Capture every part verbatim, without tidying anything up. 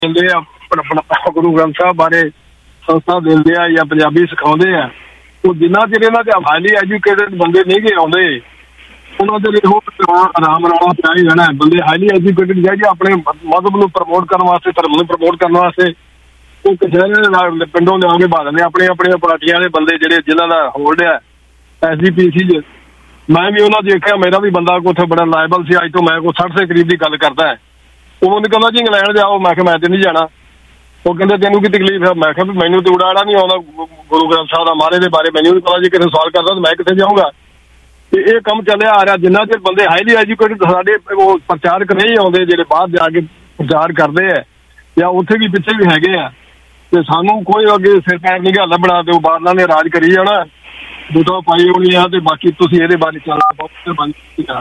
ਦਿੰਦੇ ਆ ਗੁਰੂ ਗ੍ਰੰਥ ਸਾਹਿਬ ਬਾਰੇ ਸੰਸਥਾ ਦਿੰਦੇ ਆ ਜਾਂ ਪੰਜਾਬੀ ਸਿਖਾਉਂਦੇ ਆ, ਉਹ ਜਿੰਨਾ ਚਿਰ ਇਹਨਾਂ ਦੇ ਹਾਈਲੀ ਐਜੂਕੇਟਡ ਬੰਦੇ ਨਹੀਂ ਗੇ ਆਉਂਦੇ ਉਹਨਾਂ ਦੇ ਲਈ ਉਹ ਆਰਾਮ ਰੌਲਾ ਪਿਆ ਹੀ ਰਹਿਣਾ। ਬੰਦੇ ਹਾਈਲੀ ਐਜੂਕੇਟਡ ਜਾਈਏ ਆਪਣੇ ਮਜ਼ਹਬ ਨੂੰ ਪ੍ਰਮੋਟ ਕਰਨ ਵਾਸਤੇ, ਧਰਮ ਨੂੰ ਪ੍ਰਮੋਟ ਕਰਨ ਵਾਸਤੇ ਉਹ ਕਿਸੇ ਪਿੰਡੋਂ ਲਿਆ ਕੇ ਬਾ ਦਿੰਦੇ ਆਪਣੀਆਂ ਆਪਣੀਆਂ ਪਾਰਟੀਆਂ ਦੇ ਬੰਦੇ ਜਿਹੜੇ ਜਿਨ੍ਹਾਂ ਦਾ ਹੋਲਡ ਹੈ ਐਸ ਜੀ ਪੀ ਸੀ 'ਚ। ਮੈਂ ਵੀ ਉਹਨਾਂ ਦੇਖਿਆ, ਮੇਰਾ ਵੀ ਬੰਦਾ ਉੱਥੇ ਬੜਾ ਲਾਇਬਲ ਸੀ, ਅੱਜ ਤੋਂ ਮੈਂ ਕੋਈ ਸੱਠ ਦੇ ਕਰੀਬ ਦੀ ਗੱਲ ਕਰਦਾ ਹੈ। ਉਹ ਮੈਨੂੰ ਕਹਿੰਦਾ ਜੀ ਇੰਗਲੈਂਡ ਜਾਓ। ਮੈਂ ਕਿਹਾ ਮੈਂ ਤੇ ਨਹੀਂ ਜਾਣਾ। ਉਹ ਕਹਿੰਦੇ ਤੈਨੂੰ ਕੀ ਤਕਲੀਫ ਹੈ? ਮੈਂ ਕਿਹਾ ਵੀ ਮੈਨੂੰ ਤੇ ਉਡਾੜਾ ਨਹੀਂ ਆਉਂਦਾ ਗੁਰੂ ਗ੍ਰੰਥ ਸਾਹਿਬ ਦਾ ਮਹਾਰਾਜ ਦੇ ਬਾਰੇ, ਮੈਨੂੰ ਨਹੀਂ ਪਤਾ ਜੀ ਕਿਸੇ ਸਵਾਲ ਕਰਦਾ ਤਾਂ ਮੈਂ ਕਿੱਥੇ ਜਾਊਂਗਾ। ਤੇ ਇਹ ਕੰਮ ਚੱਲਿਆ ਆ ਰਿਹਾ। ਜਿੰਨਾ ਚਿਰ ਬੰਦੇ ਹਾਈਲੀ ਐਜੂਕੇਟਡ ਸਾਡੇ ਉਹ ਪ੍ਰਚਾਰਕ ਨਹੀਂ ਆਉਂਦੇ ਜਿਹੜੇ ਬਾਹਰ ਜਾ ਕੇ ਪ੍ਰਚਾਰ ਕਰਦੇ ਆ ਜਾਂ ਉੱਥੇ ਵੀ ਪਿੱਛੇ ਵੀ ਹੈਗੇ ਆ, ਤੇ ਸਾਨੂੰ ਕੋਈ ਅੱਗੇ ਸਿਰ ਪੈਰ ਨਹੀਂ ਗਾ ਲੱਭਣਾ ਤੇ ਉਹ ਬਾਹਰਲਾਂ ਨੇ ਰਾਜ ਕਰੀ ਜਾਣਾ, ਬੁੱਢਾ ਪਾਈ ਹੋਣੀ ਆ। ਤੇ ਬਾਕੀ ਤੁਸੀਂ ਇਹਦੇ ਬਾਰੇ ਚੱਲਣਾ ਬਹੁਤ ਬੰਦ।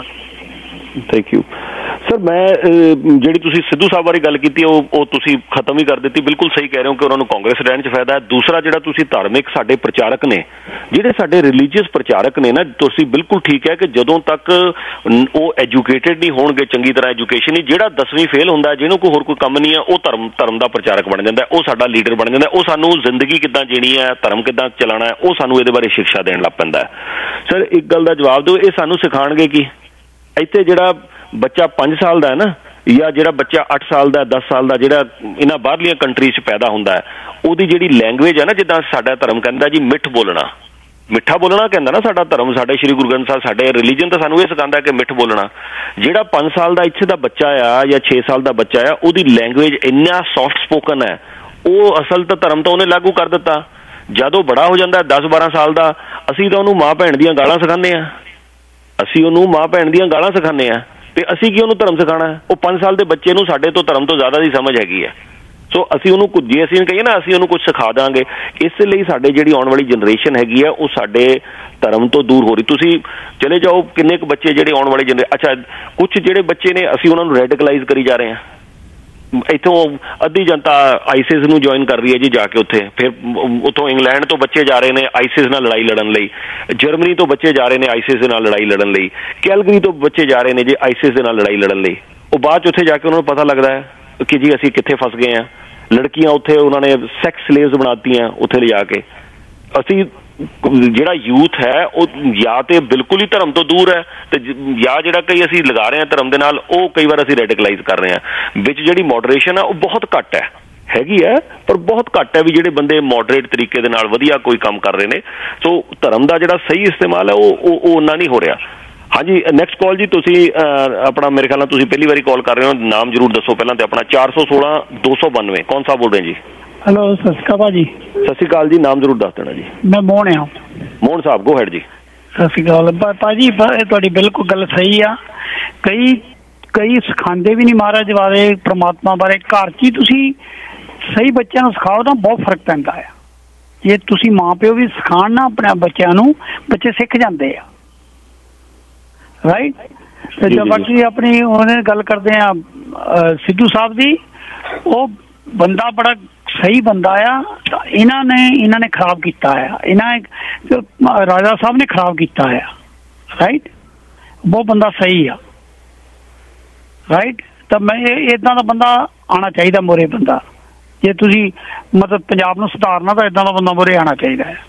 Thank you sir. ਮੈਂ ਜਿਹੜੀ ਤੁਸੀਂ ਸਿੱਧੂ ਸਾਹਿਬ ਬਾਰੇ ਗੱਲ ਕੀਤੀ ਉਹ ਉਹ ਤੁਸੀਂ ਖਤਮ ਹੀ ਕਰ ਦਿੱਤੀ। ਬਿਲਕੁਲ ਸਹੀ ਕਹਿ ਰਹੇ ਹੋ ਕਿ ਉਹਨਾਂ ਨੂੰ ਕਾਂਗਰਸ ਰਹਿਣ 'ਚ ਫਾਇਦਾ ਹੈ। ਦੂਸਰਾ ਜਿਹੜਾ ਤੁਸੀਂ ਧਾਰਮਿਕ ਸਾਡੇ ਪ੍ਰਚਾਰਕ ਨੇ, ਜਿਹੜੇ ਸਾਡੇ ਰਿਲੀਜੀਅਸ ਪ੍ਰਚਾਰਕ ਨੇ ਨਾ, ਤੁਸੀਂ ਬਿਲਕੁਲ ਠੀਕ ਹੈ ਕਿ ਜਦੋਂ ਤੱਕ ਉਹ ਐਜੂਕੇਟਡ ਨਹੀਂ ਹੋਣਗੇ, ਚੰਗੀ ਤਰ੍ਹਾਂ ਐਜੂਕੇਸ਼ਨ ਨਹੀਂ, ਜਿਹੜਾ ਦਸਵੀਂ ਫੇਲ ਹੁੰਦਾ ਜਿਹਨੂੰ ਕੋਈ ਹੋਰ ਕੋਈ ਕੰਮ ਨਹੀਂ ਹੈ ਉਹ ਧਰਮ ਧਰਮ ਦਾ ਪ੍ਰਚਾਰਕ ਬਣ ਜਾਂਦਾ, ਉਹ ਸਾਡਾ ਲੀਡਰ ਬਣ ਜਾਂਦਾ। ਉਹ ਸਾਨੂੰ ਜ਼ਿੰਦਗੀ ਕਿੱਦਾਂ ਜੀਣੀ ਹੈ, ਧਰਮ ਕਿੱਦਾਂ ਚਲਾਉਣਾ ਹੈ, ਉਹ ਸਾਨੂੰ ਇਹਦੇ ਬਾਰੇ ਸਿੱਖਿਆ ਦੇਣ ਲੱਗ ਪੈਂਦਾ। ਸਰ ਇੱਕ ਗੱਲ ਦਾ ਜਵਾਬ ਦਿਓ, ਇਹ ਸਾਨੂੰ ਸਿਖਾਉਣਗੇ ਕਿ ਇੱਥੇ ਜਿਹੜਾ ਬੱਚਾ ਪੰਜ ਸਾਲ ਦਾ ਹੈ ਨਾ, ਜਾਂ ਜਿਹੜਾ ਬੱਚਾ ਅੱਠ ਸਾਲ ਦਾ, ਦਸ ਸਾਲ ਦਾ, ਜਿਹੜਾ ਇਹਨਾਂ ਬਾਹਰਲੀਆਂ ਕੰਟਰੀ 'ਚ ਪੈਦਾ ਹੁੰਦਾ ਹੈ, ਉਹਦੀ ਜਿਹੜੀ ਲੈਂਗੁਏਜ ਹੈ ਨਾ, ਜਿੱਦਾਂ ਸਾਡਾ ਧਰਮ ਕਹਿੰਦਾ ਜੀ ਮਿੱਠ ਬੋਲਣਾ, ਮਿੱਠਾ ਬੋਲਣਾ ਕਹਿੰਦਾ ਨਾ ਸਾਡਾ ਧਰਮ, ਸਾਡੇ ਸ਼੍ਰੀ ਗੁਰੂ ਗ੍ਰੰਥ ਸਾਹਿਬ, ਸਾਡੇ ਰਿਲੀਜਨ ਤਾਂ ਸਾਨੂੰ ਇਹ ਸਿਖਾਉਂਦਾ ਕਿ ਮਿੱਠ ਬੋਲਣਾ। ਜਿਹੜਾ ਪੰਜ ਸਾਲ ਦਾ ਇੱਥੇ ਦਾ ਬੱਚਾ ਆ ਜਾਂ ਛੇ ਸਾਲ ਦਾ ਬੱਚਾ ਆ, ਉਹਦੀ ਲੈਂਗੁਏਜ ਇੰਨਾ ਸੌਫਟ ਸਪੋਕਨ ਹੈ, ਉਹ ਅਸਲ ਤਾਂ ਧਰਮ ਤਾਂ ਉਹਨੇ ਲਾਗੂ ਕਰ ਦਿੱਤਾ। ਜਦੋਂ ਬੜਾ ਹੋ ਜਾਂਦਾ ਦਸ ਬਾਰਾਂ ਸਾਲ ਦਾ, ਅਸੀਂ ਤਾਂ ਉਹਨੂੰ ਮਾਂ ਭੈਣ ਦੀਆਂ ਗਾਲਾਂ ਸਿਖਾਉਂਦੇ ਹਾਂ, ਅਸੀਂ ਉਹਨੂੰ ਮਾਂ ਭੈਣ ਦੀਆਂ ਗਾਲਾਂ ਸਿਖਾਉਂਦੇ ਹਾਂ, ਤੇ ਅਸੀਂ ਕੀ ਉਹਨੂੰ ਧਰਮ ਸਿਖਾਉਣਾ? ਉਹ ਪੰਜ ਸਾਲ ਦੇ ਬੱਚੇ ਨੂੰ ਸਾਡੇ ਤੋਂ ਧਰਮ ਤੋਂ ਜ਼ਿਆਦਾ ਦੀ ਸਮਝ ਹੈਗੀ ਹੈ। ਸੋ ਅਸੀਂ ਉਹਨੂੰ ਕੁਝ, ਜੇ ਅਸੀਂ ਕਹੀਏ ਨਾ ਅਸੀਂ ਉਹਨੂੰ ਕੁਝ ਸਿਖਾ ਦਾਂਗੇ, ਇਸ ਲਈ ਸਾਡੇ ਜਿਹੜੀ ਆਉਣ ਵਾਲੀ ਜਨਰੇਸ਼ਨ ਹੈਗੀ ਹੈ ਉਹ ਸਾਡੇ ਧਰਮ ਤੋਂ ਦੂਰ ਹੋ ਰਹੀ। ਤੁਸੀਂ ਚਲੇ ਜਾਓ ਕਿੰਨੇ ਕੁ ਬੱਚੇ ਜਿਹੜੇ ਆਉਣ ਵਾਲੀ ਜਨਰੇ ਅੱਛਾ ਕੁਛ ਜਿਹੜੇ ਬੱਚੇ ਨੇ ਅਸੀਂ ਉਹਨਾਂ ਨੂੰ ਰੈਡੀਕਲਾਈਜ਼ ਕਰੀ ਜਾ ਰਹੇ ਹਾਂ। ਇੱਥੋਂ ਅੱਧੀ ਜਨਤਾ ਆਈਸਿਸ ਨੂੰ ਜੁਆਇਨ ਕਰ ਰਹੀ ਹੈ ਜੀ ਜਾ ਕੇ ਉੱਥੇ, ਫਿਰ ਉੱਥੋਂ ਇੰਗਲੈਂਡ ਤੋਂ ਬੱਚੇ ਜਾ ਰਹੇ ਨੇ ਆਈਸਿਸ ਨਾਲ ਲੜਾਈ ਲੜਨ ਲਈ, ਜਰਮਨੀ ਤੋਂ ਬੱਚੇ ਜਾ ਰਹੇ ਨੇ ਆਈਸਿਸ ਦੇ ਨਾਲ ਲੜਾਈ ਲੜਨ ਲਈ, ਕੈਲਗਰੀ ਤੋਂ ਬੱਚੇ ਜਾ ਰਹੇ ਨੇ ਜੀ ਆਈਸਿਸ ਦੇ ਨਾਲ ਲੜਾਈ ਲੜਨ ਲਈ। ਉਹ ਬਾਅਦ 'ਚ ਉੱਥੇ ਜਾ ਕੇ ਉਹਨਾਂ ਨੂੰ ਪਤਾ ਲੱਗਦਾ ਹੈ ਕਿ ਜੀ ਅਸੀਂ ਕਿੱਥੇ ਫਸ ਗਏ ਹਾਂ। ਲੜਕੀਆਂ ਉੱਥੇ ਉਹਨਾਂ ਨੇ ਸੈਕਸ ਸਲੇਵਸ ਬਣਾਤੀਆਂ ਉੱਥੇ ਲਿਜਾ ਕੇ। ਅਸੀਂ ਜਿਹੜਾ ਯੂਥ ਹੈ ਉਹ ਜਾਂ ਤੇ ਬਿਲਕੁਲ ਹੀ ਧਰਮ ਤੋਂ ਦੂਰ ਹੈ, ਤੇ ਜਾਂ ਜਿਹੜਾ ਕਈ ਅਸੀਂ ਲਗਾ ਰਹੇ ਹਾਂ ਧਰਮ ਦੇ ਨਾਲ, ਉਹ ਕਈ ਵਾਰ ਅਸੀਂ ਰੈਡੀਕਲਾਈਜ਼ ਕਰ ਰਹੇ ਹਾਂ। ਵਿੱਚ ਜਿਹੜੀ ਮੋਡਰੇਸ਼ਨ ਹੈ ਉਹ ਬਹੁਤ ਘੱਟ ਹੈ, ਹੈਗੀ ਹੈ ਪਰ ਬਹੁਤ ਘੱਟ ਹੈ ਵੀ ਜਿਹੜੇ ਬੰਦੇ ਮੋਡਰੇਟ ਤਰੀਕੇ ਦੇ ਨਾਲ ਵਧੀਆ ਕੋਈ ਕੰਮ ਕਰ ਰਹੇ ਨੇ। ਸੋ ਧਰਮ ਦਾ ਜਿਹੜਾ ਸਹੀ ਇਸਤੇਮਾਲ ਹੈ ਉਹ ਉਹ ਓਨਾ ਨਹੀਂ ਹੋ ਰਿਹਾ। ਹਾਂਜੀ ਨੈਕਸਟ ਕਾਲ ਜੀ। ਤੁਸੀਂ ਆਪਣਾ ਮੇਰੇ ਖਿਆਲ ਨਾਲ ਤੁਸੀਂ ਪਹਿਲੀ ਵਾਰੀ ਕਾਲ ਕਰ ਰਹੇ ਹੋ, ਨਾਮ ਜ਼ਰੂਰ ਦੱਸੋ ਪਹਿਲਾਂ ਤੇ ਆਪਣਾ। ਚਾਰ ਸੌ ਸੋਲਾਂ ਦੋ ਸੌ ਬਾਨਵੇਂ ਕੌਣ ਸਾਹਿਬ ਬੋਲ ਰਹੇ ਜੀ? ਹੈਲੋ ਸਤਿ ਸ਼੍ਰੀ ਅਕਾਲ ਭਾਜੀ। ਸਤਿ ਸ਼੍ਰੀ ਅਕਾਲ ਜੀ, ਨਾਮ ਜ਼ਰੂਰ ਦੱਸ ਦੇਣਾ ਜੀ। ਮੈਂ ਮੋਹਨ ਆ। ਮੋਹਨ ਸਾਹਿਬ ਗੋ ਹੈਡ ਜੀ। ਸਤਿ ਸ਼੍ਰੀ ਅਕਾਲ ਭਾਜੀ। ਤੁਹਾਡੀ ਬਿਲਕੁਲ ਗੱਲ ਸਹੀ ਆ। ਕਈ ਕਈ ਸਿਖਾਉਂਦੇ ਵੀ ਨਹੀਂ ਮਹਾਰਾਜ ਬਾਰੇ, ਪ੍ਰਮਾਤਮਾ ਬਾਰੇ। ਘਰ 'ਚ ਹੀ ਤੁਸੀਂ ਸਹੀ ਬੱਚਿਆਂ ਨੂੰ ਸਿਖਾਓ ਤਾਂ ਬਹੁਤ ਫਰਕ ਪੈਂਦਾ ਆ। ਜੇ ਤੁਸੀਂ ਮਾਂ ਪਿਓ ਵੀ ਸਿਖਾਉਣ ਨਾ ਆਪਣੇ ਬੱਚਿਆਂ ਨੂੰ, ਬੱਚੇ ਸਿੱਖ ਜਾਂਦੇ ਆ, ਰਾਈਟ। ਤੇ ਬਾਕੀ ਆਪਣੀ ਉਹਨੇ ਗੱਲ ਕਰਦੇ ਆ ਸਿੱਧੂ ਸਾਹਿਬ ਦੀ, ਉਹ ਬੰਦਾ ਬੜਾ ਸਹੀ ਬੰਦਾ ਆ। ਇਹਨਾਂ ਨੇ ਇਹਨਾਂ ਨੇ ਖਰਾਬ ਕੀਤਾ ਆ, ਇਹਨਾਂ ਰਾਜਾ ਸਾਹਿਬ ਨੇ ਖਰਾਬ ਕੀਤਾ ਆ, ਰਾਈਟ। ਬਹੁਤ ਬੰਦਾ ਸਹੀ ਆ, ਰਾਈਟ। ਤਾਂ ਮੈਂ ਇੱਦਾਂ ਦਾ ਬੰਦਾ ਆਉਣਾ ਚਾਹੀਦਾ ਮੋਰੇ ਬੰਦਾ। ਜੇ ਤੁਸੀਂ ਮਤਲਬ ਪੰਜਾਬ ਨੂੰ ਸੁਧਾਰਨਾ ਤਾਂ ਇੱਦਾਂ ਦਾ ਬੰਦਾ ਮੋਰੇ ਆਉਣਾ ਚਾਹੀਦਾ ਹੈ।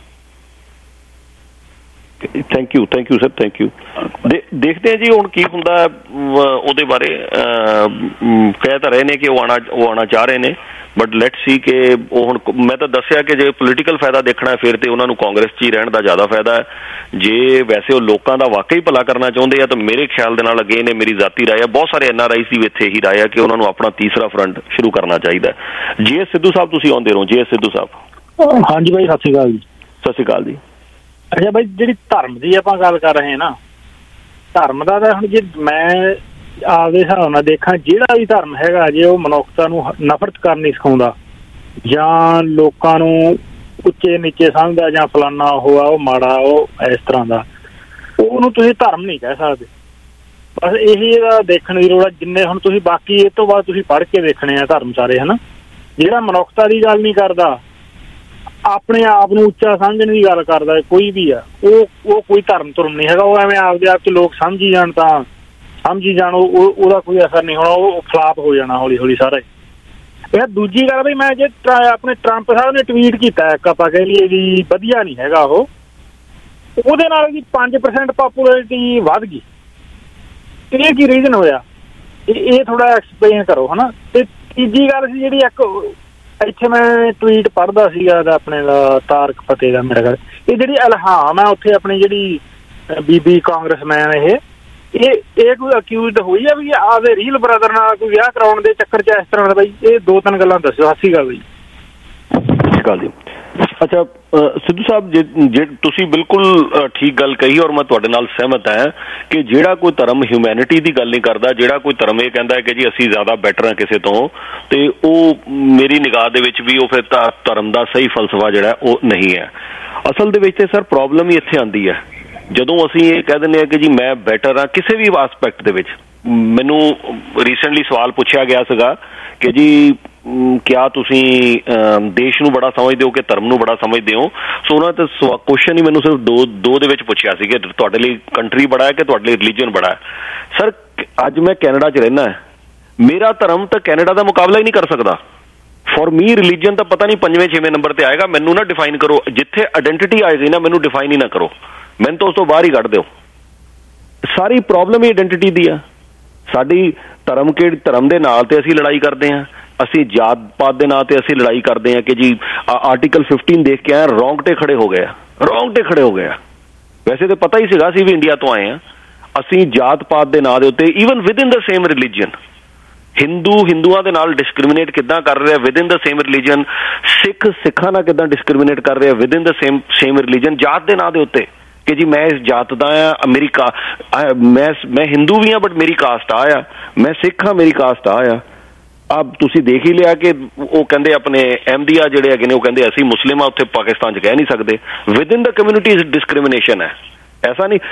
Thank you thank you sir thank you. ਦੇਖਦੇ ਹਾਂ ਜੀ ਹੁਣ ਕੀ ਹੁੰਦਾ ਉਹਦੇ ਬਾਰੇ। ਕਹਿ ਤਾਂ ਰਹੇ ਨੇ ਕਿ ਉਹ ਆਉਣਾ ਉਹ ਆਉਣਾ ਚਾਹ ਰਹੇ ਨੇ, ਬਟ ਲੈਟ ਸੀ ਕਿ ਉਹ ਹੁਣ ਮੈਂ ਤਾਂ ਦੱਸਿਆ ਕਿ ਜੇ ਪੋਲੀਟੀਕਲ ਫਾਇਦਾ ਦੇਖਣਾ ਫਿਰ ਤੇ ਉਹਨਾਂ ਨੂੰ ਕਾਂਗਰਸ 'ਚ ਹੀ ਰਹਿਣ ਦਾ ਜ਼ਿਆਦਾ ਫਾਇਦਾ ਹੈ। ਜੇ ਵੈਸੇ ਉਹ ਲੋਕਾਂ ਦਾ ਵਾਕਈ ਭਲਾ ਕਰਨਾ ਚਾਹੁੰਦੇ ਆ ਤਾਂ ਮੇਰੇ ਖਿਆਲ ਦੇ ਨਾਲ ਅਗੇ ਨੇ ਮੇਰੀ ਜ਼ਾਤੀ ਰਾਏ ਆ, ਬਹੁਤ ਸਾਰੇ ਐਨ ਆਰ ਆਈ ਦੀ ਇੱਥੇ ਇਹੀ ਰਾਏ ਆ ਕਿ ਉਹਨਾਂ ਨੂੰ ਆਪਣਾ ਤੀਸਰਾ ਫਰੰਟ ਸ਼ੁਰੂ ਕਰਨਾ ਚਾਹੀਦਾ। ਜੀ ਐਸ ਸਿੱਧੂ ਸਾਹਿਬ ਤੁਸੀਂ ਆਉਂਦੇ ਰਹੋ। ਜੀ ਐਸ ਸਿੱਧੂ ਸਾਹਿਬ। ਹਾਂਜੀ ਬਾਈ ਸਤਿ ਸ਼੍ਰੀ ਅਕਾਲ ਜੀ। ਸਤਿ ਸ਼੍ਰੀ ਅਕਾਲ ਜੀ। ਅੱਛਾ ਬਾਈ, ਜਿਹੜੀ ਧਰਮ ਦੀ ਆਪਾਂ ਗੱਲ ਕਰ ਰਹੇ ਹਾਂ ਨਾ, ਧਰਮ ਦਾ ਤਾਂ ਹੁਣ ਜੇ ਮੈਂ ਆਪਦੇ ਹਿਸਾਬ ਨਾਲ ਦੇਖਾਂ, ਜਿਹੜਾ ਵੀ ਧਰਮ ਹੈਗਾ ਜੇ ਉਹ ਮਨੁੱਖਤਾ ਨੂੰ ਨਫ਼ਰਤ ਕਰਨੀ ਸਿਖਾਉਂਦਾ ਜਾਂ ਲੋਕਾਂ ਨੂੰ ਉੱਚੇ ਨੀਚੇ ਸਮਝਦਾ ਜਾਂ ਫਲਾਨਾ ਉਹ ਆ ਉਹ ਮਾੜਾ ਉਹ ਇਸ ਤਰ੍ਹਾਂ ਦਾ, ਉਹਨੂੰ ਤੁਸੀਂ ਧਰਮ ਨਹੀਂ ਕਹਿ ਸਕਦੇ। ਬਸ ਇਹੀ ਇਹਦਾ ਦੇਖਣ ਦੀ ਲੋੜ ਆ। ਜਿੰਨੇ ਹੁਣ ਤੁਸੀਂ ਬਾਕੀ ਇਹ ਤੋਂ ਬਾਅਦ ਤੁਸੀਂ ਪੜ੍ਹ ਕੇ ਦੇਖਣੇ ਆ ਧਰਮ ਸਾਰੇ, ਹੈ ਨਾ। ਜਿਹੜਾ ਮਨੁੱਖਤਾ ਦੀ ਗੱਲ ਨਹੀਂ ਕਰਦਾ, ਆਪਣੇ ਆਪ ਨੂੰ ਉੱਚਾ ਸਮਝਣ ਦੀ ਗੱਲ ਕਰਦਾ ਕੋਈ ਵੀ ਆ, ਉਹ ਉਹ ਕੋਈ ਧਰਮ ਧਰਮ ਨਹੀਂ ਹੈਗਾ। ਉਹ ਐਵੇਂ ਆਪਦੇ ਆਪ 'ਚ ਲੋਕ ਸਮਝੀ ਜਾਣ ਤਾਂ ਸਮਝੀ ਜਾਣ, ਉਹ ਉਹਦਾ ਕੋਈ ਅਸਰ ਨਹੀਂ ਹੋਣਾ, ਉਹ ਫਲਾਪ ਹੋ ਜਾਣਾ ਹੌਲੀ ਹੌਲੀ ਸਾਰਾ। ਇਹ ਦੂਜੀ ਗੱਲ ਵੀ ਮੈਂ ਜੇ ਆਪਣੇ ਟਰੰਪ ਸਾਹਿਬ ਨੇ ਟਵੀਟ ਕੀਤਾ ਇੱਕ ਆਪਾਂ ਕਹਿ ਲਈਏ ਵੀ ਵਧੀਆ ਨਹੀਂ ਹੈਗਾ ਉਹ, ਉਹਦੇ ਨਾਲ ਵੀ ਪੰਜ ਪਰਸੈਂਟ ਪਾਪੂਲੈਰਿਟੀ ਵੱਧ ਗਈ। ਇਹ ਕੀ ਰੀਜ਼ਨ ਹੋਇਆ, ਇਹ ਥੋੜਾ ਐਕਸਪਲੇਨ ਕਰੋ ਹੈ ਨਾ। ਤੇ ਤੀਜੀ ਗੱਲ ਸੀ ਜਿਹੜੀ ਇੱਕ ਇੱਥੇ ਮੈਂ ਟਵੀਟ ਪੜ੍ਹਦਾ ਸੀਗਾ ਆਪਣੇ ਦਾ ਤਾਰਕ ਫਤਿਹ ਦਾ ਮੇਰਾ ਗੱਲ, ਇਹ ਜਿਹੜੀ ਇਲਹਾਮ ਹੈ ਉੱਥੇ ਆਪਣੀ ਜਿਹੜੀ ਬੀਬੀ ਕਾਂਗਰਸਮੈਨ ਇਹ ਇਹ ਇਹ ਕੋਈ ਅਕਿਊਜ਼ਡ ਹੋਈ ਆ ਵੀ ਆਪਦੇ ਰੀਅਲ ਬ੍ਰਦਰ ਨਾਲ ਕੋਈ ਵਿਆਹ ਕਰਾਉਣ ਦੇ ਚੱਕਰ 'ਚ ਇਸ ਤਰ੍ਹਾਂ ਦਾ? ਬਾਈ ਇਹ ਦੋ ਤਿੰਨ ਗੱਲਾਂ ਦੱਸਿਓ। ਸਤਿ ਸ਼੍ਰੀ ਅਕਾਲ ਬਾਈ। ਸਤਿ ਸ਼੍ਰੀ ਅਕਾਲ ਜੀ। ਅੱਛਾ ਸਿੱਧੂ ਸਾਹਿਬ, ਜੇ ਜੇ ਤੁਸੀਂ ਬਿਲਕੁਲ ਠੀਕ ਗੱਲ ਕਹੀ ਔਰ ਮੈਂ ਤੁਹਾਡੇ ਨਾਲ ਸਹਿਮਤ ਹਾਂ ਕਿ ਜਿਹੜਾ ਕੋਈ ਧਰਮ ਹਿਊਮੈਨਿਟੀ ਦੀ ਗੱਲ ਨਹੀਂ ਕਰਦਾ, ਜਿਹੜਾ ਕੋਈ ਧਰਮ ਇਹ ਕਹਿੰਦਾ ਹੈ ਕਿ ਜੀ ਅਸੀਂ ਜ਼ਿਆਦਾ ਬੈਟਰ ਹਾਂ ਕਿਸੇ ਤੋਂ, ਤੇ ਉਹ ਮੇਰੀ ਨਿਗਾਹ ਦੇ ਵਿੱਚ ਵੀ ਉਹ ਫਿਰ ਤਾਂ ਧਰਮ ਦਾ ਸਹੀ ਫਲਸਫਾ ਜਿਹੜਾ ਉਹ ਨਹੀਂ ਹੈ। ਅਸਲ ਦੇ ਵਿੱਚ ਤੇ ਸਰ ਪ੍ਰੋਬਲਮ ਹੀ ਇੱਥੇ ਆਉਂਦੀ ਹੈ ਜਦੋਂ ਅਸੀਂ ਇਹ ਕਹਿ ਦਿੰਦੇ ਹਾਂ ਕਿ ਜੀ ਮੈਂ ਬੈਟਰ ਹਾਂ ਕਿਸੇ ਵੀ ਆਸਪੈਕਟ ਦੇ ਵਿੱਚ। ਮੈਨੂੰ ਰੀਸੈਂਟਲੀ ਸਵਾਲ ਪੁੱਛਿਆ ਗਿਆ ਸੀਗਾ ਕਿ ਜੀ ਕਿਆ ਤੁਸੀਂ ਦੇਸ਼ ਨੂੰ ਬੜਾ ਸਮਝਦੇ ਹੋ ਕਿ ਧਰਮ ਨੂੰ ਬੜਾ ਸਮਝਦੇ ਹੋ? ਸੋ ਉਹਨਾਂ ਤੇ ਕੁਐਸਚਨ ਹੀ ਮੈਨੂੰ ਸਿਰਫ ਦੋ ਦੋ ਦੇ ਵਿੱਚ ਪੁੱਛਿਆ ਸੀ ਕਿ ਤੁਹਾਡੇ ਲਈ ਕੰਟਰੀ ਬੜਾ ਹੈ ਕਿ ਤੁਹਾਡੇ ਲਈ ਰਿਲੀਜਨ ਬੜਾ ਹੈ। ਸਰ ਅੱਜ ਮੈਂ ਕੈਨੇਡਾ 'ਚ ਰਹਿਣਾ, ਮੇਰਾ ਧਰਮ ਤਾਂ ਕੈਨੇਡਾ ਦਾ ਮੁਕਾਬਲਾ ਹੀ ਨਹੀਂ ਕਰ ਸਕਦਾ। ਫॉर ਮੀ ਰਿਲੀਜਨ ਤਾਂ ਪਤਾ ਨਹੀਂ ਪੰਜਵੇਂ ਛੇਵੇਂ ਨੰਬਰ ਤੇ ਆਏਗਾ। ਮੈਨੂੰ ਨਾ ਡਿਫਾਈਨ ਕਰੋ, ਜਿੱਥੇ ਆਇਡੈਂਟੀਟੀ ਆਏਗੀ ਨਾ ਮੈਨੂੰ ਡਿਫਾਈਨ ਹੀ ਨਾ ਕਰੋ, ਮੈਨੂੰ ਤਾਂ ਉਸ ਤੋਂ ਬਾਹਰ ਹੀ ਕੱਢ ਦਿਓ। ਸਾਰੀ ਪ੍ਰੋਬਲਮ ਹੀ ਆਇਡੈਂਟੀਟੀ ਦੀ ਆ। ਸਾਡੀ ਧਰਮ ਕੇ ਧਰਮ ਦੇ ਨਾਲ ਤੇ ਅਸੀਂ ਲੜਾਈ ਕਰਦੇ ਹਾਂ, ਅਸੀਂ ਜਾਤ ਪਾਤ ਦੇ ਨਾਂ ਤੇ ਅਸੀਂ ਲੜਾਈ ਕਰਦੇ ਹਾਂ ਕਿ ਜੀ ਆਰਟੀਕਲ ਫਿਫਟੀਨ ਦੇਖ ਕੇ ਆਇਆ, ਰੌਂਗਟੇ ਖੜੇ ਹੋ ਗਏ ਆ, ਰੌਂਗਟੇ ਖੜੇ ਹੋ ਗਏ ਆ। ਵੈਸੇ ਤਾਂ ਪਤਾ ਹੀ ਸੀਗਾ ਅਸੀਂ ਵੀ ਇੰਡੀਆ ਤੋਂ ਆਏ ਹਾਂ। ਅਸੀਂ ਜਾਤ ਪਾਤ ਦੇ ਨਾਂ ਦੇ ਉੱਤੇ even within the same religion, Hindu ਹਿੰਦੂਆਂ ਦੇ ਨਾਲ ਡਿਸਕ੍ਰਿਮੀਨੇਟ ਕਿੱਦਾਂ ਕਰ ਰਿਹਾ within the same religion, Sikh ਸਿੱਖਾਂ ਨਾਲ ਕਿੱਦਾਂ ਡਿਸਕ੍ਰਿਮੀਨੇਟ ਕਰ ਰਿਹਾ within the same same religion, ਜਾਤ ਦੇ ਨਾਂ ਦੇ ਉੱਤੇ ਕਿ ਜੀ ਮੈਂ ਇਸ ਜਾਤ ਦਾ ਆ, ਮੇਰੀ ਕਾ ਮੈਂ ਮੈਂ ਹਿੰਦੂ ਵੀ ਹਾਂ ਬਟ ਮੇਰੀ ਕਾਸਟ ਆ ਆ, ਮੈਂ ਸਿੱਖ ਹਾਂ ਮੇਰੀ ਕਾਸਟ ਆ ਆ। ਆਪ ਤੁਸੀਂ ਦੇਖ ਹੀ ਲਿਆ ਕਿ ਉਹ ਕਹਿੰਦੇ ਆਪਣੇ ਅਹਿਮਦੀਆ ਜਿਹੜੇ ਹੈਗੇ ਨੇ ਉਹ ਕਹਿੰਦੇ ਅਸੀਂ ਮੁਸਲਿਮ ਆ, ਉੱਥੇ ਪਾਕਿਸਤਾਨ 'ਚ ਕਹਿ ਨਹੀਂ ਸਕਦੇ। Within the community discrimination ਹੈ, ਐਸਾ ਨਹੀਂ।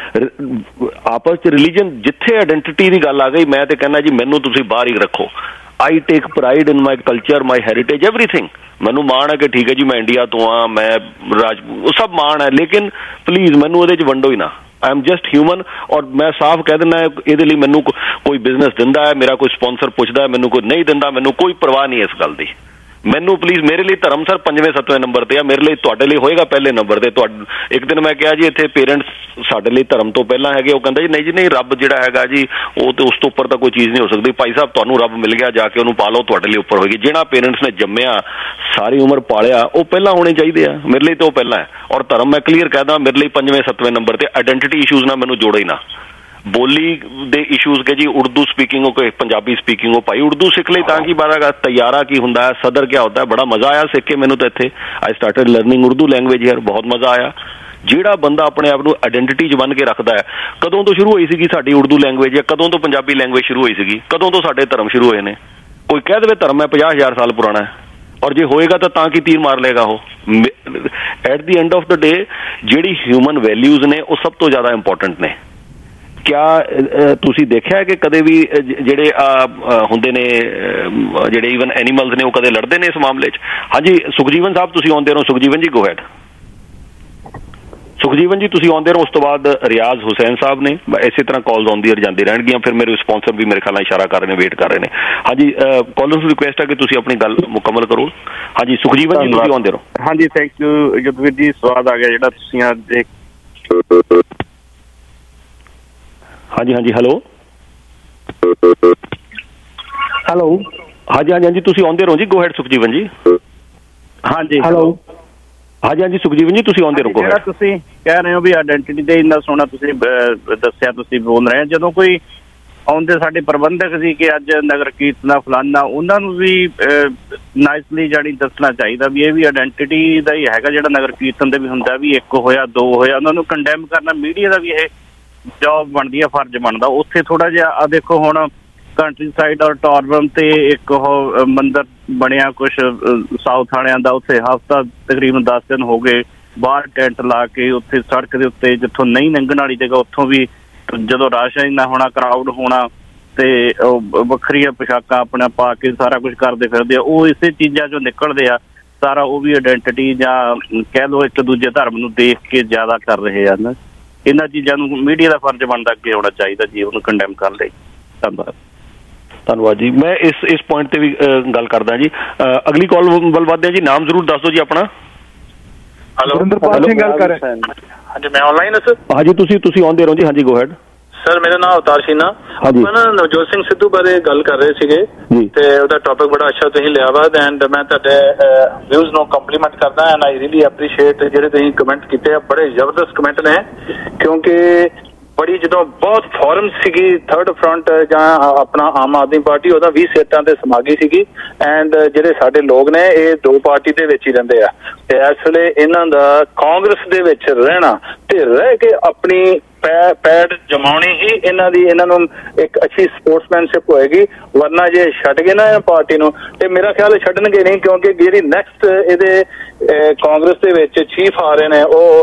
ਆਪਸ 'ਚ ਰਿਲੀਜਨ ਜਿੱਥੇ ਆਇਡੈਂਟੀਟੀ ਦੀ ਗੱਲ ਆ ਗਈ, ਮੈਂ ਤੇ ਕਹਿੰਦਾ ਜੀ ਮੈਨੂੰ ਤੁਸੀਂ ਬਾਹਰ ਹੀ ਰੱਖੋ। I take pride in my culture, my heritage, everything. ਮੈਨੂੰ ਮਾਣ ਹੈ ਕਿ ਠੀਕ ਹੈ ਜੀ ਮੈਂ ਇੰਡੀਆ ਤੋਂ ਆ, ਮੈਂ ਰਾਜ, ਉਹ ਸਭ ਮਾਣ ਹੈ, ਲੇਕਿਨ ਪਲੀਜ਼ ਮੈਨੂੰ ਉਹਦੇ 'ਚ ਵੰਡੋ ਹੀ ਨਾ। I am just human. ਔਰ ਮੈਂ ਸਾਫ਼ ਕਹਿ ਦਿੰਦਾ ਇਹਦੇ ਲਈ ਮੈਨੂੰ ਕੋਈ ਬਿਜ਼ਨਸ ਦਿੰਦਾ ਹੈ, ਮੇਰਾ ਕੋਈ ਸਪਾਂਸਰ ਪੁੱਛਦਾ ਹੈ, ਮੈਨੂੰ ਕੋਈ ਨਹੀਂ ਦਿੰਦਾ, ਮੈਨੂੰ ਕੋਈ ਪਰਵਾਹ ਨਹੀਂ ਇਸ ਗੱਲ ਦੀ। ਮੈਨੂੰ ਪਲੀਜ਼, ਮੇਰੇ ਲਈ ਧਰਮ ਸਰ ਪੰਜਵੇਂ ਸੱਤਵੇਂ ਨੰਬਰ ਤੇ ਆ, ਮੇਰੇ ਲਈ ਤੁਹਾਡੇ ਲਈ ਹੋਏਗਾ ਪਹਿਲੇ ਨੰਬਰ ਤੇ। ਤੁਹਾਡੇ ਇੱਕ ਦਿਨ ਮੈਂ ਕਿਹਾ ਜੀ ਇੱਥੇ ਪੇਰੈਂਟਸ ਸਾਡੇ ਲਈ ਧਰਮ ਤੋਂ ਪਹਿਲਾਂ ਹੈਗੇ, ਉਹ ਕਹਿੰਦਾ ਜੀ ਨਹੀਂ ਜੀ ਨਹੀਂ, ਰੱਬ ਜਿਹੜਾ ਹੈਗਾ ਜੀ ਉਹ ਤੇ ਉਸ ਤੋਂ ਉੱਪਰ ਤਾਂ ਕੋਈ ਚੀਜ਼ ਨਹੀਂ ਹੋ ਸਕਦੀ। ਭਾਈ ਸਾਹਿਬ ਤੁਹਾਨੂੰ ਰੱਬ ਮਿਲ ਗਿਆ, ਜਾ ਕੇ ਉਹਨੂੰ ਪਾਲੋ, ਤੁਹਾਡੇ ਲਈ ਉੱਪਰ ਹੋਏਗੀ। ਜਿਹੜਾ ਪੇਰੈਂਟਸ ਨੇ ਜੰਮਿਆ ਸਾਰੀ ਉਮਰ ਪਾਲਿਆ ਉਹ ਪਹਿਲਾਂ ਹੋਣੇ ਚਾਹੀਦੇ ਆ, ਮੇਰੇ ਲਈ ਤਾਂ ਉਹ ਪਹਿਲਾਂ ਹੈ। ਔਰ ਧਰਮ ਮੈਂ ਕਲੀਅਰ ਕਹਿ ਦਾਂ ਮੇਰੇ ਲਈ ਪੰਜਵੇਂ ਸੱਤਵੇਂ ਨੰਬਰ ਤੇ। ਆਇਡੈਂਟੀਟੀ ਇਸ਼ੂਜ਼ ਨਾਲ ਮੈਨੂੰ ਜੋੜੋ ਹੀ ਨਾ। ਬੋਲੀ ਦੇ ਇਸ਼ੂਜ਼ ਕੇ ਜੀ ਉਰਦੂ ਸਪੀਕਿੰਗ ਹੋ ਕਿ ਪੰਜਾਬੀ ਸਪੀਕਿੰਗ ਹੋ, ਭਾਈ ਉਰਦੂ ਸਿੱਖ ਲਈ ਤਾਂ ਕੀ ਬਾਰਾ ਤਿਆਰਾ ਕੀ ਹੁੰਦਾ ਹੈ, ਸਦਰ ਕਿਆ ਹੁੰਦਾ ਹੈ, ਬੜਾ ਮਜ਼ਾ ਆਇਆ ਸਿੱਖ ਕੇ ਮੈਨੂੰ ਤਾਂ ਇੱਥੇ। I started learning Urdu language ਯਾਰ, ਬਹੁਤ ਮਜ਼ਾ ਆਇਆ। ਜਿਹੜਾ ਬੰਦਾ ਆਪਣੇ ਆਪ ਨੂੰ ਆਇਡੈਂਟੀਟੀ 'ਚ ਬੰਨ੍ਹ ਕੇ ਰੱਖਦਾ ਹੈ, ਕਦੋਂ ਤੋਂ ਸ਼ੁਰੂ ਹੋਈ ਸੀਗੀ ਸਾਡੀ ਉਰਦੂ ਲੈਂਗੁਏਜ, ਜਾਂ ਕਦੋਂ ਤੋਂ ਪੰਜਾਬੀ ਲੈਂਗੁਏਜ ਸ਼ੁਰੂ ਹੋਈ ਸੀਗੀ, ਕਦੋਂ ਤੋਂ ਸਾਡੇ ਧਰਮ ਸ਼ੁਰੂ ਹੋਏ ਨੇ? ਕੋਈ ਕਹਿ ਦੇਵੇ ਧਰਮ ਹੈ ਪੰਜਾਹ ਹਜ਼ਾਰ ਸਾਲ ਪੁਰਾਣਾ ਹੈ, ਔਰ ਜੇ ਹੋਏਗਾ ਤਾਂ ਤਾਂ ਕੀ ਤੀਰ ਮਾਰ ਲਏਗਾ ਉਹ। At the end of the day ਜਿਹੜੀ ਹਿਊਮਨ ਵੈਲਿਊਜ਼ ਨੇ ਉਹ ਸਭ ਤੋਂ ਜ਼ਿਆਦਾ ਇੰਪੋਰਟੈਂਟ ਨੇ। ਕਿਆ ਤੁਸੀਂ ਦੇਖਿਆ ਕਿ ਕਦੇ ਵੀ ਜਿਹੜੇ ਹੁੰਦੇ ਨੇ ਜਿਹੜੇ ਈਵਨ ਐਨੀਮਲਸ ਨੇ ਉਹ ਕਦੇ ਲੜਦੇ ਨੇ ਇਸ ਮਾਮਲੇ 'ਚ? ਹਾਂਜੀ ਸੁਖਜੀਵਨ ਸਾਹਿਬ ਤੁਸੀਂ ਆਉਂਦੇ ਰਹੋ। ਸੁਖਜੀਵਨ ਜੀ ਗੋ ਹੈਡ। ਸੁਖਜੀਵਨ ਜੀ ਤੁਸੀਂ ਆਉਂਦੇ ਰਹੋ। ਉਸ ਤੋਂ ਬਾਅਦ ਰਿਆਜ਼ ਹੁਸੈਨ ਸਾਹਿਬ ਨੇ। ਇਸੇ ਤਰ੍ਹਾਂ ਕਾਲਸ ਆਉਂਦੀਆਂ ਜਾਂਦੀ ਰਹਿਣਗੀਆਂ। ਫਿਰ ਮੇਰੇ ਸਪਾਂਸਰ ਵੀ ਮੇਰੇ ਖਿਆਲ ਨਾਲ ਇਸ਼ਾਰਾ ਕਰ ਰਹੇ ਨੇ, ਵੇਟ ਕਰ ਰਹੇ ਨੇ। ਹਾਂਜੀ ਕਾਲਰਸ ਨੂੰ ਰਿਕੁਐਸਟ ਹੈ ਕਿ ਤੁਸੀਂ ਆਪਣੀ ਗੱਲ ਮੁਕੰਮਲ ਕਰੋ। ਹਾਂਜੀ ਸੁਖਜੀਵਨ ਜੀ ਤੁਸੀਂ ਆਉਂਦੇ ਰਹੋ। ਹਾਂਜੀ ਥੈਂਕ ਯੂ ਯੁੱਧਵੀਰ ਜੀ, ਸਵਾਦ ਆ ਗਿਆ ਜਿਹੜਾ ਤੁਸੀਂ ਅੱਜ। ਹਾਂਜੀ ਹਾਂਜੀ ਹੈਲੋ ਹੈਲੋ ਹਾਂਜੀ ਹਾਂਜੀ ਹਾਂਜੀ ਤੁਸੀਂ ਆਉਂਦੇ ਰਹੋ ਜੀ, ਗੋ ਹੈਡ ਸੁਖਜੀਵਨ ਜੀ। ਹਾਂਜੀ ਹੈਲੋ ਹਾਂਜੀ ਹਾਂਜੀ ਸੁਖਜੀਵਨ ਜੀ ਤੁਸੀਂ ਆਉਂਦੇ ਰਹੋ। ਜਿਹੜਾ ਤੁਸੀਂ ਕਹਿ ਰਹੇ ਹੋ ਵੀ ਆਇਡੈਂਟੀਟੀ ਤੇ ਇੰਨਾ ਸੋਹਣਾ ਤੁਸੀਂ ਦੱਸਿਆ, ਤੁਸੀਂ ਬੋਲ ਰਹੇ ਹੋ, ਜਦੋਂ ਕੋਈ ਆਉਂਦੇ ਸਾਡੇ ਪ੍ਰਬੰਧਕ ਸੀ ਕਿ ਅੱਜ ਨਗਰ ਕੀਰਤਨ ਫਲਾਨਾ, ਉਹਨਾਂ ਨੂੰ ਵੀ ਨਾਈਸਲੀ ਜਾਣੀ ਦੱਸਣਾ ਚਾਹੀਦਾ ਵੀ ਇਹ ਵੀ ਆਇਡੈਂਟੀਟੀ ਦਾ ਹੀ ਹੈਗਾ ਜਿਹੜਾ ਨਗਰ ਕੀਰਤਨ ਦੇ ਵੀ ਹੁੰਦਾ, ਵੀ ਇੱਕ ਹੋਇਆ ਦੋ ਹੋਇਆ, ਉਹਨਾਂ ਨੂੰ ਕੰਡੈਮ ਕਰਨਾ ਮੀਡੀਆ ਦਾ ਵੀ ਇਹ ਜੌਬ ਬਣਦੀ ਆ, ਫਰਜ਼ ਬਣਦਾ। ਉੱਥੇ ਥੋੜਾ ਜਿਹਾ ਆ ਦੇਖੋ ਹੁਣ ਕੰਟਰੀ ਸਾਈਡ ਔਰ ਟੋਰਬਨ ਤੇ ਇੱਕ ਉਹ ਮੰਦਿਰ ਬਣਿਆ ਕੁਛ ਸਾਊਥ ਵਾਲਿਆਂ ਦਾ, ਉੱਥੇ ਹਫ਼ਤਾ ਤਕਰੀਬਨ ਦਸ ਦਿਨ ਹੋ ਗਏ ਬਾਹਰ ਟੈਂਟ ਲਾ ਕੇ, ਉੱਥੇ ਸੜਕ ਦੇ ਉੱਤੇ ਜਿੱਥੋਂ ਨਹੀਂ ਲੰਘਣ ਵਾਲੀ ਜਗ੍ਹਾ ਉੱਥੋਂ ਵੀ ਜਦੋਂ ਰਸ਼ ਇੰਨਾ ਹੋਣਾ, ਕਰਾਊਡ ਹੋਣਾ, ਤੇ ਉਹ ਵੱਖਰੀਆਂ ਪੋਸ਼ਾਕਾਂ ਆਪਣਾ ਪਾ ਕੇ ਸਾਰਾ ਕੁਛ ਕਰਦੇ ਫਿਰਦੇ ਆ। ਉਹ ਇਸੇ ਚੀਜ਼ਾਂ ਚੋਂ ਨਿਕਲਦੇ ਆ ਸਾਰਾ। ਉਹ ਵੀ ਆਇਡੈਂਟੀਟੀ ਜਾਂ ਕਹਿ ਲਓ ਇੱਕ ਦੂਜੇ ਧਰਮ ਨੂੰ ਦੇਖ ਕੇ ਜ਼ਿਆਦਾ ਕਰ ਰਹੇ ਹਨ। ਇਹਨਾਂ ਚੀਜ਼ਾਂ ਨੂੰ ਮੀਡੀਆ ਦਾ ਫਰਜ਼ ਬਣਦਾ ਅੱਗੇ ਆਉਣਾ ਚਾਹੀਦਾ ਜੀ, ਉਹਨੂੰ ਕੰਡੈਮ ਕਰਨ ਲਈ। ਧੰਨਵਾਦ। ਧੰਨਵਾਦ ਜੀ। ਮੈਂ ਇਸ ਇਸ ਪੁਆਇੰਟ ਤੇ ਵੀ ਗੱਲ ਕਰਦਾ ਜੀ। ਅਗਲੀ ਕਾਲ ਵੱਲ ਵੱਧਦੇ ਹਾਂ ਜੀ। ਨਾਮ ਜ਼ਰੂਰ ਦੱਸ ਦਿਓ ਜੀ ਆਪਣਾ। ਹੈਲੋ, ਗੁਰਿੰਦਰਪਾਲ ਸਿੰਘ ਗੱਲ ਕਰ ਰਿਹਾ। ਹਾਂਜੀ, ਮੈਂ ਆਨਲਾਈਨ ਹਾਂ ਸਰ। ਹਾਂਜੀ, ਤੁਸੀਂ ਤੁਸੀਂ ਆਉਂਦੇ ਰਹੋ ਜੀ। ਹਾਂਜੀ, ਗੋ ਹੈਡ ਸਰ। ਮੇਰਾ ਨਾਮ ਅਵਤਾਰ ਸ਼ੀਨਾ। ਆਪਾਂ ਨਾ ਨਵਜੋਤ ਸਿੰਘ ਸਿੱਧੂ ਬਾਰੇ ਗੱਲ ਕਰ ਰਹੇ ਸੀਗੇ ਤੇ ਉਹਦਾ ਟੌਪਿਕ ਬੜਾ ਅੱਛਾ ਤੁਸੀਂ ਲਿਆ ਵਾ ਐਂਡ ਮੈਂ ਤੁਹਾਡੇ ਵਿਊਜ਼ ਨੂੰ ਕੰਪਲੀਮੈਂਟ ਕਰਦਾ ਐਂਡ ਆਈ ਰੀਲੀ ਐਪਰੀਸ਼ੀਏਟ ਜਿਹੜੇ ਤੁਸੀਂ ਕਮੈਂਟ ਕੀਤੇ ਆ, ਬੜੇ ਜ਼ਬਰਦਸਤ ਕਮੈਂਟ ਨੇ। ਕਿਉਂਕਿ ਬੜੀ ਜਦੋਂ ਬਹੁਤ ਫੋਰਮ ਸੀਗੀ ਥਰਡ ਫਰੰਟ ਜਾਂ ਆਪਣਾ ਆਮ ਆਦਮੀ ਪਾਰਟੀ, ਉਹਦਾ ਵੀਹ ਸੀਟਾਂ ਤੇ ਸਮਾ ਗਈ ਸੀਗੀ ਐਂਡ ਜਿਹੜੇ ਸਾਡੇ ਲੋਕ ਨੇ ਇਹ ਦੋ ਪਾਰਟੀ ਦੇ ਵਿੱਚ ਹੀ ਰਹਿੰਦੇ ਆ ਤੇ ਇਸ ਵੇਲੇ ਇਹਨਾਂ ਦਾ ਕਾਂਗਰਸ ਦੇ ਵਿੱਚ ਰਹਿਣਾ ਤੇ ਰਹਿ ਕੇ ਆਪਣੀ ਪੈ ਪੈਡ ਜਮਾਉਣੀ ਹੀ ਇਹਨਾਂ ਦੀ ਇਹਨਾਂ ਨੂੰ ਇੱਕ ਅੱਛੀ ਸਪੋਰਟਸਮੈਨਸ਼ਿਪ ਹੋਏਗੀ। ਵਰਨਾ ਜੇ ਛੱਡ ਗਏ ਨਾ ਇਹ ਪਾਰਟੀ ਨੂੰ ਤੇ ਮੇਰਾ ਖਿਆਲ ਛੱਡਣਗੇ ਨਹੀਂ, ਕਿਉਂਕਿ ਜਿਹੜੀ ਨੈਕਸਟ ਇਹਦੇ ਕਾਂਗਰਸ ਦੇ ਵਿੱਚ ਚੀਫ ਆ ਰਹੇ ਨੇ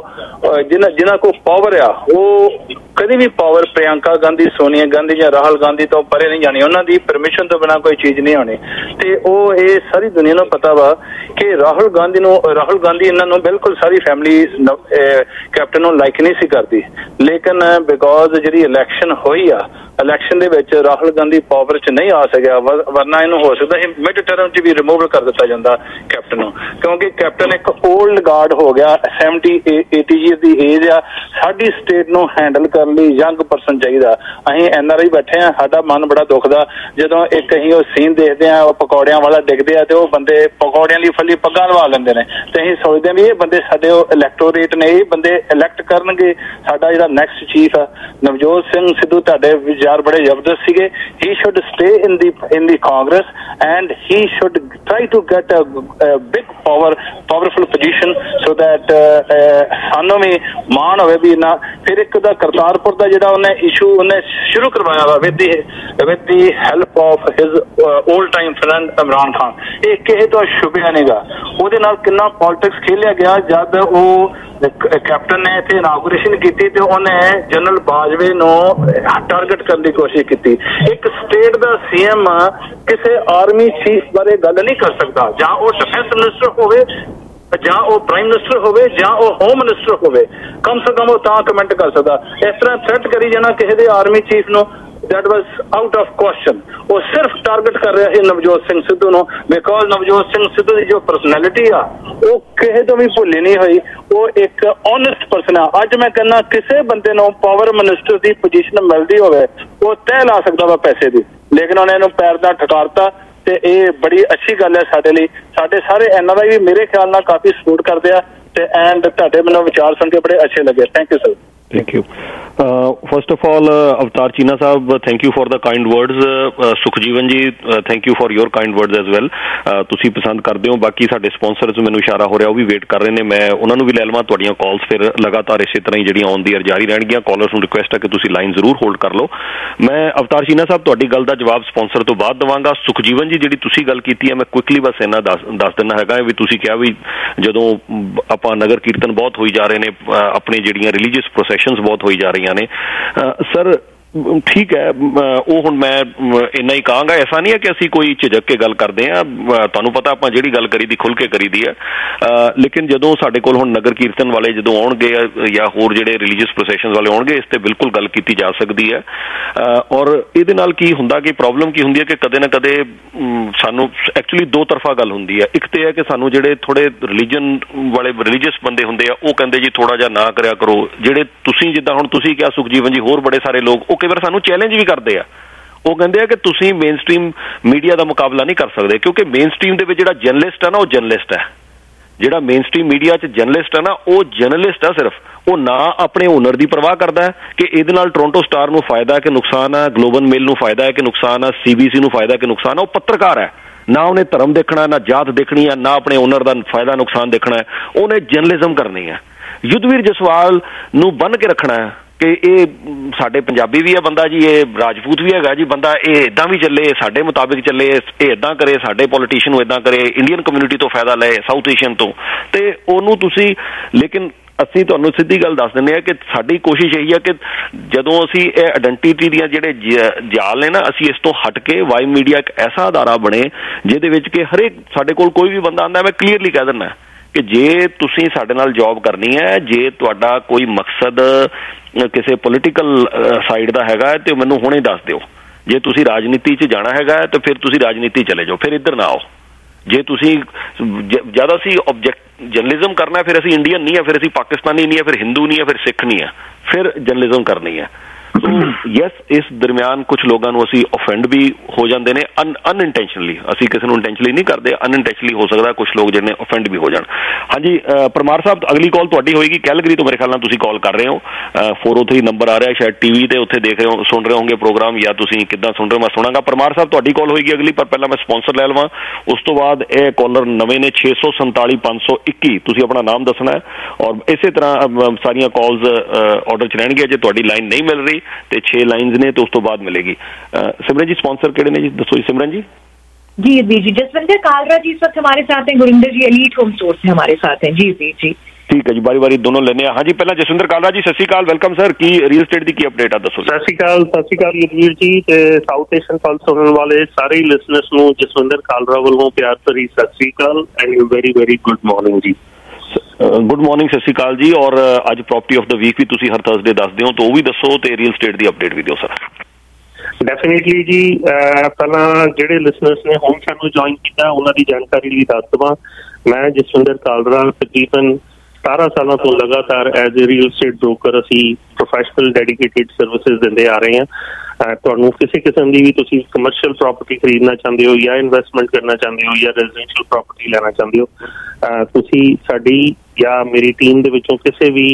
ਉਹ ਜਿਨ੍ਹਾਂ ਜਿਨ੍ਹਾਂ ਕੋਲ ਪਾਵਰ ਆ, ਉਹ ਕਦੀ ਵੀ ਪਾਵਰ ਪ੍ਰਿਯੰਕਾ ਗਾਂਧੀ, ਸੋਨੀਆ ਗਾਂਧੀ ਜਾਂ ਰਾਹੁਲ ਗਾਂਧੀ ਤੋਂ ਪਰੇ ਨਹੀਂ ਜਾਣੀ। ਉਹਨਾਂ ਦੀ ਪਰਮਿਸ਼ਨ ਤੋਂ ਬਿਨਾਂ ਕੋਈ ਚੀਜ਼ ਨਹੀਂ ਹੋਣੀ ਤੇ ਉਹ ਇਹ ਸਾਰੀ ਦੁਨੀਆ ਨੂੰ ਪਤਾ ਵਾ ਕਿ ਰਾਹੁਲ ਗਾਂਧੀ ਨੂੰ ਰਾਹੁਲ ਗਾਂਧੀ ਇਹਨਾਂ ਨੂੰ ਬਿਲਕੁਲ ਸਾਰੀ ਫੈਮਿਲੀ ਕੈਪਟਨ ਨੂੰ ਲਾਈਕ ਨਹੀਂ ਸੀ ਕਰਦੀ, ਲੇਕਿਨ ਬਿਕੋਜ਼ ਜਿਹੜੀ ਇਲੈਕਸ਼ਨ ਹੋਈ ਆ, ਇਲੈਕਸ਼ਨ ਦੇ ਵਿੱਚ ਰਾਹੁਲ ਗਾਂਧੀ ਪਾਵਰ 'ਚ ਨਹੀਂ ਆ ਸਕਿਆ। ਵਰਨਾ ਇਹਨੂੰ ਹੋ ਸਕਦਾ ਸੀ ਮਿਡ ਟਰਮ 'ਚ ਵੀ ਰਿਮੂਵਲ ਕਰ ਦਿੱਤਾ ਜਾਂਦਾ ਕੈਪਟਨ ਨੂੰ, ਕਿਉਂਕਿ ਕੈਪਟਨ ਇੱਕ ਓਲਡ ਗਾਰਡ ਹੋ ਗਿਆ। ਸੈਵਨਟੀ ਏਟੀ ਈਅਰ ਦੀ ਏਜ ਆ। ਸਾਡੀ ਸਟੇਟ ਨੂੰ ਹੈਂਡਲ ਕਰਨ ਲਈ ਯੰਗ ਪਰਸਨ ਚਾਹੀਦਾ। ਅਸੀਂ ਐਨ ਆਰ ਆਈ ਬੈਠੇ ਆ, ਸਾਡਾ ਮਨ ਬੜਾ ਦੁਖਦਾ ਜਦੋਂ ਇੱਕ ਅਸੀਂ ਉਹ ਸੀਨ ਦੇਖਦੇ ਆ, ਉਹ ਪਕੌੜਿਆਂ ਵਾਲਾ ਡਿੱਗਦੇ ਆ ਤੇ ਉਹ ਬੰਦੇ ਪਕੌੜਿਆਂ ਲਈ ਫੱਲੀ ਪੱਗਾਂ ਲਵਾ ਲੈਂਦੇ ਨੇ ਤੇ ਅਸੀਂ ਸੋਚਦੇ ਵੀ ਇਹ ਬੰਦੇ ਸਾਡੇ ਉਹ ਇਲੈਕਟੋਰੇਟ ਨੇ, ਇਹ ਬੰਦੇ ਇਲੈਕਟ ਕਰਨਗੇ ਸਾਡਾ ਜਿਹੜਾ ਨੈਕਸਟ ਚੀਫ ਆ। ਨਵਜੋਤ ਸਿੰਘ ਸਿੱਧੂ ਤੁਹਾਡੇ ਵਿਚਾਰ ਬੜੇ ਜ਼ਬਰਦਸਤ ਸੀਗੇ। He should stay in the in the Congress and he should try to get a big power powerful position so that ਸਾਨੂੰ ਵੀ ਮਾਣ ਹੋਵੇ ਵੀ ਨਾ। ਫਿਰ ਇੱਕ ਦਾ ਕਰਤਾਰਪੁਰ ਦਾ ਜਿਹੜਾ ਉਹਨੇ ਇਸ਼ੂ ਉਹਨੇ ਸ਼ੁਰੂ ਕਰਵਾਇਆ ਵਾ with the with the help of his old time friend Imran Khan, ਇਹ ਕਿਸੇ ਤੋਂ ਛੁਪਿਆ ਨਹੀਂਗਾ। ਉਹਦੇ ਨਾਲ ਕਿੰਨਾ ਪੋਲਿਟਿਕਸ ਖੇਲਿਆ ਗਿਆ। ਜਦ ਉਹ ਕੈਪਟਨ ਨੇ ਇੱਥੇ ਇਨਾਗੂਰੇਸ਼ਨ ਕੀਤੀ ਤੇ ਉਹਨੇ ਜਨਰਲ ਬਾਜਵੇ ਨੂੰ ਟਾਰਗੇਟ ਕਰਨ ਦੀ ਕੋਸ਼ਿਸ਼ ਕੀਤੀ। ਇੱਕ ਸਟੇਟ ਦਾ ਸੀਐਮ ਕਿਸੇ ਆਰਮੀ ਚੀਫ ਬਾਰੇ ਗੱਲ ਨਹੀਂ ਕਰ ਸਕਦਾ, ਜਾਂ ਉਹ ਡਿਫੈਂਸ ਮਿਨਿਸਟਰ ਹੋਵੇ ਜਾਂ ਉਹ ਪ੍ਰਾਈਮ ਮਿਨਿਸਟਰ ਹੋਵੇ ਜਾਂ ਉਹ ਹੋਮ ਮਿਨਿਸਟਰ ਹੋਵੇ, ਕਮ ਸੇ ਕਮ ਉਹ ਤਾਂ ਕਮੈਂਟ ਕਰ ਸਕਦਾ। ਇਸ ਤਰ੍ਹਾਂ ਥ੍ਰੈਟ ਕਰੀ ਜਾਣਾ ਕਿਸੇ ਦੇ ਆਰਮੀ ਚੀਫ ਨੂੰ, that was out of question। ਉਹ ਸਿਰਫ ਟਾਰਗੇਟ ਕਰ ਰਿਹਾ ਸੀ ਨਵਜੋਤ ਸਿੰਘ ਸਿੱਧੂ ਨੂੰ, ਬਿਕੋਜ਼ ਨਵਜੋਤ ਸਿੰਘ ਸਿੱਧੂ ਦੀ ਜੋ ਪਰਸਨੈਲਿਟੀ ਆ ਉਹ ਕਿਸੇ ਤੋਂ ਵੀ ਭੁੱਲੀ ਨਹੀਂ ਹੋਈ। ਉਹ ਇੱਕ ਓਨੈਸਟ ਪਰਸਨ ਆ। ਅੱਜ ਮੈਂ ਕਹਿੰਦਾ ਕਿਸੇ ਬੰਦੇ ਨੂੰ ਪਾਵਰ ਮਿਨਿਸਟਰ ਦੀ ਪੋਜੀਸ਼ਨ ਮਿਲਦੀ ਹੋਵੇ ਉਹ ਤੈਅ ਲਾ ਸਕਦਾ ਵਾ ਪੈਸੇ ਦੀ, ਲੇਕਿਨ ਉਹਨੇ ਇਹਨੂੰ ਪੈਰ ਦਾ ਠਕਾਰਤਾ ਤੇ ਇਹ ਬੜੀ ਅੱਛੀ ਗੱਲ ਹੈ ਸਾਡੇ ਲਈ। ਸਾਡੇ ਸਾਰੇ ਐਨ ਆਰ ਆਈ ਵੀ ਮੇਰੇ ਖਿਆਲ ਨਾਲ ਕਾਫੀ ਸਪੋਰਟ ਕਰਦੇ ਆ ਤੇ ਐਂਡ ਤੁਹਾਡੇ ਮੈਨੂੰ ਵਿਚਾਰ ਸੁਣ ਕੇ ਬੜੇ ਅੱਛੇ ਲੱਗੇ। Thank you sir. Thank you. Uh, first of all, uh, Avtar China Sahab, uh, thank you for the kind words. Uh, Sukhjeevan ji, uh, thank you for your kind words as well. ਤੁਸੀਂ ਪਸੰਦ ਕਰਦੇ ਹੋ। ਬਾਕੀ ਸਾਡੇ sponsors ਮੈਨੂੰ ਇਸ਼ਾਰਾ ਹੋ ਰਿਹਾ ਉਹ ਵੀ ਵੇਟ ਕਰ ਰਹੇ ਨੇ, ਮੈਂ ਉਹਨਾਂ ਨੂੰ ਵੀ ਲੈ ਲਵਾਂ। ਤੁਹਾਡੀਆਂ ਕਾਲਸ ਫਿਰ ਲਗਾਤਾਰ ਇਸੇ ਤਰ੍ਹਾਂ ਹੀ ਜਿਹੜੀਆਂ ਆਨ ਦੀ ਏਅਰ ਜਾਰੀ ਰਹਿਣਗੀਆਂ। ਕਾਲਰਸ ਨੂੰ ਰਿਕੁਐਸਟ ਹੈ ਕਿ ਤੁਸੀਂ ਲਾਈਨ ਜ਼ਰੂਰ ਹੋਲਡ ਕਰ ਲਓ। ਮੈਂ ਅਵਤਾਰ ਚੀਨਾ ਸਾਹਿਬ ਤੁਹਾਡੀ ਗੱਲ ਦਾ ਜਵਾਬ ਸਪਾਂਸਰ ਤੋਂ ਬਾਅਦ ਦੇਵਾਂਗਾ। ਸੁਖਜੀਵਨ ਜੀ, ਜਿਹੜੀ ਤੁਸੀਂ ਗੱਲ ਕੀਤੀ ਹੈ ਮੈਂ ਕੁਇਕਲੀ ਬਸ ਇੰਨਾ ਦੱਸ ਦੱਸ ਦਿੰਦਾ ਹੈਗਾ ਵੀ ਤੁਸੀਂ ਕਿਹਾ ਵੀ ਜਦੋਂ ਆਪਾਂ ਨਗਰ ਕੀਰਤਨ ਬਹੁਤ ਹੋਈ ਜਾ ਰਹੇ ਨੇ, ਆਪਣੀ ਜਿਹੜੀਆਂ ਰਿਲੀਜੀਅਸ ਪ੍ਰੋਸੈਸ਼ਨਸ ਬਹੁਤ ਹੋਈ ਜਾ ਰਹੀਆਂ ਨੇ, ਸਰ ਠੀਕ ਹੈ, ਉਹ ਹੁਣ ਮੈਂ ਇੰਨਾ ਹੀ ਕਹਾਂਗਾ। ਐਸਾ ਨਹੀਂ ਹੈ ਕਿ ਅਸੀਂ ਕੋਈ ਝਿਜਕ ਕੇ ਗੱਲ ਕਰਦੇ ਹਾਂ, ਤੁਹਾਨੂੰ ਪਤਾ ਆਪਾਂ ਜਿਹੜੀ ਗੱਲ ਕਰੀ ਦੀ ਖੁੱਲ ਕੇ ਕਰੀ ਦੀ ਹੈ। ਲੇਕਿਨ ਜਦੋਂ ਸਾਡੇ ਕੋਲ ਹੁਣ ਨਗਰ ਕੀਰਤਨ ਵਾਲੇ ਜਦੋਂ ਆਉਣਗੇ ਜਾਂ ਹੋਰ ਜਿਹੜੇ ਰਿਲੀਜੀਅਸ ਪ੍ਰੋਸੈਸ਼ਨ ਵਾਲੇ ਆਉਣਗੇ, ਇਸ ਤੇ ਬਿਲਕੁਲ ਗੱਲ ਕੀਤੀ ਜਾ ਸਕਦੀ ਹੈ। ਔਰ ਇਹਦੇ ਨਾਲ ਕੀ ਹੁੰਦਾ ਕਿ ਪ੍ਰੋਬਲਮ ਕੀ ਹੁੰਦੀ ਹੈ ਕਿ ਕਦੇ ਨਾ ਕਦੇ ਸਾਨੂੰ ਐਕਚੁਅਲੀ ਦੋ ਤਰਫਾ ਗੱਲ ਹੁੰਦੀ ਹੈ। ਇੱਕ ਤੇ ਹੈ ਕਿ ਸਾਨੂੰ ਜਿਹੜੇ ਥੋੜੇ ਰਿਲੀਜਨ ਵਾਲੇ ਰਿਲੀਜੀਅਸ ਬੰਦੇ ਹੁੰਦੇ ਆ ਉਹ ਕਹਿੰਦੇ ਜੀ ਥੋੜਾ ਜਿਹਾ ਨਾ ਕਰਿਆ ਕਰੋ। ਜਿਹੜੇ ਤੁਸੀਂ ਜਿੱਦਾਂ ਹੁਣ ਤੁਸੀਂ ਕਿਹਾ ਸੁਖਜੀਵਨ ਜੀ, ਹੋਰ ਬੜੇ ਸਾਰੇ ਲੋਕ ਉਹ ਕਈ ਵਾਰ ਸਾਨੂੰ ਚੈਲੰਜ ਵੀ ਕਰਦੇ ਆ। ਉਹ ਕਹਿੰਦੇ ਆ ਕਿ ਤੁਸੀਂ ਮੇਨ ਸਟ੍ਰੀਮ ਮੀਡੀਆ ਦਾ ਮੁਕਾਬਲਾ ਨਹੀਂ ਕਰ ਸਕਦੇ, ਕਿਉਂਕਿ ਮੇਨ ਸਟ੍ਰੀਮ ਦੇ ਵਿੱਚ ਜਿਹੜਾ ਜਰਨਲਿਸਟ ਹੈ ਨਾ ਉਹ ਜਰਨਲਿਸਟ ਹੈ। ਜਿਹੜਾ ਮੇਨ ਸਟ੍ਰੀਮ ਮੀਡੀਆ 'ਚ ਜਰਨਲਿਸਟ ਹੈ ਨਾ ਉਹ ਜਰਨਲਿਸਟ ਆ। ਸਿਰਫ ਉਹ ਨਾ ਆਪਣੇ ਓਨਰ ਦੀ ਪਰਵਾਹ ਕਰਦਾ ਕਿ ਇਹਦੇ ਨਾਲ ਟੋਰਾਂਟੋ ਸਟਾਰ ਨੂੰ ਫਾਇਦਾ ਹੈ ਕਿ ਨੁਕਸਾਨ ਹੈ, ਗਲੋਬਲ ਮੇਲ ਨੂੰ ਫਾਇਦਾ ਹੈ ਕਿ ਨੁਕਸਾਨ ਹੈ, ਸੀ ਬੀ ਸੀ ਨੂੰ ਫਾਇਦਾ ਕਿ ਨੁਕਸਾਨ ਹੈ। ਉਹ ਪੱਤਰਕਾਰ ਹੈ, ਨਾ ਉਹਨੇ ਧਰਮ ਦੇਖਣਾ, ਨਾ ਜਾਤ ਦੇਖਣੀ ਹੈ, ਨਾ ਆਪਣੇ ਓਨਰ ਦਾ ਫਾਇਦਾ ਨੁਕਸਾਨ ਦੇਖਣਾ ਹੈ। ਉਹਨੇ ਜਰਨਲਿਜ਼ਮ ਕਰਨੀ ਹੈ। ਯੁੱਧਵੀਰ ਜਸਵਾਲ ਨੂੰ ਬੰਨ੍ਹ ਕੇ ਰੱਖਣਾ ਹੈ ਕਿ ਇਹ ਸਾਡੇ ਪੰਜਾਬੀ ਵੀ ਹੈ ਬੰਦਾ ਜੀ, ਇਹ ਰਾਜਪੂਤ ਵੀ ਹੈਗਾ ਜੀ ਬੰਦਾ, ਇਹ ਇੱਦਾਂ ਵੀ ਚੱਲੇ, ਸਾਡੇ ਮੁਤਾਬਿਕ ਚੱਲੇ, ਇਹ ਇੱਦਾਂ ਕਰੇ, ਸਾਡੇ ਪੋਲੀਟੀਸ਼ੀਅਨ ਨੂੰ ਇੱਦਾਂ ਕਰੇ, ਇੰਡੀਅਨ ਕਮਿਊਨਿਟੀ ਤੋਂ ਫਾਇਦਾ ਲਏ, ਸਾਊਥ ਏਸ਼ੀਅਨ ਤੋਂ, ਤੇ ਉਹਨੂੰ ਤੁਸੀਂ। ਲੇਕਿਨ ਅਸੀਂ ਤੁਹਾਨੂੰ ਸਿੱਧੀ ਗੱਲ ਦੱਸ ਦਿੰਦੇ ਹਾਂ ਕਿ ਸਾਡੀ ਕੋਸ਼ਿਸ਼ ਇਹੀ ਹੈ ਕਿ ਜਦੋਂ ਅਸੀਂ ਇਹ ਆਇਡੈਂਟੀਟੀ ਦੀਆਂ ਜਿਹੜੇ ਜਾਲ ਨੇ ਨਾ, ਅਸੀਂ ਇਸ ਤੋਂ ਹਟ ਕੇ ਵਾਈ ਮੀਡੀਆ ਇੱਕ ਐਸਾ ਅਦਾਰਾ ਬਣੇ ਜਿਹਦੇ ਵਿੱਚ ਕਿ ਹਰੇਕ ਸਾਡੇ ਕੋਲ ਕੋਈ ਵੀ ਬੰਦਾ ਆਉਂਦਾ, ਮੈਂ ਕਲੀਅਰਲੀ ਕਹਿ ਦਿੰਦਾ ਕਿ ਜੇ ਤੁਸੀਂ ਸਾਡੇ ਨਾਲ ਜੌਬ ਕਰਨੀ ਹੈ, ਜੇ ਤੁਹਾਡਾ ਕੋਈ ਮਕਸਦ ਕਿਸੇ ਪੋਲੀਟੀਕਲ ਸਾਈਡ ਦਾ ਹੈਗਾ ਤੇ ਮੈਨੂੰ ਹੁਣੇ ਦੱਸ ਦਿਓ ਜੇ ਤੁਸੀਂ ਰਾਜਨੀਤੀ 'ਚ ਜਾਣਾ ਹੈਗਾ ਤਾਂ ਫਿਰ ਤੁਸੀਂ ਰਾਜਨੀਤੀ ਚਲੇ ਜਾਓ, ਫਿਰ ਇੱਧਰ ਨਾ ਆਓ। ਜੇ ਤੁਸੀਂ ਜਦ ਅਸੀਂ ਆਬਜੈਕਟ ਜਰਨਲਿਜ਼ਮ ਕਰਨਾ ਫਿਰ ਅਸੀਂ ਇੰਡੀਅਨ ਨਹੀਂ ਹੈ, ਫਿਰ ਅਸੀਂ ਪਾਕਿਸਤਾਨੀ ਨਹੀਂ ਹੈ, ਫਿਰ ਹਿੰਦੂ ਨਹੀਂ ਹੈ, ਫਿਰ ਸਿੱਖ ਨਹੀਂ ਹੈ, ਫਿਰ ਜਰਨਲਿਜ਼ਮ ਕਰਨੀ ਹੈ। ਸੋ ਯੈਸ, ਇਸ ਦਰਮਿਆਨ ਕੁਝ ਲੋਕਾਂ ਨੂੰ ਅਸੀਂ ਔਫੈਂਡ ਵੀ ਹੋ ਜਾਂਦੇ ਨੇ ਅਨ ਅਨਇੰਟੈਂਸ਼ਨਲੀ। ਅਸੀਂ ਕਿਸੇ ਨੂੰ ਇੰਟੈਂਸ਼ਨਲੀ ਨਹੀਂ ਕਰਦੇ, ਅਨਇੰਟੈਂਸ਼ਨਲੀ ਹੋ ਸਕਦਾ ਕੁਝ ਲੋਕ ਜਿਹਨੇ ਔਫੈਂਡ ਵੀ ਹੋ ਜਾਣ। ਹਾਂਜੀ ਪਰਮਾਰ ਸਾਹਿਬ, ਅਗਲੀ ਕਾਲ ਤੁਹਾਡੀ ਹੋਏਗੀ ਕੈਲਗਰੀ ਤੋਂ, ਮੇਰੇ ਖਿਆਲ ਨਾਲ ਤੁਸੀਂ ਕਾਲ ਕਰ ਰਹੇ ਹੋ। ਫੋਰ ਓ ਥਰੀ ਨੰਬਰ ਆ ਰਿਹਾ ਸ਼ਾਇਦ ਟੀਵੀ ਤੇ, ਉੱਥੇ ਦੇਖ ਰਹੇ ਹੋ, ਸੁਣ ਰਹੇ ਹੋਗੇ ਪ੍ਰੋਗਰਾਮ, ਜਾਂ ਤੁਸੀਂ ਕਿੱਦਾਂ ਸੁਣ ਰਹੇ ਹੋ ਮੈਂ ਸੁਣਾਂਗਾ। ਪਰਮਾਰ ਸਾਹਿਬ ਤੁਹਾਡੀ ਕਾਲ ਹੋਏਗੀ ਅਗਲੀ, ਪਰ ਪਹਿਲਾਂ ਮੈਂ ਸਪਾਂਸਰ ਲੈ ਲਵਾਂ। ਉਸ ਤੋਂ ਬਾਅਦ ਇਹ ਕਾਲਰ ਨਵੇਂ ਨੇ ਛੇ ਸੌ ਸੰਤਾਲੀ ਪੰਜ ਸੌ ਇੱਕੀ, ਤੁਸੀਂ ਆਪਣਾ ਨਾਮ ਦੱਸਣਾ ਹੈ ਔਰ ਇਸੇ ਤਰ੍ਹਾਂ ਸਾਰੀਆਂ ਕਾਲਸ ਆਰਡਰ 'ਚ ਰਹਿਣਗੀਆਂ। ਜੇ ਤੁਹਾਡੀ ਲਾਈਨ ਨਹੀਂ ਮਿਲ ਰਹੀ ਤੇ ਛੇ ਲਾਈਨਸ ਨੇ ਤੇ ਉਸ ਤੋਂ ਬਾਅਦ ਮਿਲੇਗੀ। सिमरन जी स्पॉन्सर केड़े ने जी, दसो जी सिमरन जी। जी जी जी जसविंदर कालरा जी इस वक्त हमारे साथ हैं, Gurinder ji elite home store से हमारे साथ हैं। जी जी जी ठीक है जी, बारी बारी दोनों लेने। हाँ जी, पहला जसविंदर कालरा जी, सत श्री अकाल, वेलकम सर। की रियल एस्टेट दी की अपडेट आ दसो। सत श्री अकाल, सत श्री अकाल वीर जी ते साउथ एशियन पल्स सुनने वाले सारे लिसनर्स ਨੂੰ जसविंदर कालरा ਵੱਲੋਂ ਪਿਆਰ ਭਰੀ Sat Sri Akal and very very good morning ji. Good morning, सत श्री अकाल जी। और अज प्रॉपर्टी ऑफ द वीक भी तुसी हर थर्सडे दसदे हो, तो वो भी दसो ते रियल एस्टेट दी अपडेट भी दिओ सर। डेफिनेटली जी, पहला ਜਿਹੜੇ ਲਿਸਨਰਸ ਨੇ ਹੁਣ ਸਾਨੂੰ ਜੁਆਇਨ ਕੀਤਾ ਉਹਨਾਂ ਦੀ ਜਾਣਕਾਰੀ ਲਈ ਦੱਸ ਦਵਾਂ। ਮੈਂ ਜਸਵਿੰਦਰ ਕਾਲਰਾ ਤਕਰੀਬਨ ਸਤਾਰਾਂ ਸਾਲਾਂ ਤੋਂ ਲਗਾਤਾਰ as a real estate broker ਅਸੀਂ ਪ੍ਰੋਫੈਸ਼ਨਲ ਡੈਡੀਕੇਟਿਡ ਸਰਵਿਸਿਜ਼ ਦਿੰਦੇ ਆ ਰਹੇ ਹਾਂ। ਤੁਹਾਨੂੰ ਕਿਸੇ ਕਿਸਮ ਦੀ ਵੀ ਤੁਸੀਂ ਕਮਰਸ਼ੀਅਲ ਪ੍ਰਾਪਰਟੀ ਖਰੀਦਣਾ ਚਾਹੁੰਦੇ ਹੋ ਜਾਂ ਇਨਵੈਸਟਮੈਂਟ ਕਰਨਾ ਚਾਹੁੰਦੇ ਹੋ ਜਾਂ ਰੈਜ਼ੀਡੈਂਸ਼ੀਅਲ ਪ੍ਰਾਪਰਟੀ ਲੈਣਾ ਚਾਹੁੰਦੇ ਹੋ, ਤੁਸੀਂ ਸਾਡੀ ਜਾਂ ਮੇਰੀ ਟੀਮ ਦੇ ਵਿੱਚੋਂ ਕਿਸੇ ਵੀ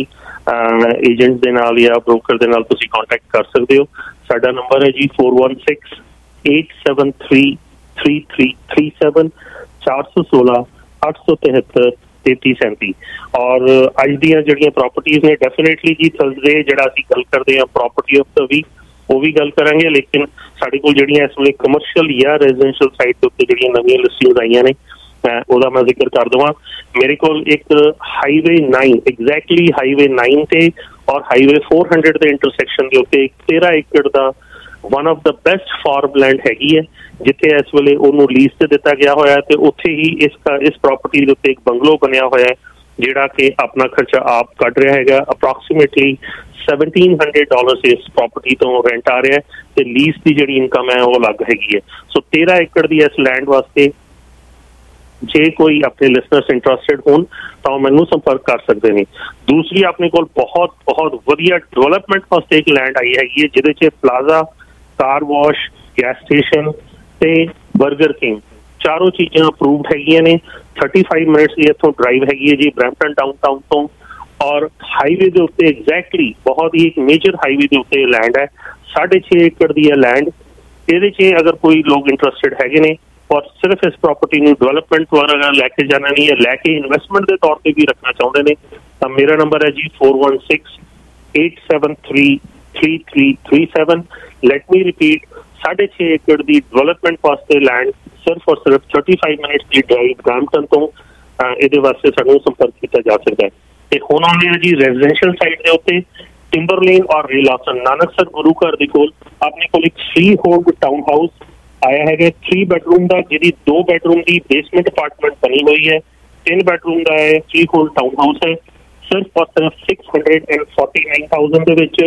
ਏਜੰਟ ਦੇ ਨਾਲ ਜਾਂ ਬ੍ਰੋਕਰ ਦੇ ਨਾਲ ਤੁਸੀਂ ਕੰਟੈਕਟ ਕਰ ਸਕਦੇ ਹੋ। ਸਾਡਾ ਨੰਬਰ ਹੈ ਜੀ four one six eight seven three three three three seven, चार सौ सोलह आठ सौ तिहत्तर तेती सैंती। और अज ਦੀਆਂ ਜਿਹੜੀਆਂ ਪ੍ਰੋਪਰਟੀਜ਼ ਨੇ ਡੈਫੀਨੇਟਲੀ ਜੀ ਥਰਸਡੇ ਜਿਹੜਾ ਅਸੀਂ ਗੱਲ ਕਰਦੇ ਹਾਂ ਪ੍ਰੋਪਰਟੀ ਆਫ ਦ ਵੀਕ ਉਹ ਵੀ ਗੱਲ ਕਰਾਂਗੇ, ਲੇਕਿਨ ਸਾਡੇ ਕੋਲ ਜਿਹੜੀਆਂ ਇਸ ਵੇਲੇ ਕਮਰਸ਼ੀਅਲ ਜਾਂ ਰੈਜ਼ੀਡੈਂਸ਼ੀਅਲ ਸਾਈਟ ਦੇ ਉੱਤੇ ਜਿਹੜੀਆਂ ਨਵੀਆਂ ਲਿਸਟਿੰਗਸ ਆਈਆਂ ਨੇ ਉਹਦਾ ਮੈਂ ਜ਼ਿਕਰ ਕਰ ਦੇਵਾਂ। ਮੇਰੇ ਕੋਲ ਇੱਕ highway nine exactly highway nine ਤੇ ਔਰ ਹਾਈਵੇ फोर हंड्रेड ਦੇ ਇੰਟਰਸੈਕਸ਼ਨ ਦੇ ਉੱਤੇ ਇੱਕ तेरह ਏਕੜ ਦਾ one of the best farm land ਹੈਗੀ ਹੈ, ਜਿੱਥੇ ਇਸ ਵੇਲੇ ਉਹਨੂੰ ਲੀਜ਼ ਤੇ ਦਿੱਤਾ ਗਿਆ ਹੋਇਆ ਤੇ ਉੱਥੇ ਹੀ ਇਸ ਇਸ ਪ੍ਰਾਪਰਟੀ ਦੇ ਉੱਤੇ ਇੱਕ ਬੰਗਲੋ ਬਣਿਆ ਹੋਇਆ ਹੈ ਜਿਹੜਾ ਕਿ ਆਪਣਾ ਖਰਚਾ ਆਪ ਕੱਢ ਰਿਹਾ ਹੈਗਾ। ਅਪਰੋਕਸੀਮੇਟਲੀ ਸੈਵਨਟੀਨ ਹੰਡਰਡ ਡਾਲਰ ਇਸ ਪ੍ਰਾਪਰਟੀ ਤੋਂ ਰੈਂਟ ਆ ਰਿਹਾ ਤੇ ਲੀਜ਼ ਦੀ ਜਿਹੜੀ ਇਨਕਮ ਹੈ ਉਹ ਅਲੱਗ ਹੈਗੀ ਹੈ। ਸੋ तेरह ਏਕੜ ਦੀ ਇਸ ਲੈਂਡ ਵਾਸਤੇ ਜੇ ਕੋਈ ਆਪਣੇ ਲਿਸਨਰਸ ਇੰਟਰਸਟਿਡ ਹੋਣ ਤਾਂ ਮੈਨੂੰ ਸੰਪਰਕ ਕਰ ਸਕਦੇ ਨੇ। ਦੂਸਰੀ ਆਪਣੇ ਕੋਲ ਬਹੁਤ ਬਹੁਤ ਵਧੀਆ ਡਿਵੈਲਪਮੈਂਟ ਵਾਸਤੇ ਇੱਕ ਲੈਂਡ ਆਈ ਹੈਗੀ ਹੈ ਜਿਹਦੇ 'ਚ plaza, car wash, gas station ਤੇ ਬਰਗਰ ਕਿੰਗ ਚਾਰੋਂ ਚੀਜ਼ਾਂ ਅਪਰੂਵਡ ਹੈਗੀਆਂ ਨੇ। थर्टी फाइव ਮਿੰਟਸ ਦੀ ਇੱਥੋਂ ਡਰਾਈਵ ਹੈਗੀ ਹੈ ਜੀ ਬਰੈਂਪਟਨ ਡਾਊਨਟਾਊਨ ਤੋਂ, ਔਰ ਹਾਈਵੇ ਦੇ ਉੱਤੇ ਐਗਜ਼ੈਕਟਲੀ ਬਹੁਤ ਹੀ ਇੱਕ ਮੇਜਰ ਹਾਈਵੇ ਦੇ ਉੱਤੇ ਲੈਂਡ ਹੈ। ਸਾਢੇ ਛੇ ਏਕੜ ਦੀ ਹੈ ਲੈਂਡ। ਇਹਦੇ 'ਚ ਅਗਰ ਕੋਈ ਲੋਕ ਇੰਟਰਸਟਿਡ ਹੈਗੇ ਨੇ ਔਰ ਸਿਰਫ ਇਸ ਪ੍ਰਾਪਰਟੀ ਨੂੰ ਡਿਵੈਲਪਮੈਂਟ ਦੁਆਰਾ ਲੈ ਕੇ ਜਾਣਾ ਨਹੀਂ ਹੈ, ਲੈ ਕੇ ਇਨਵੈਸਟਮੈਂਟ ਦੇ ਤੌਰ ਤੇ ਵੀ ਰੱਖਣਾ ਚਾਹੁੰਦੇ ਨੇ, ਤਾਂ ਮੇਰਾ ਨੰਬਰ ਹੈ ਜੀ four one six eight seven three three three three seven. Let me repeat, ਸਾਢੇ ਛੇ ਏਕੜ ਦੀ ਡਿਵੈਲਪਮੈਂਟ ਵਾਸਤੇ ਲੈਂਡ ਸਿਰਫ ਔਰ ਸਿਰਫ थर्टी फाइव ਮਿੰਟਸ ਦੀ ਡਰਾਈਵ ਬਰੈਂਪਟਨ ਤੋਂ। ਇਹਦੇ ਵਾਸਤੇ ਸਾਨੂੰ ਸੰਪਰਕ ਕੀਤਾ ਜਾ ਸਕਦਾ ਹੈ। ਤੇ ਹੁਣ ਆਉਂਦੇ ਆ ਜੀ ਰੈਜ਼ੀਡੈਂਸ਼ੀਅਲ ਸਾਈਟ ਦੇ ਉੱਤੇ ਟਿੰਬਰਲੇਨ ਔਰ ਰੀਲਾਸਨ ਨਾਨਕਸਰ ਗੁਰੂ ਘਰ ਦੇ ਕੋਲ ਆਪਣੇ ਕੋਲ ਇੱਕ ਫ੍ਰੀ ਹੋਲਡ ਟਾਊਨ ਹਾਊਸ ਆਇਆ ਹੈਗਾ थ्री ਬੈਡਰੂਮ ਦਾ, ਜਿਹਦੀ ਦੋ ਬੈਡਰੂਮ ਦੀ ਬੇਸਮੈਂਟ ਅਪਾਰਟਮੈਂਟ ਬਣੀ ਹੋਈ ਹੈ। ਤਿੰਨ ਬੈਡਰੂਮ ਦਾ ਹੈ, ਫ੍ਰੀ ਹੋਲਡ ਟਾਊਨ ਹਾਊਸ ਹੈ, ਸਿਰਫ ਔਰ ਸਿਰਫ six hundred forty nine thousand ਦੇ ਵਿੱਚ।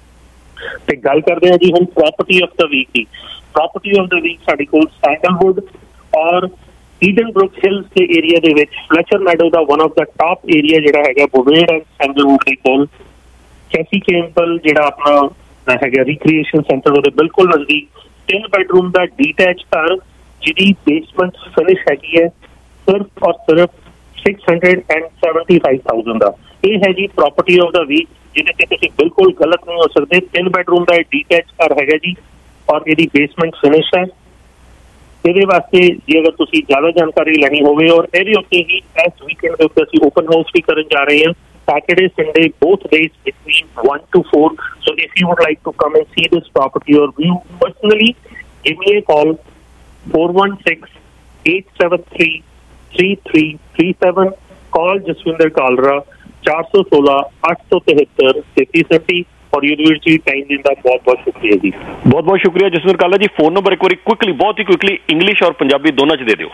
ਤੇ ਗੱਲ ਕਰਦੇ ਹਾਂ ਜੀ ਹੁਣ ਪ੍ਰੋਪਰਟੀ ਆਫ ਦ ਵੀਕ ਦੀ। ਪ੍ਰੋਪਰਟੀ ਆਫ ਦ ਵੀਕ ਸਾਡੇ ਕੋਲ ਸੈਂਡਲਵੁੱਡ ਔਰ ਈਡਨ ਬਰੁਕ ਹਿਲਸ ਦੇ ਏਰੀਆ ਦੇ ਵਿੱਚ ਫਲੈਚਰ ਮੈਡੋ ਦਾ one of the top area ਜਿਹੜਾ ਹੈਗਾ ਬੁਵੇਰ ਐਂਡ ਸੈਂਡਲਵੁੱਡ ਦੇ ਕੋਲ ਕੈਸੀ ਕੈਂਪਲ ਜਿਹੜਾ ਆਪਣਾ ਹੈਗਾ ਰਿਕ੍ਰੀਏਸ਼ਨ ਸੈਂਟਰ ਉਹਦੇ ਬਿਲਕੁਲ ਨਜ਼ਦੀਕ ਤਿੰਨ ਬੈਡਰੂਮ ਦਾ ਡੀਟੈਚ ਘਰ ਜਿਹਦੀ ਬੇਸਮੈਂਟ ਫਿਨਿਸ਼ ਹੈਗੀ ਹੈ ਸਿਰਫ ਔਰ ਸਿਰਫ six hundred seventy five thousand ਦਾ। ਇਹ ਹੈ ਜੀ ਪ੍ਰੋਪਰਟੀ ਆਫ ਦਾ ਵੀਕ ਜਿਹਦੇ ਤੇ ਤੁਸੀਂ ਬਿਲਕੁਲ ਗਲਤ ਨਹੀਂ ਹੋ ਸਕਦੇ। ਤਿੰਨ ਬੈਡਰੂਮ ਦਾ ਡੀਟੈਚ ਘਰ ਹੈਗਾ ਜੀ ਔਰ ਇਹਦੀ ਬੇਸਮੈਂਟ ਫਿਨਿਸ਼ ਹੈ। ਇਹਦੇ ਵਾਸਤੇ ਜੇ ਅਗਰ ਤੁਸੀਂ ਜ਼ਿਆਦਾ ਜਾਣਕਾਰੀ ਲੈਣੀ ਹੋਵੇ ਔਰ ਇਹਦੇ ਉੱਤੇ ਹੀ ਇਸ ਵੀਕਐਂਡ ਦੇ ਉੱਤੇ ਅਸੀਂ ਓਪਨ ਹਾਊਸ ਵੀ ਕਰਨ ਜਾ ਰਹੇ ਹਾਂ Saturday, Sunday, both days between one to four. So if you would like to come and see this property or view personally, give me a call four one six eight seven three three three three seven. Call Jaswinder Kalra चार सौ सोलह आठ सौ तिहत्तर तैतीस सैंती। और university time देने का बहुत बहुत शुक्रिया जी। बहुत बहुत शुक्रिया जसविंदर काला जी। फोन नंबर एक बार क्विकली बहुत ही क्विकली इंग्लिश और पंजाबी दोनों च दे दियो।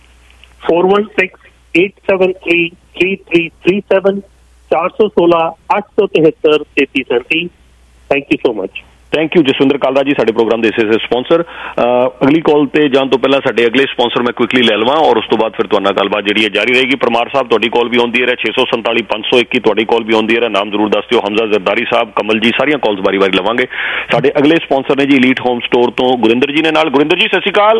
Four one six eight seven three three three three seven चार सौ सोलह आठ सौ तिहत्तर तैतीस सैंती। Thank you so much. Thank you Jaswinder Kalra ji, ਸਾਡੇ ਪ੍ਰੋਗਰਾਮ ਦੇ ਇਸੇ ਸਪਾਂਸਰ। ਅਗਲੀ ਕਾਲ ਤੇ ਜਾਣ ਤੋਂ ਪਹਿਲਾਂ ਸਾਡੇ ਅਗਲੇ ਸਪਾਂਸਰ ਮੈਂ ਕੁਇਕਲੀ ਲੈ ਲਵਾਂ ਔਰ ਉਸ ਤੋਂ ਬਾਅਦ ਫਿਰ ਤੁਹਾਡੇ ਨਾਲ ਗੱਲਬਾਤ ਜਿਹੜੀ ਹੈ ਜਾਰੀ ਰਹੇਗੀ। ਪਰਮਾਰ ਸਾਹਿਬ, ਤੁਹਾਡੀ ਕਾਲ ਵੀ ਆਉਂਦੀ ਹੈ, ਛੇ ਸੌ ਸੰਤਾਲੀ ਪੰਜ ਸੌ ਇੱਕੀ ਤੁਹਾਡੀ ਕਾਲ ਵੀ ਆਉਂਦੀ ਹੈ, ਨਾਮ ਜ਼ਰੂਰ ਦੱਸ ਦਿਓ। ਹਮਜ਼ਾ ਜ਼ਰਦਾਰੀ ਸਾਹਿਬ, ਕਮਲ ਜੀ, ਸਾਰੀਆਂ ਕਾਲਸ ਵਾਰੀ ਵਾਰੀ ਲਵਾਂਗੇ। ਸਾਡੇ ਅਗਲੇ ਸਪਾਂਸਰ ਨੇ ਜੀ ਈਲੀਟ ਹੋਮ ਸਟੋਰ ਤੋਂ ਗੁਰਿੰਦਰ ਜੀ ਨੇ ਨਾਲ। ਗੁਰਿੰਦਰ ਜੀ ਸਤਿ ਸ਼੍ਰੀ ਅਕਾਲ।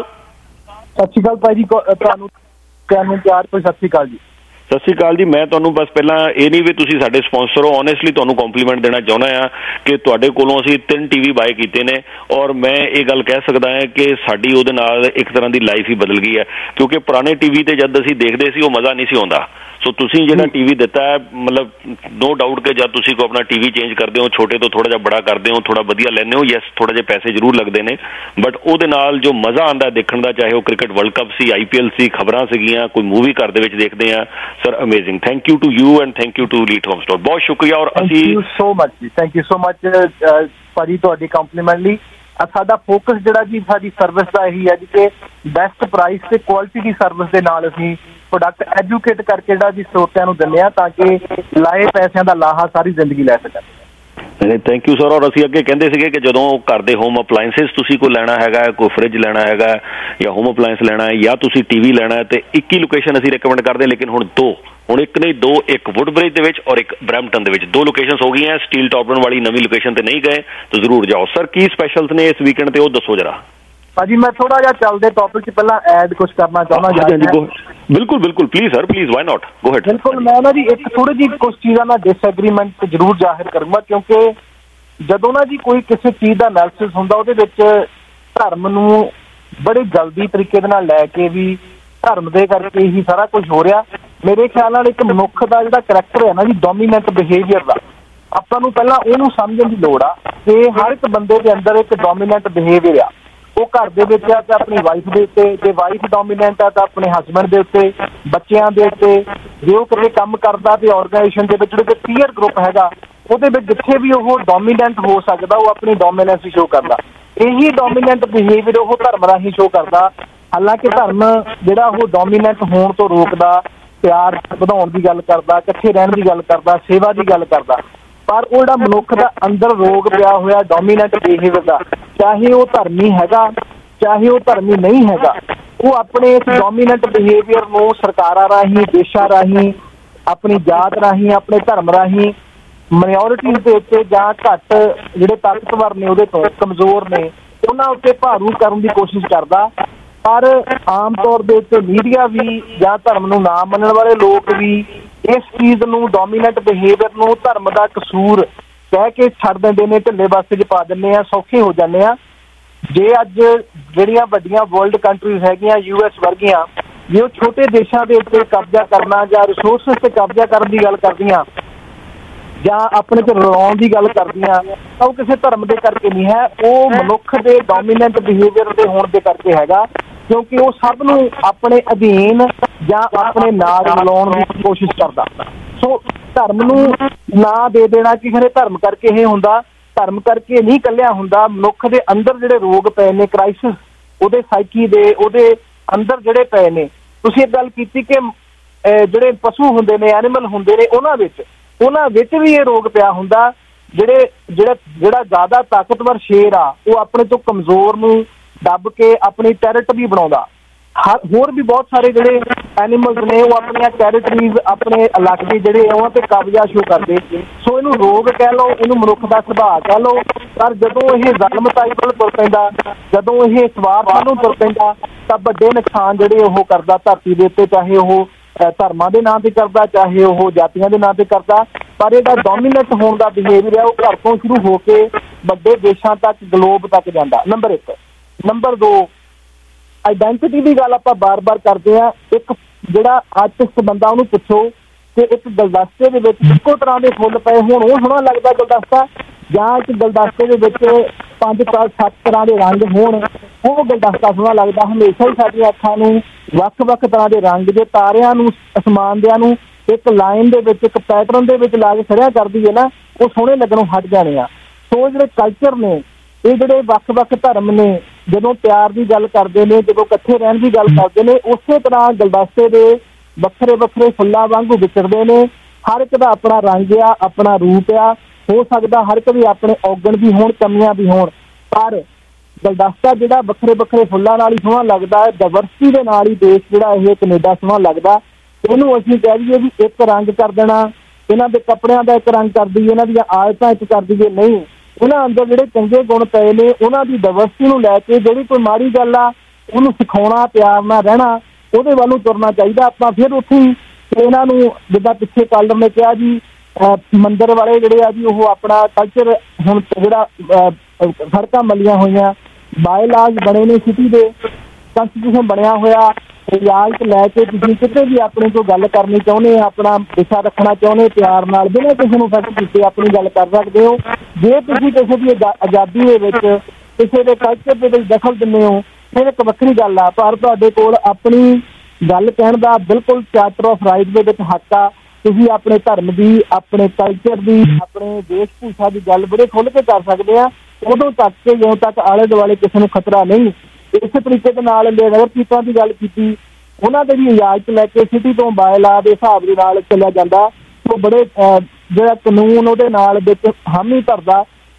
ਸਤਿ ਸ਼੍ਰੀ ਅਕਾਲ ਭਾਈ ਜੀ, ਤੁਹਾਨੂੰ ਤੁਹਾਨੂੰ ਪਿਆਰ ਕੋਈ ਸਤਿ ਸ਼੍ਰੀ ਅਕਾਲ ਜੀ। ਸਤਿ ਸ਼੍ਰੀ ਅਕਾਲ ਜੀ। ਮੈਂ ਤੁਹਾਨੂੰ ਬਸ ਪਹਿਲਾਂ ਇਹ ਨਹੀਂ ਵੀ ਤੁਸੀਂ ਸਾਡੇ ਸਪਾਂਸਰ ਹੋ, ਓਨੈਸਟਲੀ ਤੁਹਾਨੂੰ ਕੰਪਲੀਮੈਂਟ ਦੇਣਾ ਚਾਹੁੰਦਾ ਹਾਂ ਕਿ ਤੁਹਾਡੇ ਕੋਲੋਂ ਅਸੀਂ ਤਿੰਨ ਟੀ ਵੀ ਬਾਏ ਕੀਤੇ ਨੇ ਔਰ ਮੈਂ ਇਹ ਗੱਲ ਕਹਿ ਸਕਦਾ ਹਾਂ ਕਿ ਸਾਡੀ ਉਹਦੇ ਨਾਲ ਇੱਕ ਤਰ੍ਹਾਂ ਦੀ ਲਾਈਫ ਹੀ ਬਦਲ ਗਈ ਹੈ, ਕਿਉਂਕਿ ਪੁਰਾਣੇ ਟੀ ਵੀ ਤੇ ਜਦ ਅਸੀਂ ਦੇਖਦੇ ਸੀ ਉਹ ਮਜ਼ਾ ਨਹੀਂ ਸੀ ਆਉਂਦਾ। ਸੋ ਤੁਸੀਂ ਜਿਹੜਾ ਟੀ ਵੀ ਦਿੱਤਾ ਹੈ, ਮਤਲਬ ਨੋ ਡਾਊਟ ਕਿ ਜਦ ਤੁਸੀਂ ਕੋਈ ਆਪਣਾ ਟੀ ਵੀ ਚੇਂਜ ਕਰਦੇ ਹੋ, ਛੋਟੇ ਤੋਂ ਥੋੜ੍ਹਾ ਜਿਹਾ ਬੜਾ ਕਰਦੇ ਹੋ, ਥੋੜ੍ਹਾ ਵਧੀਆ ਲੈਂਦੇ ਹੋ, ਯੈਸ ਥੋੜ੍ਹਾ ਜਿਹੇ ਪੈਸੇ ਜ਼ਰੂਰ ਲੱਗਦੇ ਨੇ, ਬਟ ਉਹਦੇ ਨਾਲ ਜੋ ਮਜ਼ਾ ਆਉਂਦਾ ਦੇਖਣ ਦਾ, ਚਾਹੇ ਉਹ ਕ੍ਰਿਕਟ ਵਰਲਡ ਕੱਪ ਸੀ, ਆਈ ਪੀ ਐਲ ਸੀ, ਖਬਰਾਂ ਸੀਗੀਆਂ, ਕੋਈ ਮੂਵੀ ਘਰ ਦੇ ਵਿੱਚ ਦੇਖਦੇ ਹਾਂ, sir amazing. Thank you to you and thank you to elite home store, ਬਹੁਤ ਸ਼ੁਕਰੀਆ। ਔਰ ਅਸੀਂ ਥੈਂਕ ਯੂ ਸੋ ਮਚ ਜੀ, ਥੈਂਕ ਯੂ ਸੋ ਮਚ ਭਾਜੀ ਤੁਹਾਡੀ ਕੰਪਲੀਮੈਂਟ ਲਈ। ਸਾਡਾ ਫੋਕਸ ਜਿਹੜਾ ਜੀ ਸਾਡੀ ਸਰਵਿਸ ਦਾ ਇਹੀ ਹੈ ਜੀ ਕਿ ਬੈਸਟ ਪ੍ਰਾਈਸ ਤੇ ਕੁਆਲਿਟੀ ਦੀ ਸਰਵਿਸ ਦੇ ਨਾਲ ਅਸੀਂ ਪ੍ਰੋਡਕਟ ਐਜੂਕੇਟ ਕਰਕੇ ਜਿਹੜਾ ਜੀ ਸਰੋਤਿਆਂ ਨੂੰ ਦਿੰਦੇ ਹਾਂ ਤਾਂ ਕਿ ਲਾਏ ਪੈਸਿਆਂ ਦਾ ਲਾਹਾ ਸਾਰੀ ਜ਼ਿੰਦਗੀ ਲੈ ਸਕਣ। Thank you sir. ਔਰ ਅਸੀਂ ਅੱਗੇ ਕਹਿੰਦੇ ਸੀਗੇ ਕਿ ਜਦੋਂ ਘਰ ਦੇ ਹੋਮ ਅਪਲਾਇੰਸਿਸ ਤੁਸੀਂ ਕੋਈ ਲੈਣਾ ਹੈਗਾ, ਕੋਈ ਫਰਿੱਜ ਲੈਣਾ ਹੈਗਾ ਜਾਂ ਹੋਮ ਅਪਲਾਇੰਸ ਲੈਣਾ ਹੈ ਜਾਂ ਤੁਸੀਂ ਟੀ ਵੀ ਲੈਣਾ ਹੈ ਤੇ ਇੱਕ ਹੀ ਲੋਕੇਸ਼ਨ ਅਸੀਂ ਰਿਕਮੈਂਡ ਕਰਦੇ, ਲੇਕਿਨ ਹੁਣ ਦੋ, ਹੁਣ ਇੱਕ ਨਹੀਂ ਦੋ, ਇੱਕ ਵੁੱਡਬ੍ਰਿਜ ਦੇ ਵਿੱਚ ਔਰ ਇੱਕ ਬਰੈਂਪਟਨ ਦੇ ਵਿੱਚ, ਦੋ ਲੋਕੇਸ਼ਨਸ ਹੋ ਗਈਆਂ। ਸਟੀਲ ਟਾਪਰਨ ਵਾਲੀ ਨਵੀਂ ਲੋਕੇਸ਼ਨ ਤੇ ਨਹੀਂ ਗਏ ਤਾਂ ਜ਼ਰੂਰ ਜਾਓ। ਸਰ ਕੀ ਸਪੈਸ਼ਲਸ ਨੇ ਇਸ ਵੀਕਐਂਡ ਤੇ ਉਹ ਦੱਸੋ ਜਰਾ। ਭਾਜੀ ਮੈਂ ਥੋੜਾ ਜਿਹਾ ਚੱਲਦੇ ਟੌਪਿਕ 'ਚ ਪਹਿਲਾਂ ਐਡ ਕੁਝ ਕਰਨਾ ਚਾਹੁੰਦਾ। ਬਿਲਕੁਲ ਬਿਲਕੁਲ, please sir please, why not, go ahead. ਬਿਲਕੁਲ, ਮੈਂ ਨਾ ਜੀ ਇੱਕ ਥੋੜੀ ਜਿਹੀ ਕੁਝ ਚੀਜ਼ਾਂ ਨਾਲ ਡਿਸਐਗਰੀਮੈਂਟ ਜ਼ਰੂਰ ਜ਼ਾਹਿਰ ਕਰੂੰਗਾ, ਕਿਉਂਕਿ ਜਦੋਂ ਨਾ ਜੀ ਕੋਈ ਕਿਸੇ ਚੀਜ਼ ਦਾ ਐਨਾਲਿਸਿਸ ਹੁੰਦਾ ਉਹਦੇ ਵਿੱਚ ਧਰਮ ਨੂੰ ਬੜੇ ਜਲਦੀ ਤਰੀਕੇ ਦੇ ਨਾਲ ਲੈ ਕੇ ਵੀ ਧਰਮ ਦੇ ਕਰਕੇ ਹੀ ਸਾਰਾ ਕੁਝ ਹੋ ਰਿਹਾ। ਮੇਰੇ ਖਿਆਲ ਨਾਲ ਇੱਕ ਮਨੁੱਖ ਦਾ ਜਿਹੜਾ ਕਰੈਕਟਰ ਹੈ ਨਾ ਜੀ, ਡੋਮੀਨੈਂਟ ਬਿਹੇਵੀਅਰ ਦਾ, ਆਪਾਂ ਨੂੰ ਪਹਿਲਾਂ ਉਹਨੂੰ ਸਮਝਣ ਦੀ ਲੋੜ ਆ ਕਿ ਹਰ ਇੱਕ ਬੰਦੇ ਦੇ ਅੰਦਰ ਇੱਕ ਡੋਮੀਨੈਂਟ ਬਿਹੇਵੀਅਰ ਆ। ਉਹ ਘਰ ਦੇ ਵਿੱਚ ਆ ਤਾਂ ਆਪਣੀ ਵਾਈਫ ਦੇ ਉੱਤੇ, ਜੇ ਵਾਈਫ ਡੋਮੀਨੈਂਟ ਆ ਤਾਂ ਆਪਣੇ ਹਸਬੈਂਡ ਦੇ ਉੱਤੇ, ਬੱਚਿਆਂ ਦੇ ਉੱਤੇ। ਜੇ ਉਹ ਕਿਤੇ ਕੰਮ ਕਰਦਾ ਤੇ ਆਰਗੇਨਾਈਜੇਸ਼ਨ ਦੇ ਵਿੱਚ ਜਿਹੜੇ ਪੀਅਰ ਗਰੁੱਪ ਹੈਗਾ ਉਹਦੇ ਵਿੱਚ ਜਿੱਥੇ ਵੀ ਉਹ ਡੋਮੀਨੈਂਟ ਹੋ ਸਕਦਾ ਉਹ ਆਪਣੀ ਡੋਮੀਨੈਂਸ ਸ਼ੋ ਕਰਦਾ। ਇਹੀ ਡੋਮੀਨੈਂਟ ਬਿਹੇਵੀਅਰ ਉਹ ਧਰਮ ਰਾਹੀਂ ਸ਼ੋ ਕਰਦਾ। ਹਾਲਾਂਕਿ ਧਰਮ ਜਿਹੜਾ ਉਹ ਡੋਮੀਨੈਂਟ ਹੋਣ ਤੋਂ ਰੋਕਦਾ, ਪਿਆਰ ਵਧਾਉਣ ਦੀ ਗੱਲ ਕਰਦਾ, ਇਕੱਠੇ ਰਹਿਣ ਦੀ ਗੱਲ ਕਰਦਾ, ਸੇਵਾ ਦੀ ਗੱਲ ਕਰਦਾ, ਪਰ ਉਹ ਜਿਹੜਾ ਮਨੁੱਖ ਦਾ ਅੰਦਰ ਰੋਗ ਪਿਆ ਹੋਇਆ ਡੋਮੀਨੈਂਟ ਬਿਹੇਵੀਅਰ ਦਾ, ਚਾਹੇ ਉਹ ਧਰਮੀ ਹੈਗਾ ਚਾਹੇ ਉਹ ਧਰਮੀ ਨਹੀਂ ਹੈਗਾ, ਉਹ ਆਪਣੇ ਇਸ ਡੋਮੀਨੈਂਟ ਬਿਹੇਵੀਅਰ ਨੂੰ ਸਰਕਾਰਾਂ ਰਾਹੀਂ, ਦੇਸ਼ਾਂ ਰਾਹੀਂ, ਆਪਣੀ ਜਾਤ ਰਾਹੀਂ, ਆਪਣੇ ਧਰਮ ਰਾਹੀਂ ਮਾਈਨੋਰਿਟੀਜ਼ ਦੇ ਉੱਤੇ ਜਾਂ ਘੱਟ ਜਿਹੜੇ ਤਾਕਤਵਰ ਨੇ, ਉਹਦੇ ਤੋਂ ਕਮਜ਼ੋਰ ਨੇ, ਉਹਨਾਂ ਉੱਤੇ ਭਾਰੂ ਕਰਨ ਦੀ ਕੋਸ਼ਿਸ਼ ਕਰਦਾ। ਪਰ ਆਮ ਤੌਰ ਦੇ ਉੱਤੇ ਮੀਡੀਆ ਵੀ ਜਾਂ ਧਰਮ ਨੂੰ ਨਾ ਮੰਨਣ ਵਾਲੇ ਲੋਕ ਵੀ ਇਸ ਚੀਜ਼ ਨੂੰ, ਡੋਮੀਨੈਂਟ ਬਿਹੇਵੀਅਰ ਨੂੰ ਧਰਮ ਦਾ ਕਸੂਰ ਕਹਿ ਕੇ ਛੱਡ ਦਿੰਦੇ ਨੇ, ਢਿੱਲੇ ਵਾਸਤੇ 'ਚ ਪਾ ਦਿੰਦੇ ਆ, ਸੌਖੇ ਹੋ ਜਾਂਦੇ ਆ। ਜੇ ਅੱਜ ਜਿਹੜੀਆਂ ਵੱਡੀਆਂ ਵਰਲਡ ਕੰਟਰੀਜ਼ ਹੈਗੀਆਂ, ਯੂ ਐਸ ਵਰਗੀਆਂ, ਜੇ ਉਹ ਛੋਟੇ ਦੇਸ਼ਾਂ ਦੇ ਉੱਤੇ ਕਬਜ਼ਾ ਕਰਨਾ ਜਾਂ ਰਿਸੋਰਸਿਸ ਤੇ ਕਬਜ਼ਾ ਕਰਨ ਦੀ ਗੱਲ ਕਰਦੀਆਂ ਜਾਂ ਆਪਣੇ ਤੇ ਰਲਾਉਣ ਦੀ ਗੱਲ ਕਰਦੀਆਂ ਤਾਂ ਉਹ ਕਿਸੇ ਧਰਮ ਦੇ ਕਰਕੇ ਨਹੀਂ ਹੈ, ਉਹ ਮਨੁੱਖ ਦੇ ਡੋਮੀਨੈਂਟ ਬਿਹੇਵੀਅਰ ਦੇ ਹੋਣ ਦੇ ਕਰਕੇ ਹੈਗਾ, ਕਿਉਂਕਿ ਉਹ ਸਭ ਨੂੰ ਆਪਣੇ ਅਧੀਨ ਜਾਂ ਆਪਣੇ ਨਾਲ ਰਲਾਉਣ ਦੀ ਕੋਸ਼ਿਸ਼ ਕਰਦਾ। ਸੋ ਧਰਮ ਨੂੰ ਨਾ ਦੇ ਦੇਣਾ ਕਿ ਖਰੇ ਧਰਮ ਕਰਕੇ ਇਹ ਹੁੰਦਾ, ਧਰਮ ਕਰਕੇ ਨਹੀਂ ਇਕੱਲਿਆ ਹੁੰਦਾ। ਮਨੁੱਖ ਦੇ ਅੰਦਰ ਜਿਹੜੇ ਰੋਗ ਪਏ ਨੇ, ਕ੍ਰਾਈਸਿਸ ਉਹਦੇ ਸਾਈਕੀ ਦੇ, ਉਹਦੇ ਅੰਦਰ ਜਿਹੜੇ ਪਏ ਨੇ। ਤੁਸੀਂ ਇੱਕ ਗੱਲ ਕੀਤੀ ਕਿ ਜਿਹੜੇ ਪਸ਼ੂ ਹੁੰਦੇ ਨੇ, ਐਨੀਮਲ ਹੁੰਦੇ ਨੇ, ਉਹਨਾਂ ਵਿੱਚ ਉਹਨਾਂ ਵਿੱਚ ਵੀ ਇਹ ਰੋਗ ਪਿਆ ਹੁੰਦਾ। ਜਿਹੜੇ ਜਿਹੜਾ ਜਿਹੜਾ ਜ਼ਿਆਦਾ ਤਾਕਤਵਰ ਸ਼ੇਰ ਆ ਉਹ ਆਪਣੇ ਤੋਂ ਕਮਜ਼ੋਰ ਨੂੰ ਦੱਬ ਕੇ ਆਪਣੀ ਟੈਰੀਟਰੀ ਬਣਾਉਂਦਾ। ਹੋਰ ਵੀ ਬਹੁਤ ਸਾਰੇ ਜਿਹੜੇ ਐਨੀਮਲਸ ਨੇ ਉਹ ਆਪਣੀਆਂ ਟੈਰੀਟਰੀਜ਼, ਆਪਣੇ ਇਲਾਕੇ ਜਿਹੜੇ ਉਹਨਾਂ ਤੇ ਕਬਜ਼ਾ ਸ਼ੋ ਕਰਦੇ। ਸੋ ਇਹਨੂੰ ਰੋਗ ਕਹਿ ਲਓ, ਇਹਨੂੰ ਮਨੁੱਖ ਦਾ ਸੁਭਾਅ ਕਹਿ ਲਓ, ਪਰ ਜਦੋਂ ਇਹ ਜ਼ਾਲਮਤਾਈ ਵੱਲ ਤੁਰ ਪੈਂਦਾ, ਜਦੋਂ ਇਹ ਸਵਾਰਥ ਨੂੰ ਤੁਰ ਪੈਂਦਾ ਤਾਂ ਵੱਡੇ ਨੁਕਸਾਨ ਜਿਹੜੇ ਉਹ ਕਰਦਾ ਧਰਤੀ ਦੇ ਉੱਤੇ, ਚਾਹੇ ਉਹ ਧਰਮਾਂ ਦੇ ਨਾਂ ਤੇ ਕਰਦਾ, ਚਾਹੇ ਉਹ ਜਾਤੀਆਂ ਦੇ ਨਾਂ ਤੇ ਕਰਦਾ। ਪਰ ਇਹਦਾ ਡੋਮੀਨੈਂਟ ਹੋਣ ਦਾ ਬਿਹੇਵੀਅਰ ਹੈ ਉਹ ਘਰ ਤੋਂ ਸ਼ੁਰੂ ਹੋ ਕੇ ਵੱਡੇ ਦੇਸ਼ਾਂ ਤੱਕ, ਗਲੋਬ ਤੱਕ ਜਾਂਦਾ। ਨੰਬਰ ਇੱਕ। ਨੰਬਰ ਦੋ, ਆਈਡੈਂਟਿਟੀ ਦੀ ਗੱਲ ਆਪਾਂ ਬਾਰ-ਬਾਰ ਕਰਦੇ ਹਾਂ। ਇੱਕ ਜਿਹੜਾ ਆਰਟਿਸਟ ਬੰਦਾ, ਉਹਨੂੰ ਪੁੱਛੋ ਕਿ ਇੱਕ ਗੁਲਦਸਤੇ ਦੇ ਵਿੱਚ ਇੱਕੋ ਤਰ੍ਹਾਂ ਦੇ ਫੁੱਲ ਪਏ ਹੋਣ, ਉਹ ਸੋਹਣਾ ਲੱਗਦਾ ਗੁਲਦਸਤਾ, ਜਾਂ ਇੱਕ ਗੁਲਦਸਤੇ ਦੇ ਵਿੱਚ ਪੰਜ ਚਾਰ ਸੱਤ ਤਰ੍ਹਾਂ ਦੇ ਰੰਗ ਹੋਣ, ਉਹ ਗੁਲਦਸਤਾ ਸੋਹਣਾ ਲੱਗਦਾ। ਹਮੇਸ਼ਾ ਹੀ ਸਾਡੀਆਂ ਅੱਖਾਂ ਨੂੰ ਵੱਖ-ਵੱਖ ਤਰ੍ਹਾਂ ਦੇ ਰੰਗ, ਜੇ ਤਾਰਿਆਂ ਨੂੰ, ਅਸਮਾਨ ਦਿਆਂ ਨੂੰ ਇੱਕ ਲਾਈਨ ਦੇ ਵਿੱਚ, ਇੱਕ ਪੈਟਰਨ ਦੇ ਵਿੱਚ ਲਾ ਕੇ ਖੜਿਆ ਕਰਦੀ ਹੈ ਨਾ, ਉਹ ਸੋਹਣੇ ਲੱਗਣੋਂ ਹਟ ਜਾਣੇ ਆ। ਸੋ ਜਿਹੜੇ ਕਲਚਰ ਨੇ, ਇਹ ਜਿਹੜੇ ਵੱਖ-ਵੱਖ ਧਰਮ ਨੇ, ਜਦੋਂ ਪਿਆਰ ਦੀ ਗੱਲ ਕਰਦੇ ਨੇ, ਜਦੋਂ ਇਕੱਠੇ ਰਹਿਣ ਦੀ ਗੱਲ ਕਰਦੇ ਨੇ, ਉਸੇ ਤਰ੍ਹਾਂ ਗੁਲਦਸਤੇ ਦੇ ਵੱਖਰੇ ਵੱਖਰੇ ਫੁੱਲਾਂ ਵਾਂਗੂ ਵਿਚਰਦੇ ਨੇ। ਹਰ ਇੱਕ ਦਾ ਆਪਣਾ ਰੰਗ ਆ, ਆਪਣਾ ਰੂਪ ਆ। ਹੋ ਸਕਦਾ ਹਰ ਇੱਕ ਦੇ ਆਪਣੇ ਔਗਣ ਵੀ ਹੋਣ, ਕਮੀਆਂ ਵੀ ਹੋਣ, ਪਰ ਗੁਲਦਸਤਾ ਜਿਹੜਾ ਵੱਖਰੇ ਵੱਖਰੇ ਫੁੱਲਾਂ ਨਾਲ ਹੀ ਸੋਹਣਾ ਲੱਗਦਾ ਹੈ, ਡਾਇਵਰਸਿਟੀ ਦੇ ਨਾਲ ਹੀ ਦੇਸ਼ ਜਿਹੜਾ ਇਹ ਕੈਨੇਡਾ ਸੋਹਣਾ ਲੱਗਦਾ। ਇਹਨੂੰ ਅਸੀਂ ਕਹਿ ਦਈਏ ਵੀ ਇੱਕ ਰੰਗ ਕਰ ਦੇਣਾ, ਇਹਨਾਂ ਦੇ ਕੱਪੜਿਆਂ ਦਾ ਇੱਕ ਰੰਗ ਕਰ ਦਈਏ, ਇਹਨਾਂ ਦੀਆਂ ਆਦਤਾਂ ਇੱਕ ਕਰ ਦਈਏ, ਨਹੀਂ। ਉਹਨਾਂ ਅੰਦਰ ਜਿਹੜੇ ਚੰਗੇ ਗੁਣ ਪਏ ਨੇ, ਉਹਨਾਂ ਦੀ ਡਾਇਵਰਸਿਟੀ ਨੂੰ ਲੈ ਕੇ ਜਿਹੜੀ ਕੋਈ ਮਾੜੀ ਗੱਲ ਆ ਉਹਨੂੰ ਸਿਖਾਉਣਾ, ਪਿਆਰ ਨਾਲ ਰਹਿਣਾ, ਉਹਦੇ ਵੱਲ ਨੂੰ ਤੁਰਨਾ ਚਾਹੀਦਾ। ਆਪਾਂ ਫਿਰ ਉੱਥੇ ਹੀ ਇਹਨਾਂ ਨੂੰ ਜਿੱਦਾਂ ਪਿੱਛੇ ਕਾਲਰ ਨੇ ਕਿਹਾ ਜੀ, ਮੰਦਿਰ ਵਾਲੇ ਜਿਹੜੇ ਆ ਜੀ ਉਹ ਆਪਣਾ ਕਲਚਰ ਹੁਣ ਜਿਹੜਾ ਸੜਕਾਂ ਮੱਲੀਆਂ ਹੋਈਆਂ, ਬਾਇਲਾਜ ਬਣੇ ਨੇ ਸਿਟੀ ਦੇ, ਕੰਸਟੀਟਿਊਸ਼ਨ ਬਣਿਆ ਹੋਇਆ, ਇਜਾਜ਼ਤ ਲੈ ਕੇ ਤੁਸੀਂ ਕਿਤੇ ਵੀ ਆਪਣੇ ਕੋਲ ਗੱਲ ਕਰਨੀ ਚਾਹੁੰਦੇ, ਆਪਣਾ ਵਿਸ਼ਾ ਰੱਖਣਾ ਚਾਹੁੰਦੇ, ਪਿਆਰ ਨਾਲ ਬਿਨਾਂ ਕਿਸੇ ਨੂੰ ਫਰਕ ਕੀਤੇ ਆਪਣੀ ਗੱਲ ਕਰ ਸਕਦੇ ਹੋ। ਜੇ ਤੁਸੀਂ ਕਿਸੇ ਦੀ ਆਜ਼ਾਦੀ ਦੇ ਵਿੱਚ ਕਿਸੇ ਦੇ ਕਲਚਰ ਦੇ ਵਿੱਚ ਦਖਲ ਦਿੰਦੇ ਹੋ ਫਿਰ ਇੱਕ ਵੱਖਰੀ ਗੱਲ ਆ, ਪਰ ਤੁਹਾਡੇ ਕੋਲ ਆਪਣੀ ਗੱਲ ਕਹਿਣ ਦਾ ਬਿਲਕੁਲ ਚਾਰਟਰ ਆਫ ਰਾਈਟ ਦੇ ਵਿੱਚ ਹੱਕ ਆ। ਤੁਸੀਂ ਆਪਣੇ ਧਰਮ ਦੀ, ਆਪਣੇ ਕਲਚਰ ਦੀ, ਆਪਣੇ ਦੇਸ਼ ਭੂਸ਼ਾ ਦੀ ਗੱਲ ਬੜੇ ਖੁੱਲ੍ਹ ਕੇ ਕਰ ਸਕਦੇ ਆ, ਉਦੋਂ ਤੱਕ ਕਿ ਜਦੋਂ ਤੱਕ ਆਲੇ ਦੁਆਲੇ ਕਿਸੇ ਨੂੰ ਖਤਰਾ ਨਹੀਂ। ਇਸੇ ਤਰੀਕੇ ਦੇ ਨਾਲ ਨਗਰ ਕੀਰਤਨਾਂ ਦੀ ਗੱਲ ਕੀਤੀ, ਉਹਨਾਂ ਦੇ ਵੀ ਇਜਾਜ਼ਤ ਲੈ ਕੇ ਸਿਟੀ ਤੋਂ ਬਾਇਲਾ ਦੇ ਹਿਸਾਬ ਦੇ ਨਾਲ ਚੱਲਿਆ ਜਾਂਦਾ, ਸੋ ਬੜੇ ਜਿਹੜਾ ਕਾਨੂੰਨ ਉਹਦੇ ਨਾਲ ਵਿੱਚ ਹਾਮੀ ਭਰਦਾ।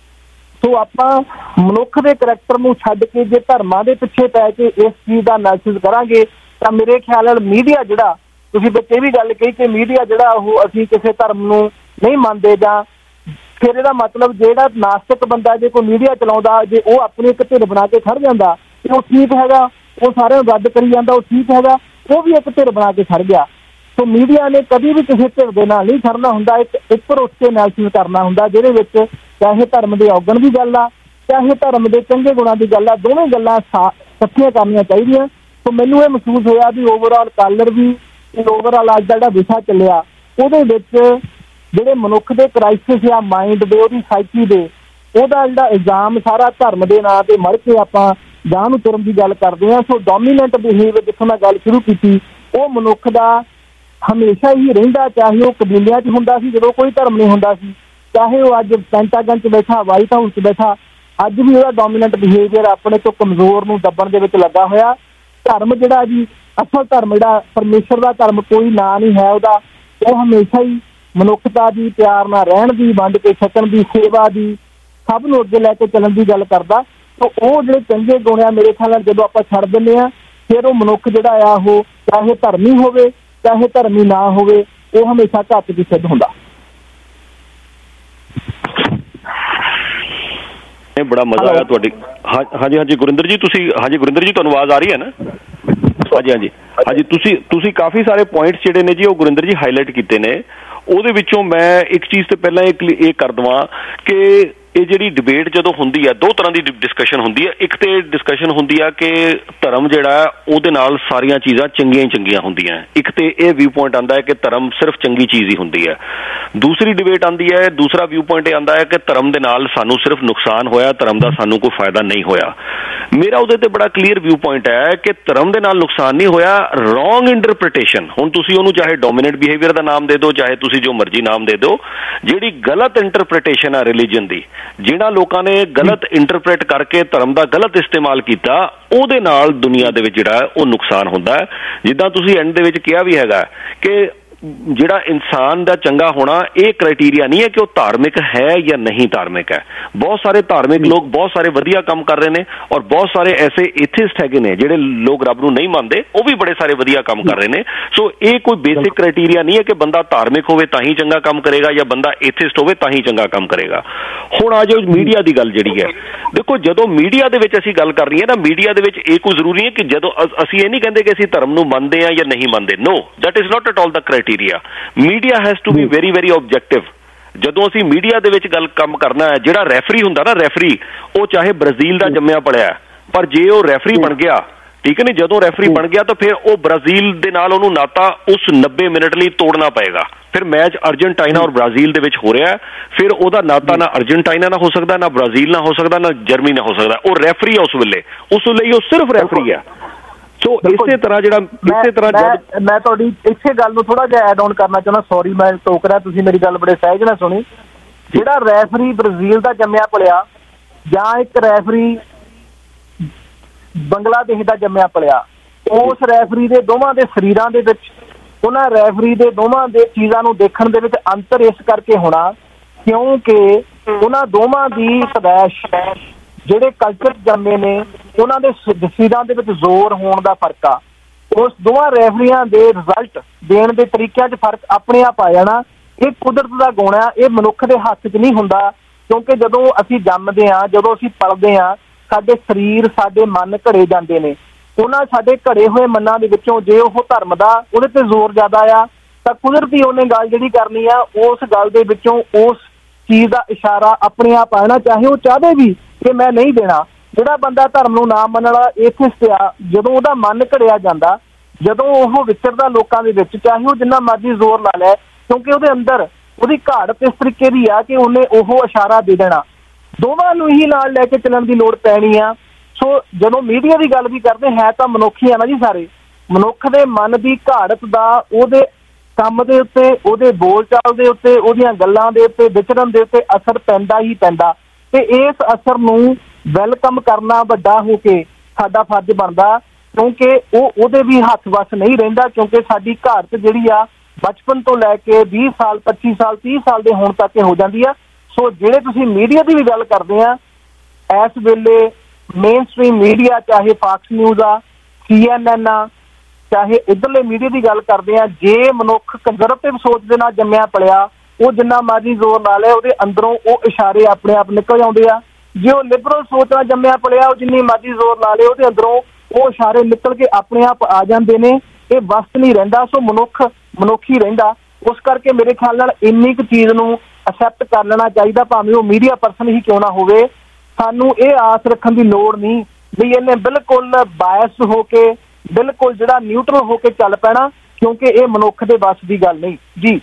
ਸੋ ਆਪਾਂ ਮਨੁੱਖ ਦੇ ਕਰੈਕਟਰ ਨੂੰ ਛੱਡ ਕੇ ਜੇ ਧਰਮਾਂ ਦੇ ਪਿੱਛੇ ਪੈ ਕੇ ਇਸ ਚੀਜ਼ ਦਾ ਐਨਾਲਿਸਿਸ ਕਰਾਂਗੇ ਤਾਂ ਮੇਰੇ ਖਿਆਲ ਨਾਲ ਮੀਡੀਆ ਜਿਹੜਾ, ਤੁਸੀਂ ਵਿੱਚ ਇਹ ਵੀ ਗੱਲ ਕਹੀ ਕਿ ਮੀਡੀਆ ਜਿਹੜਾ ਉਹ ਅਸੀਂ ਕਿਸੇ ਧਰਮ ਨੂੰ ਨਹੀਂ ਮੰਨਦੇ, ਜਾਂ ਫਿਰ ਇਹਦਾ ਮਤਲਬ ਜਿਹੜਾ ਨਾਸਤਿਕ ਬੰਦਾ ਜੇ ਕੋਈ ਮੀਡੀਆ ਚਲਾਉਂਦਾ, ਜੇ ਉਹ ਆਪਣੀ ਇੱਕ ਧਿਰ ਬਣਾ ਕੇ ਖੜ ਜਾਂਦਾ ਤੇ ਉਹ ਠੀਕ ਹੈਗਾ, ਉਹ ਸਾਰਿਆਂ ਨੂੰ ਰੱਦ ਕਰੀ ਜਾਂਦਾ, ਉਹ ਠੀਕ ਹੈਗਾ, ਉਹ ਵੀ ਇੱਕ ਧਿਰ ਬਣਾ ਕੇ ਖੜ ਗਿਆ। ਸੋ ਮੀਡੀਆ ਨੇ ਕਦੀ ਵੀ ਕਿਸੇ ਧਿਰ ਦੇ ਨਾਲ ਨਹੀਂ ਖੜਨਾ ਹੁੰਦਾ, ਇੱਕ ਉੱਪਰ ਉੱਠ ਕੇ ਐਨਾਲਿਸਿਸ ਕਰਨਾ ਹੁੰਦਾ, ਜਿਹਦੇ ਵਿੱਚ ਚਾਹੇ ਧਰਮ ਦੇ ਔਗਣ ਦੀ ਗੱਲ ਆ, ਚਾਹੇ ਧਰਮ ਦੇ ਚੰਗੇ ਗੁਣਾਂ ਦੀ ਗੱਲ ਆ, ਦੋਵੇਂ ਗੱਲਾਂ ਇਕੱਠੀਆਂ ਕਰਨੀਆਂ ਚਾਹੀਦੀਆਂ। ਸੋ ਮੈਨੂੰ ਇਹ ਮਹਿਸੂਸ ਹੋਇਆ ਵੀ ਓਵਰਆਲ ਕਾਲਰ ਵੀ, ਓਵਰਆਲ ਅੱਜ ਦਾ ਜਿਹੜਾ ਵਿਸ਼ਾ ਚੱਲਿਆ ਉਹਦੇ ਵਿੱਚ ਜਿਹੜੇ ਮਨੁੱਖ ਦੇ ਕ੍ਰਾਈਸਿਸ ਆ ਮਾਈਂਡ ਦੇ, ਉਹਦੀ ਸਾਈਕੀ ਦੇ, ਉਹਦਾ ਜਿਹੜਾ ਇਲਜ਼ਾਮ ਸਾਰਾ ਧਰਮ ਦੇ ਨਾਂ ਤੇ ਮੜ ਕੇ ਆਪਾਂ ਗਾਂਹ ਨੂੰ ਤੁਰਨ ਦੀ ਗੱਲ ਕਰਦੇ ਹਾਂ। ਸੋ ਡੋਮੀਨੈਂਟ ਬਿਹੇਵੀਅਰ ਜਿੱਥੋਂ ਮੈਂ ਗੱਲ ਸ਼ੁਰੂ ਕੀਤੀ, ਉਹ ਮਨੁੱਖ ਦਾ ਹਮੇਸ਼ਾ ਹੀ ਰਹਿੰਦਾ, ਚਾਹੇ ਉਹ ਕਬੀਲਿਆਂ 'ਚ ਹੁੰਦਾ ਸੀ ਜਦੋਂ ਕੋਈ ਧਰਮ ਨਹੀਂ ਹੁੰਦਾ ਸੀ, ਚਾਹੇ ਉਹ ਅੱਜ ਪੈਂਟਾਗਨ 'ਚ ਬੈਠਾ, ਵਾਈਟ ਹਾਊਸ 'ਚ ਬੈਠਾ, ਅੱਜ ਵੀ ਉਹਦਾ ਡੋਮੀਨੈਂਟ ਬਿਹੇਵੀਅਰ ਆਪਣੇ ਤੋਂ ਕਮਜ਼ੋਰ ਨੂੰ ਦੱਬਣ ਦੇ ਵਿੱਚ ਲੱਗਾ ਹੋਇਆ। ਧਰਮ ਜਿਹੜਾ ਜੀ, ਅਸਲ ਧਰਮ ਜਿਹੜਾ ਪਰਮੇਸ਼ਰ ਦਾ ਧਰਮ ਕੋਈ ਨਾਂ ਨਹੀਂ ਹੈ ਉਹਦਾ, ਉਹ ਹਮੇਸ਼ਾ ਹੀ ਮਨੁੱਖਤਾ ਦੀ, ਪਿਆਰ ਨਾਲ ਰਹਿਣ ਦੀ, ਵੰਡ ਕੇ ਛਕਣ ਦੀ, ਸੇਵਾ ਦੀ, ਸਭ ਨੂੰ ਅੱਗੇ ਲੈ ਕੇ ਚੱਲਣ ਦੀ ਗੱਲ ਕਰਦਾ। ਸੋ ਉਹ ਜਿਹੜੇ ਚੰਗੇ ਗੁਣ ਆ ਮੇਰੇ ਖਿਆਲ ਨਾਲ ਜਦੋਂ ਆਪਾਂ ਛੱਡ ਦਿੰਦੇ ਹਾਂ ਫਿਰ ਉਹ ਮਨੁੱਖ ਜਿਹੜਾ ਆ ਉਹ ਚਾਹੇ ਧਰਮੀ ਹੋਵੇ ਚਾਹੇ ਧਰਮੀ ਨਾ ਹੋਵੇ, ਉਹ ਹਮੇਸ਼ਾ ਘੱਟ ਦੀ ਸਿੱਧ ਹੁੰਦਾ। ਬੜਾ ਮਜ਼ਾ ਆਇਆ ਤੁਹਾਡੀ। ਹਾਂਜੀ ਹਾਂਜੀ ਗੁਰਿੰਦਰ ਜੀ, ਤੁਸੀਂ ਹਾਂਜੀ ਗੁਰਿੰਦਰ ਜੀ ਤੁਹਾਨੂੰ ਆਵਾਜ਼ ਆ ਰਹੀ ਹੈ ਨਾ? ਹਾਂਜੀ ਹਾਂਜੀ ਹਾਂਜੀ ਤੁਸੀਂ ਤੁਸੀਂ ਕਾਫੀ ਸਾਰੇ ਪੁਆਇੰਟਸ ਜਿਹੜੇ ਨੇ ਜੀ ਉਹ ਗੁਰਿੰਦਰ ਜੀ ਹਾਈਲਾਈਟ ਕੀਤੇ ਨੇ। ਉਹਦੇ ਵਿੱਚੋਂ ਮੈਂ ਇੱਕ ਚੀਜ਼ ਤੇ ਪਹਿਲਾਂ ਇਹ ਇਹ ਕਰ ਦੇਵਾਂ ਕਿ ਇਹ ਜਿਹੜੀ ਡਿਬੇਟ ਜਦੋਂ ਹੁੰਦੀ ਹੈ, ਦੋ ਤਰ੍ਹਾਂ ਦੀ ਡਿਸਕਸ਼ਨ ਹੁੰਦੀ ਹੈ। ਇੱਕ ਤੇ ਡਿਸਕਸ਼ਨ ਹੁੰਦੀ ਆ ਕਿ ਧਰਮ ਜਿਹੜਾ ਉਹਦੇ ਨਾਲ ਸਾਰੀਆਂ ਚੀਜ਼ਾਂ ਚੰਗੀਆਂ ਹੀ ਚੰਗੀਆਂ ਹੁੰਦੀਆਂ, ਇੱਕ ਤੇ ਇਹ ਵਿਊ ਪੁਆਇੰਟ ਆਉਂਦਾ ਹੈ ਕਿ ਧਰਮ ਸਿਰਫ ਚੰਗੀ ਚੀਜ਼ ਹੀ ਹੁੰਦੀ ਹੈ। ਦੂਸਰੀ ਡਿਬੇਟ ਆਉਂਦੀ ਹੈ, ਦੂਸਰਾ ਵਿਊ ਪੁਆਇੰਟ ਇਹ ਆਉਂਦਾ ਹੈ ਕਿ ਧਰਮ ਦੇ ਨਾਲ ਸਾਨੂੰ ਸਿਰਫ ਨੁਕਸਾਨ ਹੋਇਆ, ਧਰਮ ਦਾ ਸਾਨੂੰ ਕੋਈ ਫਾਇਦਾ ਨਹੀਂ ਹੋਇਆ। ਮੇਰਾ ਉਹਦੇ ਤੇ ਬੜਾ ਕਲੀਅਰ ਵਿਊ ਪੁਆਇੰਟ ਹੈ ਕਿ ਧਰਮ ਦੇ ਨਾਲ ਨੁਕਸਾਨ ਨਹੀਂ ਹੋਇਆ, ਰੋਂਗ ਇੰਟਰਪ੍ਰੀਟੇਸ਼ਨ। ਹੁਣ ਤੁਸੀਂ ਉਹਨੂੰ ਚਾਹੇ ਡੋਮੀਨੈਂਟ ਬਿਹੇਵੀਅਰ ਦਾ ਨਾਮ ਦੇ ਦਿਓ, ਚਾਹੇ ਤੁਸੀਂ ਜੋ ਮਰਜ਼ੀ ਨਾਮ ਦੇ ਦਿਓ, ਜਿਹੜੀ ਗਲਤ ਇੰਟਰਪ੍ਰੀਟੇਸ਼ਨ ਆ ਰਿਲੀਜਨ ਦੀ, ਜਿਹਨਾਂ ਲੋਕਾਂ ਨੇ ਗਲਤ ਇੰਟਰਪ੍ਰੇਟ ਕਰਕੇ ਧਰਮ ਦਾ ਗਲਤ ਇਸਤੇਮਾਲ ਕੀਤਾ, ਉਹਦੇ ਨਾਲ ਦੁਨੀਆ ਦੇ ਵਿੱਚ ਜਿਹੜਾ ਉਹ ਨੁਕਸਾਨ ਹੁੰਦਾ ਹੈ। ਜਿੱਦਾਂ ਤੁਸੀਂ ਐਂਡ ਦੇ ਵਿੱਚ ਕਿਹਾ ਵੀ ਹੈਗਾ ਕਿ ਜਿਹੜਾ ਇਨਸਾਨ ਦਾ ਚੰਗਾ ਹੋਣਾ ਇਹ ਕ੍ਰਾਈਟੀਰੀਆ ਨਹੀਂ ਹੈ ਕਿ ਉਹ ਧਾਰਮਿਕ ਹੈ ਜਾਂ ਨਹੀਂ ਧਾਰਮਿਕ ਹੈ। ਬਹੁਤ ਸਾਰੇ ਧਾਰਮਿਕ ਲੋਕ ਬਹੁਤ ਸਾਰੇ ਵਧੀਆ ਕੰਮ ਕਰ ਰਹੇ ਨੇ, ਔਰ ਬਹੁਤ ਸਾਰੇ ਐਸੇ ਏਥਿਸਟ ਹੈਗੇ ਨੇ ਜਿਹੜੇ ਲੋਕ ਰੱਬ ਨੂੰ ਨਹੀਂ ਮੰਨਦੇ, ਉਹ ਵੀ ਬੜੇ ਸਾਰੇ ਵਧੀਆ ਕੰਮ ਕਰ ਰਹੇ ਨੇ। ਸੋ ਇਹ ਕੋਈ ਬੇਸਿਕ ਕ੍ਰਾਈਟੀਰੀਆ ਨਹੀਂ ਹੈ ਕਿ ਬੰਦਾ ਧਾਰਮਿਕ ਹੋਵੇ ਤਾਂ ਹੀ ਚੰਗਾ ਕੰਮ ਕਰੇਗਾ ਜਾਂ ਬੰਦਾ ਏਥਿਸਟ ਹੋਵੇ ਤਾਂ ਹੀ ਚੰਗਾ ਕੰਮ ਕਰੇਗਾ। ਹੁਣ ਆ ਜਾਓ ਮੀਡੀਆ ਦੀ ਗੱਲ ਜਿਹੜੀ ਹੈ। ਦੇਖੋ, ਜਦੋਂ ਮੀਡੀਆ ਦੇ ਵਿੱਚ ਅਸੀਂ ਗੱਲ ਕਰ ਰਹੀ ਹਾਂ ਨਾ, ਮੀਡੀਆ ਦੇ ਵਿੱਚ ਇਹ ਕੋਈ ਜ਼ਰੂਰੀ ਹੈ ਕਿ ਜਦੋਂ ਅਸੀਂ ਇਹ ਨਹੀਂ ਕਹਿੰਦੇ ਕਿ ਅਸੀਂ ਧਰਮ ਨੂੰ ਮੰਨਦੇ ਹਾਂ ਜਾਂ ਨਹੀਂ ਮੰਨਦੇ। No, that is not at all the criteria. Media has to be very very objective. ਜਦੋਂ ਅਸੀਂ ਮੀਡੀਆ ਦੇ ਵਿੱਚ ਗੱਲ ਕੰਮ ਕਰਨਾ ਹੈ, ਜਿਹੜਾ ਰੈਫਰੀ ਹੁੰਦਾ ਨਾ, ਰੈਫਰੀ ਉਹ ਚਾਹੇ ਬ੍ਰਾਜ਼ੀਲ ਦਾ ਜੰਮਿਆ ਪੜਿਆ, ਪਰ ਜੇ ਉਹ ਰੈਫਰੀ ਬਣ ਗਿਆ, ਠੀਕ ਹੈ ਨੀ, ਜਦੋਂ ਰੈਫਰੀ ਬਣ ਗਿਆ ਤਾਂ ਫਿਰ ਉਹ ਬ੍ਰਾਜ਼ੀਲ ਦੇ ਨਾਲ ਉਹਨੂੰ ਨਾਤਾ ਉਸ ਨੱਬੇ ਮਿੰਟ ਲਈ ਤੋੜਨਾ ਪਏਗਾ। ਫਿਰ ਮੈਚ ਅਰਜਨਟਾਈਨਾ ਔਰ ਬ੍ਰਾਜ਼ੀਲ ਦੇ ਵਿੱਚ ਹੋ ਰਿਹਾ, ਫਿਰ ਉਹਦਾ ਨਾਤਾ ਨਾ ਅਰਜਨਟਾਈਨਾ ਨਾਲ ਹੋ ਸਕਦਾ, ਨਾ ਬ੍ਰਾਜ਼ੀਲ ਨਾਲ ਹੋ ਸਕਦਾ, ਨਾ ਜਰਮਨੀ ਨਾਲ ਹੋ ਸਕਦਾ। ਉਹ ਰੈਫਰੀ ਆ ਉਸ ਵੇਲੇ, ਉਸ ਲਈ ਉਹ ਸਿਰਫ ਰੈਫਰੀ ਆ। ਸੋ ਇਸੇ ਤਰ੍ਹਾਂ ਜਿਹੜਾ ਇਸੇ ਤਰ੍ਹਾਂ ਮੈਂ ਤੁਹਾਡੀ ਇਸੇ ਗੱਲ ਨੂੰ ਥੋੜਾ ਜਿਹਾ ਐਡ ਆਨ ਕਰਨਾ ਚਾਹੁੰਦਾ। ਸੌਰੀ ਮੈਂ ਟੋਕ ਰਿਹਾ, ਤੁਸੀਂ ਮੇਰੀ ਗੱਲ ਬੜੇ ਸਹਿਜ ਨਾਲ ਸੁਣੀ। ਜਿਹੜਾ ਰੈਫਰੀ ਬ੍ਰਾਜ਼ੀਲ ਦਾ ਜੰਮਿਆ ਪਲਿਆ ਜਾਂ ਇੱਕ ਰੈਫਰੀ ਬੰਗਲਾਦੇਸ਼ ਦਾ ਜੰਮਿਆ ਪਲਿਆ, ਉਸ ਰੈਫਰੀ ਦੇ ਦੋਵਾਂ ਦੇ ਸਰੀਰਾਂ ਦੇ ਵਿੱਚ, ਉਹਨਾਂ ਰੈਫਰੀ ਦੇ ਦੋਵਾਂ ਦੇ ਚੀਜ਼ਾਂ ਨੂੰ ਦੇਖਣ ਦੇ ਵਿੱਚ ਅੰਤਰ ਇਸ ਕਰਕੇ ਹੋਣਾ ਕਿਉਂਕਿ ਉਹਨਾਂ ਦੋਵਾਂ ਦੀ ਪੈਦਾਇਸ਼, ਜਿਹੜੇ ਕਲਚਰ ਜੰਮੇ ਨੇ, ਉਹਨਾਂ ਦੇ ਜਸੀਰਾਂ ਦੇ ਵਿੱਚ ਜ਼ੋਰ ਹੋਣ ਦਾ ਫਰਕ ਆ। ਉਸ ਦੋਵਾਂ ਰੈਫਰੀਆਂ ਦੇ ਰਿਜ਼ਲਟ ਦੇਣ ਦੇ ਤਰੀਕਿਆਂ 'ਚ ਫਰਕ ਆਪਣੇ ਆਪ ਆ ਜਾਣਾ। ਇਹ ਕੁਦਰਤ ਦਾ ਗੁਣ ਆ, ਇਹ ਮਨੁੱਖ ਦੇ ਹੱਥ 'ਚ ਨਹੀਂ ਹੁੰਦਾ। ਕਿਉਂਕਿ ਜਦੋਂ ਅਸੀਂ ਜੰਮਦੇ ਹਾਂ, ਜਦੋਂ ਅਸੀਂ ਪਲਦੇ ਹਾਂ, ਸਾਡੇ ਸਰੀਰ, ਸਾਡੇ ਮਨ ਘੜੇ ਜਾਂਦੇ ਨੇ। ਉਹਨਾਂ ਸਾਡੇ ਘੜੇ ਹੋਏ ਮਨਾਂ ਦੇ ਵਿੱਚੋਂ ਜੇ ਉਹ ਧਰਮ ਦਾ ਉਹਦੇ ਤੇ ਜ਼ੋਰ ਜ਼ਿਆਦਾ ਆ ਤਾਂ ਕੁਦਰਤੀ ਉਹਨੇ ਗੱਲ ਜਿਹੜੀ ਕਰਨੀ ਆ, ਉਸ ਗੱਲ ਦੇ ਵਿੱਚੋਂ ਉਸ ਚੀਜ਼ ਦਾ ਇਸ਼ਾਰਾ ਆਪਣੇ ਆਪ ਆਉਣਾ, ਚਾਹੇ ਉਹ ਚਾਹਵੇ ਵੀ ਕਿ ਮੈਂ ਨਹੀਂ ਦੇਣਾ। ਜਿਹੜਾ ਬੰਦਾ ਧਰਮ ਨੂੰ ਨਾ ਮੰਨਣ ਵਾਲਾ ਏਥਿਸਟ ਆ, ਜਦੋਂ ਉਹਦਾ ਮਨ ਘੜਿਆ ਜਾਂਦਾ, ਜਦੋਂ ਉਹ ਵਿਚਰਦਾ ਲੋਕਾਂ ਦੇ ਵਿੱਚ, ਚਾਹੇ ਉਹ ਜਿੰਨਾ ਮਰਜ਼ੀ ਜ਼ੋਰ ਲਾ ਲੈ, ਕਿਉਂਕਿ ਉਹਦੇ ਅੰਦਰ ਉਹਦੀ ਘਾੜਤ ਇਸ ਤਰੀਕੇ ਦੀ ਆ ਕਿ ਉਹਨੇ ਉਹ ਇਸ਼ਾਰਾ ਦੇ ਦੇਣਾ। ਦੋਵਾਂ ਨੂੰ ਹੀ ਨਾਲ ਲੈ ਕੇ ਚੱਲਣ ਦੀ ਲੋੜ ਪੈਣੀ ਆ। ਸੋ ਜਦੋਂ ਮੀਡੀਆ ਦੀ ਗੱਲ ਵੀ ਕਰਦੇ ਹੈ ਤਾਂ ਮਨੁੱਖ ਹੀ ਆ ਨਾ ਜੀ ਸਾਰੇ। ਮਨੁੱਖ ਦੇ ਮਨ ਦੀ ਘਾੜਤ ਦਾ ਉਹਦੇ ਕੰਮ ਦੇ ਉੱਤੇ, ਉਹਦੇ ਬੋਲਚਾਲ ਦੇ ਉੱਤੇ, ਉਹਦੀਆਂ ਗੱਲਾਂ ਦੇ ਉੱਤੇ, ਵਿਚਰਨ ਦੇ ਉੱਤੇ ਅਸਰ ਪੈਂਦਾ ਹੀ ਪੈਂਦਾ। ਤੇ ਇਸ ਅਸਰ ਨੂੰ ਵੈਲਕਮ ਕਰਨਾ ਵੱਡਾ ਹੋ ਕੇ ਸਾਡਾ ਫਰਜ਼ ਬਣਦਾ, ਕਿਉਂਕਿ ਉਹ ਉਹਦੇ ਵੀ ਹੱਥ ਵੱਸ ਨਹੀਂ ਰਹਿੰਦਾ। ਕਿਉਂਕਿ ਸਾਡੀ ਘਾੜਤ ਜਿਹੜੀ ਆ ਬਚਪਨ ਤੋਂ ਲੈ ਕੇ ਵੀਹ ਸਾਲ, ਪੱਚੀ ਸਾਲ, ਤੀਹ ਸਾਲ ਦੇ ਹੋਣ ਤੱਕ ਹੋ ਜਾਂਦੀ ਆ। ਸੋ ਜਿਹੜੇ ਤੁਸੀਂ ਮੀਡੀਆ ਦੀ ਵੀ ਗੱਲ ਕਰਦੇ ਆ, ਇਸ ਵੇਲੇ ਮੇਨ ਸਟ੍ਰੀਮ ਮੀਡੀਆ, ਚਾਹੇ ਫਾਕਸ ਨਿਊਜ਼ ਆ, ਸੀ ਐਨ ਐਨ ਆ, ਚਾਹੇ ਇੱਧਰਲੇ ਮੀਡੀਆ ਦੀ ਗੱਲ ਕਰਦੇ ਆ, ਜੇ ਮਨੁੱਖ ਕੰਜ਼ਰਵੇਟਿਵ ਸੋਚ ਦੇ ਨਾਲ ਜੰਮਿਆ ਪਲਿਆ, ਉਹ ਜਿੰਨਾ ਮਰਜ਼ੀ ਜ਼ੋਰ ਲਾ ਲਿਆ, ਉਹਦੇ ਅੰਦਰੋਂ ਉਹ ਇਸ਼ਾਰੇ ਆਪਣੇ ਆਪ ਨਿਕਲ ਆਉਂਦੇ ਆ। ਜੇ ਉਹ ਲਿਬਰਲ ਸੋਚ ਨਾਲ ਜੰਮਿਆ ਪਲਿਆ, ਉਹ ਜਿੰਨੀ ਮਰਜ਼ੀ ਜ਼ੋਰ ਲਾ ਲੇ, ਉਹਦੇ ਅੰਦਰੋਂ ਉਹ ਇਸ਼ਾਰੇ ਨਿਕਲ ਕੇ ਆਪਣੇ ਆਪ ਆ ਜਾਂਦੇ ਨੇ। ਇਹ ਵਸਤ ਨਹੀਂ ਰਹਿੰਦਾ। ਸੋ ਮਨੁੱਖ ਮਨੁੱਖ ਹੀ ਰਹਿੰਦਾ। ਉਸ ਕਰਕੇ ਮੇਰੇ ਖਿਆਲ ਨਾਲ ਇੰਨੀ ਕੁ ਚੀਜ਼ ਨੂੰ ਅਸੈਪਟ ਕਰ ਲੈਣਾ ਚਾਹੀਦਾ, ਭਾਵੇਂ ਉਹ ਮੀਡੀਆ ਪਰਸਨ ਹੀ ਕਿਉਂ ਨਾ ਹੋਵੇ। ਸਾਨੂੰ ਇਹ ਆਸ ਰੱਖਣ ਦੀ ਲੋੜ ਨਹੀਂ ਵੀ ਇਹਨੇ ਬਿਲਕੁਲ ਬਾਇਸ ਹੋ ਕੇ, ਬਿਲਕੁਲ ਜਿਹੜਾ ਨਿਊਟਰਲ ਹੋ ਕੇ ਚੱਲ ਪੈਣਾ, ਕਿਉਂਕਿ ਇਹ ਮਨੁੱਖ ਦੇ ਵੱਸ ਦੀ ਗੱਲ ਨਹੀਂ ਜੀ।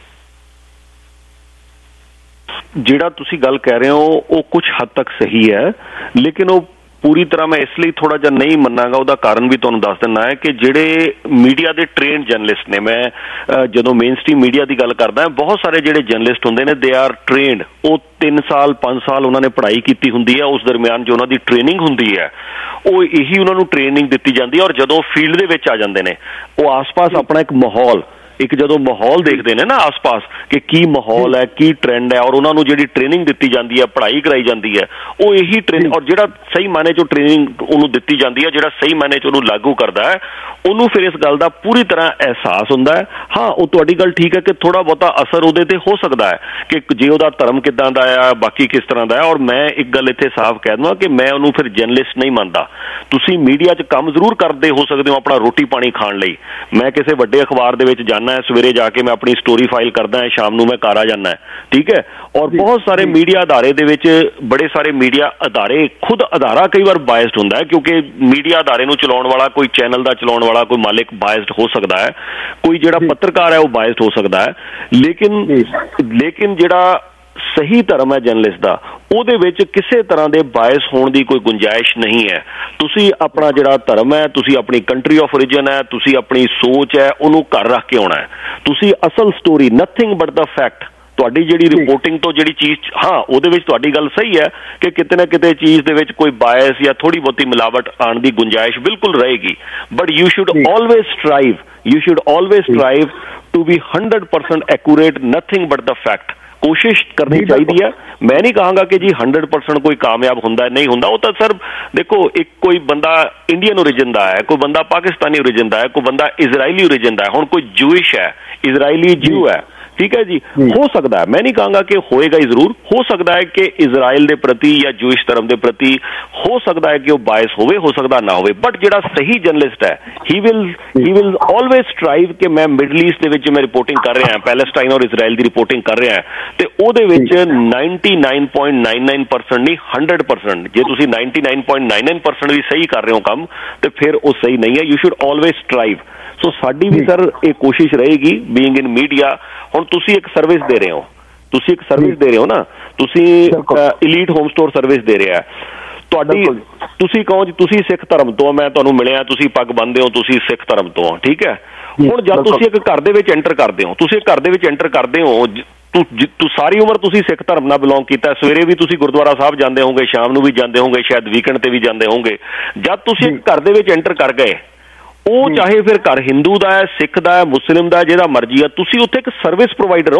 ਜਿਹੜਾ ਤੁਸੀਂ ਗੱਲ ਕਹਿ ਰਹੇ ਹੋ ਉਹ ਕੁਝ ਹੱਦ ਤੱਕ ਸਹੀ ਹੈ, ਲੇਕਿਨ ਉਹ ਪੂਰੀ ਤਰ੍ਹਾਂ ਮੈਂ ਇਸ ਲਈ ਥੋੜਾ ਜਿਹਾ ਨਹੀਂ ਮੰਨਾਂਗਾ। ਉਹਦਾ ਕਾਰਨ ਵੀ ਤੁਹਾਨੂੰ ਦੱਸ ਦਿੰਦਾ ਹੈ ਕਿ ਜਿਹੜੇ ਮੀਡੀਆ ਦੇ ਟ੍ਰੇਨਡ ਜਰਨਲਿਸਟ ਨੇ, ਮੈਂ ਜਦੋਂ ਮੇਨ ਸਟ੍ਰੀਮ ਮੀਡੀਆ ਦੀ ਗੱਲ ਕਰਦਾ, ਬਹੁਤ ਸਾਰੇ ਜਿਹੜੇ ਜਰਨਲਿਸਟ ਹੁੰਦੇ ਨੇ, ਦੇ ਆਰ ਟ੍ਰੇਨਡ। ਉਹ ਤਿੰਨ ਸਾਲ ਪੰਜ ਸਾਲ ਉਹਨਾਂ ਨੇ ਪੜ੍ਹਾਈ ਕੀਤੀ ਹੁੰਦੀ ਹੈ। ਉਸ ਦਰਮਿਆਨ ਜੋ ਉਹਨਾਂ ਦੀ ਟ੍ਰੇਨਿੰਗ ਹੁੰਦੀ ਹੈ, ਉਹ ਇਹੀ ਉਹਨਾਂ ਨੂੰ ਟ੍ਰੇਨਿੰਗ ਦਿੱਤੀ ਜਾਂਦੀ ਹੈ। ਔਰ ਜਦੋਂ ਫੀਲਡ ਦੇ ਵਿੱਚ ਆ ਜਾਂਦੇ ਨੇ, ਉਹ ਆਸ-ਪਾਸ ਆਪਣਾ ਇੱਕ ਮਾਹੌਲ, ਇੱਕ ਜਦੋਂ ਮਾਹੌਲ ਦੇਖਦੇ ਨੇ ਨਾ ਆਸ-ਪਾਸ ਕਿ ਕੀ ਮਾਹੌਲ ਹੈ, ਕੀ ਟ੍ਰੈਂਡ ਹੈ, ਔਰ ਉਹਨਾਂ ਨੂੰ ਜਿਹੜੀ ਟ੍ਰੇਨਿੰਗ ਦਿੱਤੀ ਜਾਂਦੀ ਹੈ, ਪੜ੍ਹਾਈ ਕਰਾਈ ਜਾਂਦੀ ਹੈ, ਉਹ ਇਹੀ ਟ੍ਰੇਨਿੰਗ, ਔਰ ਜਿਹੜਾ ਸਹੀ ਮਾਇਨੇ 'ਚ ਟ੍ਰੇਨਿੰਗ ਉਹਨੂੰ ਦਿੱਤੀ ਜਾਂਦੀ ਹੈ, ਜਿਹੜਾ ਸਹੀ ਮਾਇਨੇ 'ਚ ਉਹਨੂੰ ਲਾਗੂ ਕਰਦਾ ਹੈ, ਉਹਨੂੰ ਫਿਰ ਇਸ ਗੱਲ ਦਾ ਪੂਰੀ ਤਰ੍ਹਾਂ ਅਹਿਸਾਸ ਹੁੰਦਾ ਹੈ। ਹਾਂ, ਉਹ ਤੁਹਾਡੀ ਗੱਲ ਠੀਕ ਹੈ ਕਿ ਥੋੜ੍ਹਾ ਬਹੁਤਾ ਅਸਰ ਉਹਦੇ 'ਤੇ ਹੋ ਸਕਦਾ ਹੈ ਕਿ ਜੇ ਉਹਦਾ ਧਰਮ ਕਿੱਦਾਂ ਦਾ ਆ, ਬਾਕੀ ਕਿਸ ਤਰ੍ਹਾਂ ਦਾ ਹੈ। ਔਰ ਮੈਂ ਇੱਕ ਗੱਲ ਇੱਥੇ ਸਾਫ਼ ਕਹਿ ਦਵਾਂ ਕਿ ਮੈਂ ਉਹਨੂੰ ਫਿਰ ਜਰਨਲਿਸਟ ਨਹੀਂ ਮੰਨਦਾ। ਤੁਸੀਂ ਮੀਡੀਆ 'ਚ ਕੰਮ ਜ਼ਰੂਰ ਕਰਦੇ ਹੋ ਸਕਦੇ ਹੋ ਆਪਣਾ ਰੋਟੀ ਪਾਣੀ ਖਾਣ ਲਈ। ਮੈਂ ਕਿਸੇ ਵੱਡੇ ਅਖਬਾਰ ਦੇ ਵਿੱਚ ਜਾਣਾ, ਸਵੇਰੇ ਜਾ ਕੇ ਮੈਂ ਆਪਣੀ ਸਟੋਰੀ ਫਾਈਲ ਕਰਦਾ ਹੈ, ਸ਼ਾਮ ਨੂੰ ਮੈਂ ਘਰ ਆ ਜਾਂਦਾ, ਠੀਕ ਹੈ। ਔਰ ਬਹੁਤ ਸਾਰੇ ਮੀਡੀਆ ਅਦਾਰੇ ਦੇ ਵਿੱਚ, ਬੜੇ ਸਾਰੇ ਮੀਡੀਆ ਅਦਾਰੇ, ਖੁਦ ਅਦਾਰਾ ਕਈ ਵਾਰ ਬਾਇਸਡ ਹੁੰਦਾ ਹੈ, ਕਿਉਂਕਿ ਮੀਡੀਆ ਅਦਾਰੇ ਨੂੰ ਚਲਾਉਣ ਵਾਲਾ, ਕੋਈ ਚੈਨਲ ਦਾ ਚਲਾਉਣ ਵਾਲਾ ਕੋਈ ਮਾਲਿਕ ਬਾਇਸਡ ਹੋ ਸਕਦਾ ਹੈ, ਕੋਈ ਜਿਹੜਾ ਪੱਤਰਕਾਰ ਹੈ ਉਹ ਬਾਇਸਡ ਹੋ ਸਕਦਾ ਹੈ। ਲੇਕਿਨ ਲੇਕਿਨ ਜਿਹੜਾ ਸਹੀ ਧਰਮ ਹੈ ਜਰਨਲਿਸਟ ਦਾ, ਉਹਦੇ ਵਿੱਚ ਕਿਸੇ ਤਰ੍ਹਾਂ ਦੇ ਬਾਇਸ ਹੋਣ ਦੀ ਕੋਈ ਗੁੰਜਾਇਸ਼ ਨਹੀਂ ਹੈ। ਤੁਸੀਂ ਆਪਣਾ ਜਿਹੜਾ ਧਰਮ ਹੈ, ਤੁਸੀਂ ਆਪਣੀ ਕੰਟਰੀ ਆਫ ਓਰੀਜਨ ਹੈ, ਤੁਸੀਂ ਆਪਣੀ ਸੋਚ ਹੈ, ਉਹਨੂੰ ਘਰ ਰੱਖ ਕੇ ਆਉਣਾ ਹੈ। ਤੁਸੀਂ ਅਸਲ story, nothing but the fact, ਤੁਹਾਡੀ ਜਿਹੜੀ ਰਿਪੋਰਟਿੰਗ ਤੋਂ ਜਿਹੜੀ ਚੀਜ਼, ਹਾਂ ਉਹਦੇ ਵਿੱਚ ਤੁਹਾਡੀ ਗੱਲ ਸਹੀ ਹੈ ਕਿ ਕਿਤੇ ਨਾ ਕਿਤੇ ਚੀਜ਼ ਦੇ ਵਿੱਚ ਕੋਈ ਬਾਇਸ ਜਾਂ ਥੋੜੀ ਬਹੁਤੀ ਮਿਲਾਵਟ ਆਉਣ ਦੀ ਗੁੰਜਾਇਸ਼ ਬਿਲਕੁਲ ਰਹੇਗੀ। But you should always strive, you should always strive to be hundred percent accurate, nothing but the fact. ਕੋਸ਼ਿਸ਼ ਕਰਨੀ ਚਾਹੀਦੀ ਹੈ। ਮੈਂ ਨਹੀਂ ਕਹਾਂਗਾ ਕਿ ਜੀ ਹੰਡਰਡ ਪਰਸੈਂਟ ਕੋਈ ਕਾਮਯਾਬ ਹੁੰਦਾ ਨਹੀਂ ਹੁੰਦਾ। ਉਹ ਤਾਂ ਸਰ ਦੇਖੋ, ਇੱਕ ਕੋਈ ਬੰਦਾ ਇੰਡੀਅਨ ਓਰੀਜਨ ਦਾ ਹੈ, ਕੋਈ ਬੰਦਾ ਪਾਕਿਸਤਾਨੀ ਓਰੀਜਨ ਦਾ ਹੈ, ਕੋਈ ਬੰਦਾ ਇਜ਼ਰਾਈਲੀ ਓਰੀਜਨ ਦਾ ਹੈ, ਹੁਣ ਕੋਈ ਜੂਇਸ਼ ਹੈ, ਇਜ਼ਰਾਈਲੀ ਜਿਊ ਹੈ, ਠੀਕ ਹੈ ਜੀ। ਹੋ ਸਕਦਾ ਹੈ, ਮੈਂ ਨਹੀਂ ਕਹਾਂਗਾ ਕਿ ਹੋਏਗਾ ਹੀ ਜ਼ਰੂਰ, ਹੋ ਸਕਦਾ ਹੈ ਕਿ ਇਜ਼ਰਾਈਲ ਦੇ ਪ੍ਰਤੀ ਜਾਂ ਜੂਇਸ਼ ਧਰਮ ਦੇ ਪ੍ਰਤੀ ਹੋ ਸਕਦਾ ਹੈ ਕਿ ਉਹ ਬਾਇਸ ਹੋਵੇ, ਹੋ ਸਕਦਾ ਨਾ ਹੋਵੇ। ਬਟ ਜਿਹੜਾ ਸਹੀ ਜਰਨਲਿਸਟ ਹੈ, he will he will always strive ਕਿ ਮੈਂ ਮਿਡਲ ਈਸਟ ਦੇ ਵਿੱਚ ਮੈਂ ਰਿਪੋਰਟਿੰਗ ਕਰ ਰਿਹਾ, ਪੈਲੇਸਟਾਈਨ ਔਰ ਇਜ਼ਰਾਈਲ ਦੀ ਰਿਪੋਰਟਿੰਗ ਕਰ ਰਿਹਾ, ਤੇ ਉਹਦੇ ਵਿੱਚ ninety nine point nine nine percent ਨਹੀਂ, ਹੰਡਰਡ ਪਰਸੈਂਟ, ਜੇ ਤੁਸੀਂ ninety nine point nine nine percent ਵੀ ਸਹੀ ਕਰ ਰਹੇ ਹੋ ਕੰਮ, ਤੇ ਫਿਰ ਉਹ ਸਹੀ ਨਹੀਂ ਹੈ। You should always strive. So ਸਾਡੀ ਵੀ ਸਰ ਇਹ ਕੋਸ਼ਿਸ਼ ਰਹੇਗੀ, ਬੀਇੰਗ ਇਨ ਮੀਡੀਆ। ਹੁਣ ਤੁਸੀਂ ਇੱਕ ਸਰਵਿਸ ਦੇ ਰਹੇ ਹੋ, ਤੁਸੀਂ ਇੱਕ ਸਰਵਿਸ ਦੇ ਰਹੇ ਹੋ ਨਾ, ਤੁਸੀਂ ਇਲੀਟ ਹੋਮ ਸਟੋਰ ਸਰਵਿਸ ਦੇ ਰਿਹਾ, ਤੁਹਾਡੀ, ਤੁਸੀਂ ਕਹੋ ਜੀ ਤੁਸੀਂ ਸਿੱਖ ਧਰਮ ਤੋਂ, ਮੈਂ ਤੁਹਾਨੂੰ ਮਿਲਿਆ, ਤੁਸੀਂ ਪੱਗ ਬੰਨਦੇ ਹੋ, ਤੁਸੀਂ ਸਿੱਖ ਧਰਮ ਤੋਂ ਹੋ, ਠੀਕ ਹੈ। ਹੁਣ ਜਦ ਤੁਸੀਂ ਇੱਕ ਘਰ ਦੇ ਵਿੱਚ ਐਂਟਰ ਕਰਦੇ ਹੋ, ਤੁਸੀਂ ਇੱਕ ਘਰ ਦੇ ਵਿੱਚ ਐਂਟਰ ਕਰਦੇ ਹੋ, ਤੂੰ ਸਾਰੀ ਉਮਰ ਤੁਸੀਂ ਸਿੱਖ ਧਰਮ ਨਾਲ ਬਿਲੋਂਗ ਕੀਤਾ, ਸਵੇਰੇ ਵੀ ਤੁਸੀਂ ਗੁਰਦੁਆਰਾ ਸਾਹਿਬ ਜਾਂਦੇ ਹੋਗੇ, ਸ਼ਾਮ ਨੂੰ ਵੀ ਜਾਂਦੇ ਹੋਗੇ, ਸ਼ਾਇਦ ਵੀਕਐਂਡ ਤੇ ਵੀ ਜਾਂਦੇ ਹੋਗੇ। ਜਦ ਤੁਸੀਂ ਇੱਕ ਘਰ ਦੇ ਵਿੱਚ ਐਂਟਰ ਕਰ ਗਏ, ਉਹ ਚਾਹੇ ਫਿਰ ਘਰ ਹਿੰਦੂ ਦਾ ਹੈ, ਸਿੱਖ ਦਾ ਹੈ, ਮੁਸਲਿਮ ਦਾ, ਜਿਹਦਾ ਮਰਜ਼ੀ ਹੈ, ਤੁਸੀਂ ਉੱਥੇ ਇੱਕ ਸਰਵਿਸ ਪ੍ਰੋਵਾਈਡਰ ਹੋ,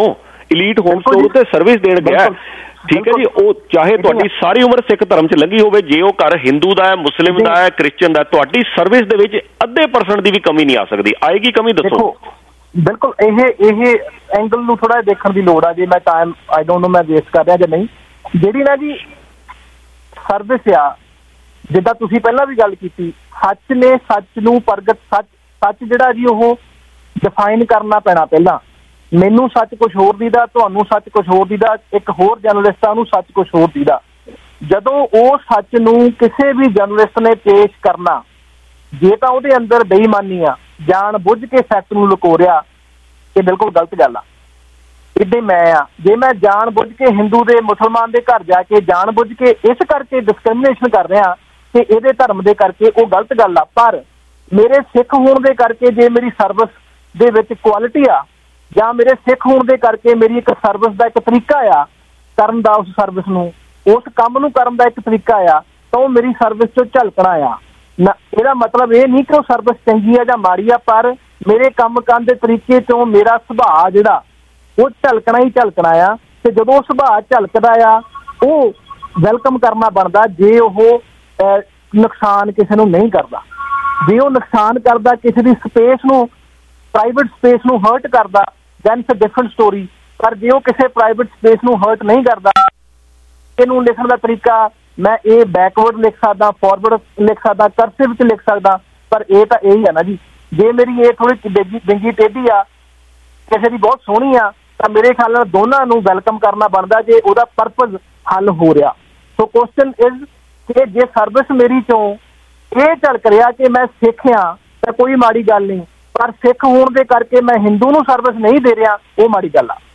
ਇਲੀਟ ਹੋਮ ਸਟੋਰ ਤੇ ਸਰਵਿਸ ਦੇਣ ਗਿਆ, ਠੀਕ ਹੈ ਜੀ। ਉਹ ਚਾਹੇ ਤੁਹਾਡੀ ਸਾਰੀ ਉਮਰ ਸਿੱਖ ਧਰਮ 'ਚ ਲੰਘੀ ਹੋਵੇ, ਜੇ ਉਹ ਘਰ ਹਿੰਦੂ ਦਾ ਹੈ, ਮੁਸਲਿਮ ਦਾ ਹੈ, ਕ੍ਰਿਸਚਨ ਦਾ, ਤੁਹਾਡੀ ਸਰਵਿਸ ਦੇ ਵਿੱਚ ਅੱਧੇ ਪਰਸੈਂਟ ਦੀ ਵੀ ਕਮੀ ਨਹੀਂ ਆ ਸਕਦੀ। ਆਏਗੀ ਕਮੀ? ਦੱਸੋ। ਬਿਲਕੁਲ ਇਹ ਇਹ ਐਂਗਲ ਨੂੰ ਥੋੜਾ ਦੇਖਣ ਦੀ ਲੋੜ ਆ ਜੀ। ਮੈਂ ਟਾਈਮ ਆਈ ਡੋਂਟ ਨੋ ਮੈਂ ਵੇਸਟ ਕਰ ਰਿਹਾ ਜਾਂ ਨਹੀਂ। ਜਿਹੜੀ ਨਾ ਜੀ ਸਰਵਿਸ ਆ, ਜਿੱਦਾਂ ਤੁਸੀਂ ਪਹਿਲਾਂ ਵੀ ਗੱਲ ਕੀਤੀ, ਸੱਚ ਨੇ ਸੱਚ ਨੂੰ ਪ੍ਰਗਟ, ਸੱਚ ਸੱਚ ਜਿਹੜਾ ਜੀ ਉਹ ਡਿਫਾਈਨ ਕਰਨਾ ਪੈਣਾ। ਪਹਿਲਾਂ ਮੈਨੂੰ ਸੱਚ ਕੁਝ ਹੋਰ ਦੀਦਾ, ਤੁਹਾਨੂੰ ਸੱਚ ਕੁਝ ਹੋਰ ਦੀਦਾ, ਇੱਕ ਹੋਰ ਜਰਨਲਿਸਟਾਂ ਨੂੰ ਸੱਚ ਕੁਝ ਹੋਰ ਦੀਦਾ। ਜਦੋਂ ਉਹ ਸੱਚ ਨੂੰ ਕਿਸੇ ਵੀ ਜਰਨਲਿਸਟ ਨੇ ਪੇਸ਼ ਕਰਨਾ, ਜੇ ਤਾਂ ਉਹਦੇ ਅੰਦਰ ਬੇਈਮਾਨੀ ਆ, ਜਾਣ ਬੁੱਝ ਕੇ ਸੱਚ ਨੂੰ ਲੁਕੋ ਰਿਹਾ, ਇਹ ਬਿਲਕੁਲ ਗਲਤ ਗੱਲ ਆ। ਇੱਦਾਂ ਮੈਂ ਆ, ਜੇ ਮੈਂ ਜਾਣ ਬੁੱਝ ਕੇ ਹਿੰਦੂ ਦੇ ਮੁਸਲਮਾਨ ਦੇ ਘਰ ਜਾ ਕੇ ਜਾਣ ਬੁੱਝ ਕੇ ਇਸ ਕਰਕੇ ਡਿਸਕ੍ਰਿਮੀਨੇਸ਼ਨ ਕਰ ਰਿਹਾ ਕਿ ਇਹਦੇ ਧਰਮ ਦੇ ਕਰਕੇ, ਉਹ ਗਲਤ ਗੱਲ ਆ। ਪਰ ਮੇਰੇ ਸਿੱਖ ਹੋਣ ਦੇ ਕਰਕੇ ਜੇ ਮੇਰੀ ਸਰਵਿਸ ਦੇ ਵਿੱਚ ਕੁਆਲਿਟੀ ਆ, ਜਾਂ ਮੇਰੇ ਸਿੱਖ ਹੋਣ ਦੇ ਕਰਕੇ ਮੇਰੀ ਇੱਕ ਸਰਵਿਸ ਦਾ ਇੱਕ ਤਰੀਕਾ ਆ ਕਰਨ ਦਾ, ਉਸ ਸਰਵਿਸ ਨੂੰ, ਉਸ ਕੰਮ ਨੂੰ ਕਰਨ ਦਾ ਇੱਕ ਤਰੀਕਾ ਆ, ਤਾਂ ਉਹ ਮੇਰੀ ਸਰਵਿਸ 'ਚੋਂ ਝਲਕਣਾ ਆ ਨਾ। ਇਹਦਾ ਮਤਲਬ ਇਹ ਨਹੀਂ ਕਿ ਉਹ ਸਰਵਿਸ ਚੰਗੀ ਆ ਜਾਂ ਮਾੜੀ ਆ, ਪਰ ਮੇਰੇ ਕੰਮ ਕਰਨ ਦੇ ਤਰੀਕੇ 'ਚੋਂ ਮੇਰਾ ਸੁਭਾਅ ਜਿਹੜਾ ਉਹ ਝਲਕਣਾ ਹੀ ਝਲਕਣਾ ਆ। ਤੇ ਜਦੋਂ ਉਹ ਸੁਭਾਅ ਝਲਕਦਾ ਆ, ਉਹ ਵੈਲਕਮ ਕਰਨਾ ਬਣਦਾ ਜੇ ਉਹ ਨੁਕਸਾਨ ਕਿਸੇ ਨੂੰ ਨਹੀਂ ਕਰਦਾ। ਜੇ ਉਹ ਨੁਕਸਾਨ ਕਰਦਾ, ਕਿਸੇ ਦੀ ਸਪੇਸ ਨੂੰ, ਪ੍ਰਾਈਵੇਟ ਸਪੇਸ ਨੂੰ ਹਰਟ ਕਰਦਾ, then it's a different story. ਪਰ ਜੇ ਉਹ ਕਿਸੇ ਪ੍ਰਾਈਵੇਟ ਸਪੇਸ ਨੂੰ ਹਰਟ ਨਹੀਂ ਕਰਦਾ, ਇਹਨੂੰ ਲਿਖਣ ਦਾ ਤਰੀਕਾ ਮੈਂ ਇਹ ਬੈਕਵਰਡ ਲਿਖ ਸਕਦਾ, ਫਾਰਵਰਡ ਲਿਖ ਸਕਦਾ, ਕਰਸਿਵ 'ਚ ਲਿਖ ਸਕਦਾ, ਪਰ ਇਹ ਤਾਂ ਇਹੀ ਆ ਨਾ ਜੀ। ਜੇ ਮੇਰੀ ਇਹ ਥੋੜੀ ਡਿੰਗੀ ਡਿੰਗੀ ਟੇਢੀ ਆ, ਕਿਸੇ ਦੀ ਬਹੁਤ ਸੋਹਣੀ ਆ, ਤਾਂ ਮੇਰੇ ਖਿਆਲ ਨਾਲ ਦੋਨਾਂ ਨੂੰ ਵੈਲਕਮ ਕਰਨਾ ਬਣਦਾ ਜੇ ਉਹਦਾ ਪਰਪਸ ਹੱਲ ਹੋ ਰਿਹਾ। ਸੋ ਕੁਐਸਚਨ ਇਜ਼ ਕਿ ਜੇ ਸਰਵਿਸ ਮੇਰੀ ਚੋਂ ਇਹ ਝਲਕ ਰਿਹਾ ਕਿ ਮੈਂ ਸਿੱਖ ਹਾਂ ਤਾਂ ਕੋਈ ਮਾੜੀ ਗੱਲ ਨਹੀਂ, ਪਰ ਸਿੱਖ ਹੋਣ ਦੇ ਕਰਕੇ ਮੈਂ ਹਿੰਦੂ ਨੂੰ ਸਰਵਿਸ ਨਹੀਂ ਦੇ ਰਿਹਾ, ਉਹ ਮਾੜੀ ਗੱਲ ਆ।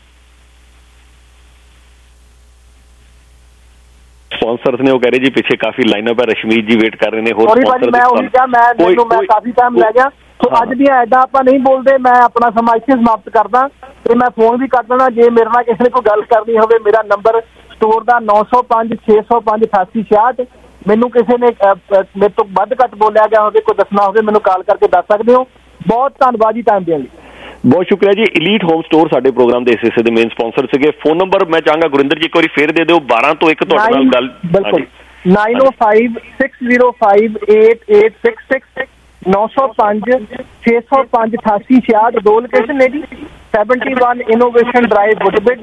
ਸਪਾਂਸਰਸ ਨੇ ਉਹ ਕਹਿ ਰਹੇ ਜੀ ਪਿੱਛੇ ਕਾਫੀ ਲਾਈਨਅਪ ਹੈ, ਰਸ਼ਮੀਤ ਜੀ ਵੇਟ ਕਰ ਰਹੇ ਨੇ। ਹੋਰ ਸੌਰੀ ਭਾਜੀ, ਮੈਂ ਉਹੀ ਕਿਹਾ, ਮੈਂ ਮੈਨੂੰ ਮੈਂ ਕਾਫੀ ਟਾਈਮ ਲੈ ਗਿਆ। ਸੋ ਅੱਜ ਦੀਆਂ ਐਡਾ ਆਪਾਂ ਨਹੀਂ ਬੋਲਦੇ। ਮੈਂ ਆਪਣਾ ਸਮਾਂ ਇੱਥੇ ਸਮਾਪਤ ਕਰਦਾ ਤੇ ਮੈਂ ਫੋਨ ਵੀ ਕਰ ਦੇਣਾ ਜੇ ਮੇਰੇ ਨਾਲ ਕਿਸੇ ਨੇ ਕੋਈ ਗੱਲ ਕਰਨੀ ਹੋਵੇ। ਮੇਰਾ ਨੰਬਰ ਸਟੋਰ ਦਾ ਨੌ ਸੌ ਪੰਜ ਛੇ ਸੌ ਪੰਜ ਅਠਾਸੀ ਛਿਆਹਠ। ਮੈਨੂੰ ਕਿਸੇ ਨੇ ਮੇਰੇ ਤੋਂ ਵੱਧ ਘੱਟ ਬੋਲਿਆ ਗਿਆ ਹੋਵੇ, ਕੋਈ ਦੱਸਣਾ ਹੋਵੇ, ਮੈਨੂੰ ਕਾਲ ਕਰਕੇ ਦੱਸ ਸਕਦੇ ਹੋ। ਬਹੁਤ ਧੰਨਵਾਦ ਜੀ ਟਾਈਮ ਦੇਣ ਲਈ। ਬਹੁਤ ਸ਼ੁਕਰੀਆ ਜੀ। ਇਲੀਟ ਹੋਮ ਸਟੋਰ ਸਾਡੇ ਪ੍ਰੋਗਰਾਮ ਦੇ ਇਸ ਹਿੱਸੇ ਦੇ ਮੇਨ ਸਪਾਂਸਰ ਸੀਗੇ। ਫੋਨ ਨੰਬਰ ਮੈਂ ਚਾਹਾਂਗਾ ਗੁਰਿੰਦਰ ਜੀ ਇੱਕ ਵਾਰੀ ਫੇਰ ਦੇ ਦਿਓ। ਬਾਰਾਂ ਤੋਂ ਇੱਕ ਤੁਹਾਡੇ ਨਾਲ ਗੱਲ। ਬਿਲਕੁਲ ਨਾਈਨ ਓ five six zero five eight eight six six ਨੌ ਸੌ ਪੰਜ ਛੇ ਸੌ ਪੰਜ ਅਠਾਸੀ ਛਿਆਹਠ। ਦੋ ਲੋਕੇਸ਼ਨ ਨੇ ਜੀ, seventy one innovation drive Woodbridge,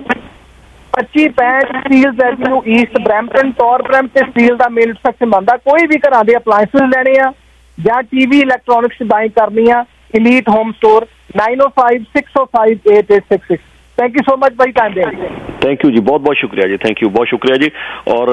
ਪੱਚੀ ਪੈਂਹਠ ਸਟੀਲਸ ਐਵਨਿਊ ਈਸਟ ਬਰੈਂਪਟਨ। ਟੌਰ ਬਰੈਂਪ ਤੇ ਸਟੀਲ ਦਾ ਮੇਨ ਸੈਕਸ਼ਨ ਬਣਦਾ। ਕੋਈ ਵੀ ਘਰਾਂ ਦੇ ਅਪਲਾਇੰਸਿਸ ਲੈਣੇ ਆ ਜਾਂ ਟੀਵੀ ਇਲੈਕਟ੍ਰੋਨਿਕਸ ਬਾਈ ਕਰਨੀ ਆ, elite home store nine O five six oh five eight eight six six. Thank you so much ਬਾਈ ਟਾਈਮ ਦੇਣ ਲਈ। ਥੈਂਕ ਯੂ ਜੀ, ਬਹੁਤ ਬਹੁਤ ਸ਼ੁਕਰੀਆ ਜੀ। ਥੈਂਕ ਯੂ, ਬਹੁਤ ਸ਼ੁਕਰੀਆ ਜੀ। ਔਰ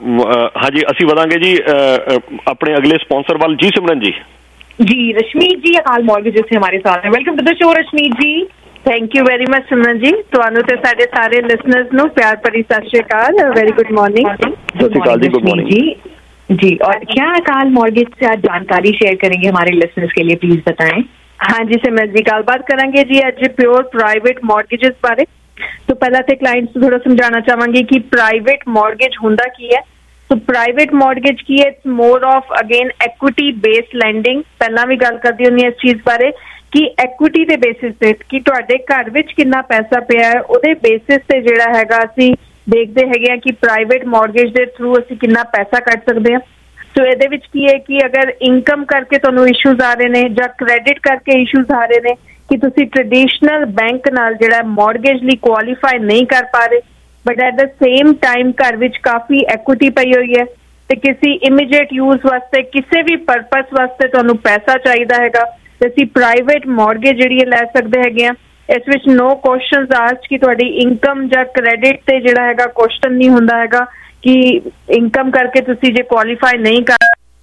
ਹਾਂਜੀ ਅਸੀਂ ਵਧਾਂਗੇ ਜੀ ਆਪਣੇ अगले स्पॉन्सर वाल। जी सिमरन जी। जी रश्मीत जी अकाल मॉर्गेजेस से हमारे साथ हैं। Welcome to the show Rashmeet ji. Thank you very much Simran ji. ਤੁਹਾਨੂੰ ਤੇ ਸਾਡੇ ਸਾਰੇ ਲਿਸਨਰਸ ਨੂੰ ਪਿਆਰ ਭਰੀ ਸਤਿ ਸ਼੍ਰੀ ਅਕਾਲ। Very good morning. सत श्री अकाल जी। गुड मॉर्निंग जी। जी और क्या अकाल मॉर्गेज से आज जानकारी शेयर करेंगे हमारे लिसनर्स के लिए, प्लीज बताएं। हाँ जी सिमरन जी, गलबात करेंगे जी अज प्योर प्राइवेट मॉर्गेजेस बारे। तो पहला तो क्लाइंट्स को थोड़ा समझाना चाहांगे कि प्राइवेट मॉर्गेज हुंदा की है। तो प्राइवेट मॉर्गेज की है, it's more of again equity based lending. पहला भी गल करदी हुंदी इस चीज बारे कि एक्विटी दे बेसिस ते कि तुहाडे घर विच कितना पैसा पिया है, उहदे बेसिस ते जिहड़ा हैगा असीं देखदे हैगे कि प्राइवेट मॉर्गेज दे थ्रू असीं कितना पैसा कट सकदे हां। सो इहदे विच की है कि अगर इनकम करके तुहानूं इशूज आ रहे ने जां क्रेडिट करके इशूज आ रहे ने कि तुसीं ट्रेडिशनल बैंक नाल जिहड़ा मॉर्गेज लई क्वालीफाई नहीं कर पा रहे, but at the same time घर विच काफ़ी एक्विटी पई हुई है ते किसी इमीडिएट यूज वास्ते किसी भी परपस वास्ते तुहानूं पैसा चाहिदा हैगा ते असीं प्राइवेट मॉर्गेज जिहड़ी लै सकदे हैगे आ। इस विच नो क्वेश्चनस आस्क्ड कि तुहाडी इनकम जां क्रेडिट ते जिहड़ा हैगा क्वेश्चन नहीं हुंदा हैगा कि इनकम करके तुसीं जे क्वालीफाई नहीं कर।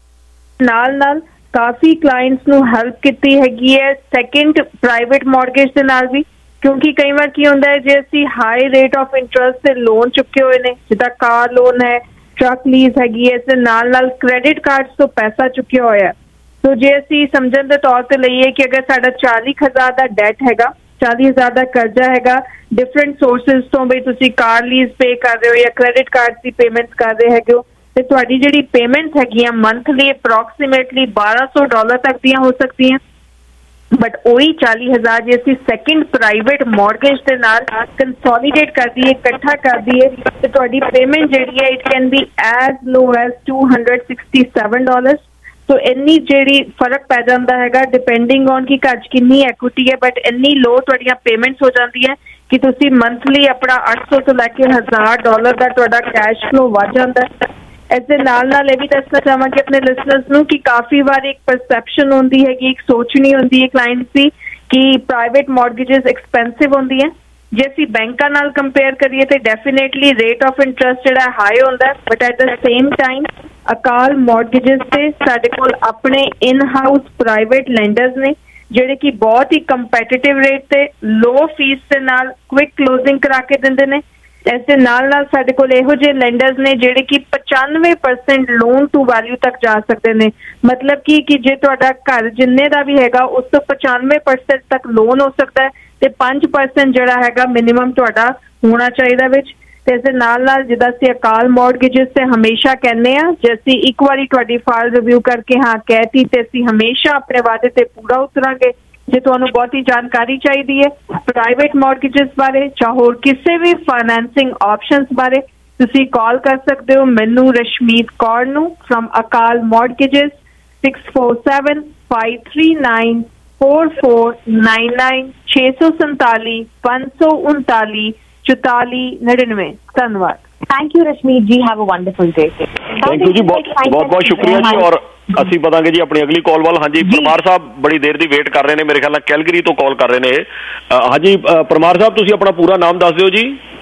नाल नाल काफ़ी क्लाइंट्स नूं हेल्प कीती हैगी है सैकेंड प्राइवेट मॉर्गेज दे नाल भी, क्योंकि कई बार की होंदा है जे असीं हाई रेट ऑफ इंटरस्ट से लोन चुके हुए ने, जिद्दां कार लोन है, ट्रक लीज हैगी है, इस नाल नाल क्रेडिट कार्ड्स तो पैसा चुकिया होया। तो जे असीं समझण दे तौर ते लईए कि अगर साडा चालीस हज़ार दा डेट हैगा, चालीस हज़ार दा कर्जा हैगा, डिफरेंट सोर्सेज तो बई तुसीं कार लीज पे कर रहे हो या क्रेडिट कार्ड की पेमेंट्स कर रहे हैगे हो, ते तुहाडी जिहड़ी पेमेंट्स हैगियां मंथली अप्रॉक्सीमेटली बारह सौ डॉलर तक दियां हो सकती हैं। ਬਟ ਉਹੀ ਚਾਲੀ ਹਜ਼ਾਰ ਜੇ ਅਸੀਂ ਸੈਕਿੰਡ ਪ੍ਰਾਈਵੇਟ ਮੌਰਗੇਜ ਦੇ ਨਾਲ ਕੰਸੋਲੀਡੇਟ ਕਰ ਦਈਏ, ਇਕੱਠਾ ਕਰ ਦਈਏ, ਤੇ ਤੁਹਾਡੀ ਪੇਮੈਂਟ ਜਿਹੜੀ ਹੈ it can be as low as two hundred sixty seven dollars. So ਇੰਨੀ ਜਿਹੜੀ ਫਰਕ ਪੈ ਜਾਂਦਾ ਹੈਗਾ ਡਿਪੈਂਡਿੰਗ ਔਨ ਕਿ ਘਰ 'ਚ ਕਿੰਨੀ ਐਕੁਇਟੀ ਹੈ, ਬਟ ਇੰਨੀ ਲੋ ਤੁਹਾਡੀਆਂ ਪੇਮੈਂਟਸ ਹੋ ਜਾਂਦੀਆਂ ਕਿ ਤੁਸੀਂ ਮੰਥਲੀ ਆਪਣਾ ਅੱਠ ਸੌ ਤੋਂ ਲੈ ਕੇ ਹਜ਼ਾਰ ਡਾਲਰ ਦਾ ਤੁਹਾਡਾ ਕੈਸ਼ ਫਲੋ ਵੱਧ ਜਾਂਦਾ। ਇਸ ਦੇ ਨਾਲ ਨਾਲ ਇਹ ਵੀ ਦੱਸਣਾ ਚਾਹਾਂਗੇ ਆਪਣੇ ਲਿਸਨਰਸ ਨੂੰ ਕਿ ਕਾਫੀ ਵਾਰ ਇੱਕ ਪਰਸੈਪਸ਼ਨ ਹੁੰਦੀ ਹੈਗੀ, ਇੱਕ ਸੋਚਣੀ ਹੁੰਦੀ ਹੈ ਕਲਾਇੰਟਸ ਦੀ ਕਿ ਪ੍ਰਾਈਵੇਟ ਮੌਰਗੇਜਸ ਐਕਸਪੈਂਸਿਵ ਹੁੰਦੀਆਂ। ਜੇ ਅਸੀਂ ਬੈਂਕਾਂ ਨਾਲ ਕੰਪੇਅਰ ਕਰੀਏ ਤੇ ਡੈਫੀਨੇਟਲੀ ਰੇਟ ਆਫ ਇੰਟਰਸਟ ਜਿਹੜਾ ਹਾਈ ਹੁੰਦਾ, but at the same time Akal mortgages ਤੇ ਸਾਡੇ ਕੋਲ ਆਪਣੇ ਇਨ ਹਾਊਸ ਪ੍ਰਾਈਵੇਟ ਲੈਂਡਰਸ ਨੇ ਜਿਹੜੇ ਕਿ ਬਹੁਤ ਹੀ ਕੰਪੈਟੀਟਿਵ ਰੇਟ ਤੇ ਲੋ ਫੀਸ ਦੇ ਨਾਲ ਕੁਇਕ ਕਲੋਜ਼ਿੰਗ ਕਰਾ ਕੇ ਦਿੰਦੇ ਨੇ। ਇਸ ਦੇ ਨਾਲ ਨਾਲ ਸਾਡੇ ਕੋਲ ਇਹੋ ਜਿਹੇ ਲੈਂਡਰਸ ਨੇ ਜਿਹੜੇ ਕਿ ਪਚਾਨਵੇਂ ਪਰਸੈਂਟ ਲੋਨ ਟੂ ਵੈਲਿਊ ਤੱਕ ਜਾ ਸਕਦੇ ਨੇ। ਮਤਲਬ ਕਿ ਕਿ ਜੇ ਤੁਹਾਡਾ ਘਰ ਜਿੰਨੇ ਦਾ ਵੀ ਹੈਗਾ ਉਸ ਤੋਂ ਪਚਾਨਵੇਂ ਪਰਸੈਂਟ ਤੱਕ ਲੋਨ ਹੋ ਸਕਦਾ ਹੈ ਤੇ ਪੰਜ ਪਰਸੈਂਟ ਜਿਹੜਾ ਹੈਗਾ ਮਿਨੀਮਮ ਤੁਹਾਡਾ ਹੋਣਾ ਚਾਹੀਦਾ ਵਿੱਚ। ਤੇ ਇਸ ਦੇ ਨਾਲ ਨਾਲ ਜਿੱਦਾਂ ਅਸੀਂ ਅਕਾਲ ਮੌਰਗੇਜਸ ਤੇ ਹਮੇਸ਼ਾ ਕਹਿੰਦੇ ਆ, ਜੇ ਅਸੀਂ ਇੱਕ ਵਾਰੀ ਤੁਹਾਡੀ ਫਾਈਲ ਰਿਵਿਊ ਕਰਕੇ ਹਾਂ ਕਹਿਤੀ ਤੇ ਅਸੀਂ ਹਮੇਸ਼ਾ ਆਪਣੇ ਵਾਅਦੇ ਤੇ ਪੂਰਾ ਉਤਰਾਂਗੇ। ਜੇ ਤੁਹਾਨੂੰ ਬਹੁਤੀ ਜਾਣਕਾਰੀ ਚਾਹੀਦੀ ਹੈ ਪ੍ਰਾਈਵੇਟ ਮੌਰਗੇਜਸ ਬਾਰੇ ਜਾਂ ਹੋਰ ਕਿਸੇ ਵੀ ਫਾਈਨੈਂਸਿੰਗ ਆਪਸ਼ਨਸ ਬਾਰੇ, ਤੁਸੀਂ ਕਾਲ ਕਰ ਸਕਦੇ ਹੋ ਮੈਨੂੰ ਰਸ਼ਮੀਤ ਕੌਰ ਨੂੰ firm Akal mortgages six four seven five three nine four four nine nine ਛੇ ਸੌ ਸੰਤਾਲੀ ਪੰਜ ਸੌ ਉਨਤਾਲੀ ਚੁਤਾਲੀ ਨੜਿਨਵੇਂ। ਧੰਨਵਾਦ। Thank you Rashmeet ji, have a wonderful day. Thank you जी, बहुत बहुत बहुत शुक्रिया जी। और ਅਸੀਂ ਪਤਾਂਗੇ ਜੀ ਆਪਣੀ ਅਗਲੀ ਕਾਲ ਵੱਲ। ਹਾਂਜੀ ਪਰਮਾਰ ਸਾਹਿਬ ਬੜੀ ਦੇਰ ਦੀ ਵੇਟ ਕਰ ਰਹੇ ਨੇ, ਮੇਰੇ ਖਿਆਲ ਨਾਲ ਕੈਲਗਰੀ ਤੋਂ ਕਾਲ ਕਰ ਰਹੇ ਨੇ। ਹਾਂਜੀ ਪਰਮਾਰ ਸਾਹਿਬ ਤੁਸੀਂ ਆਪਣਾ ਪੂਰਾ ਨਾਮ ਦੱਸ ਦਿਓ ਜੀ।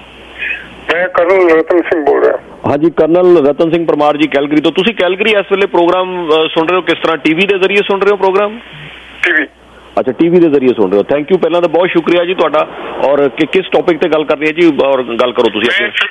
ਮੈਂ ਕਰਨਲ ਰਤਨ ਸਿੰਘ ਬੋਲ ਰਿਹਾ। ਹਾਂਜੀ ਕਰਨਲ ਰਤਨ ਸਿੰਘ ਪਰਮਾਰ ਜੀ ਕੈਲਗਰੀ ਤੋਂ। ਤੁਸੀਂ ਕੈਲਗਰੀ ਇਸ ਵੇਲੇ ਪ੍ਰੋਗਰਾਮ ਸੁਣ ਰਹੇ ਹੋ ਕਿਸ ਤਰ੍ਹਾਂ, ਟੀਵੀ ਦੇ ਜ਼ਰੀਏ ਸੁਣ ਰਹੇ ਹੋ ਪ੍ਰੋਗਰਾਮ? ਟੀਵੀ। ਅੱਛਾ ਟੀਵੀ ਦੇ ਜ਼ਰੀਏ ਸੁਣ ਰਹੇ ਹੋ। ਥੈਂਕ ਯੂ ਪਹਿਲਾਂ ਤਾਂ ਬਹੁਤ ਸ਼ੁਕਰੀਆ ਜੀ ਤੁਹਾਡਾ। ਔਰ ਕਿ ਕਿਸ ਟੌਪਿਕ ਤੇ ਗੱਲ ਕਰਨੀ ਹੈ ਜੀ, ਔਰ ਗੱਲ ਕਰੋ ਤੁਸੀਂ।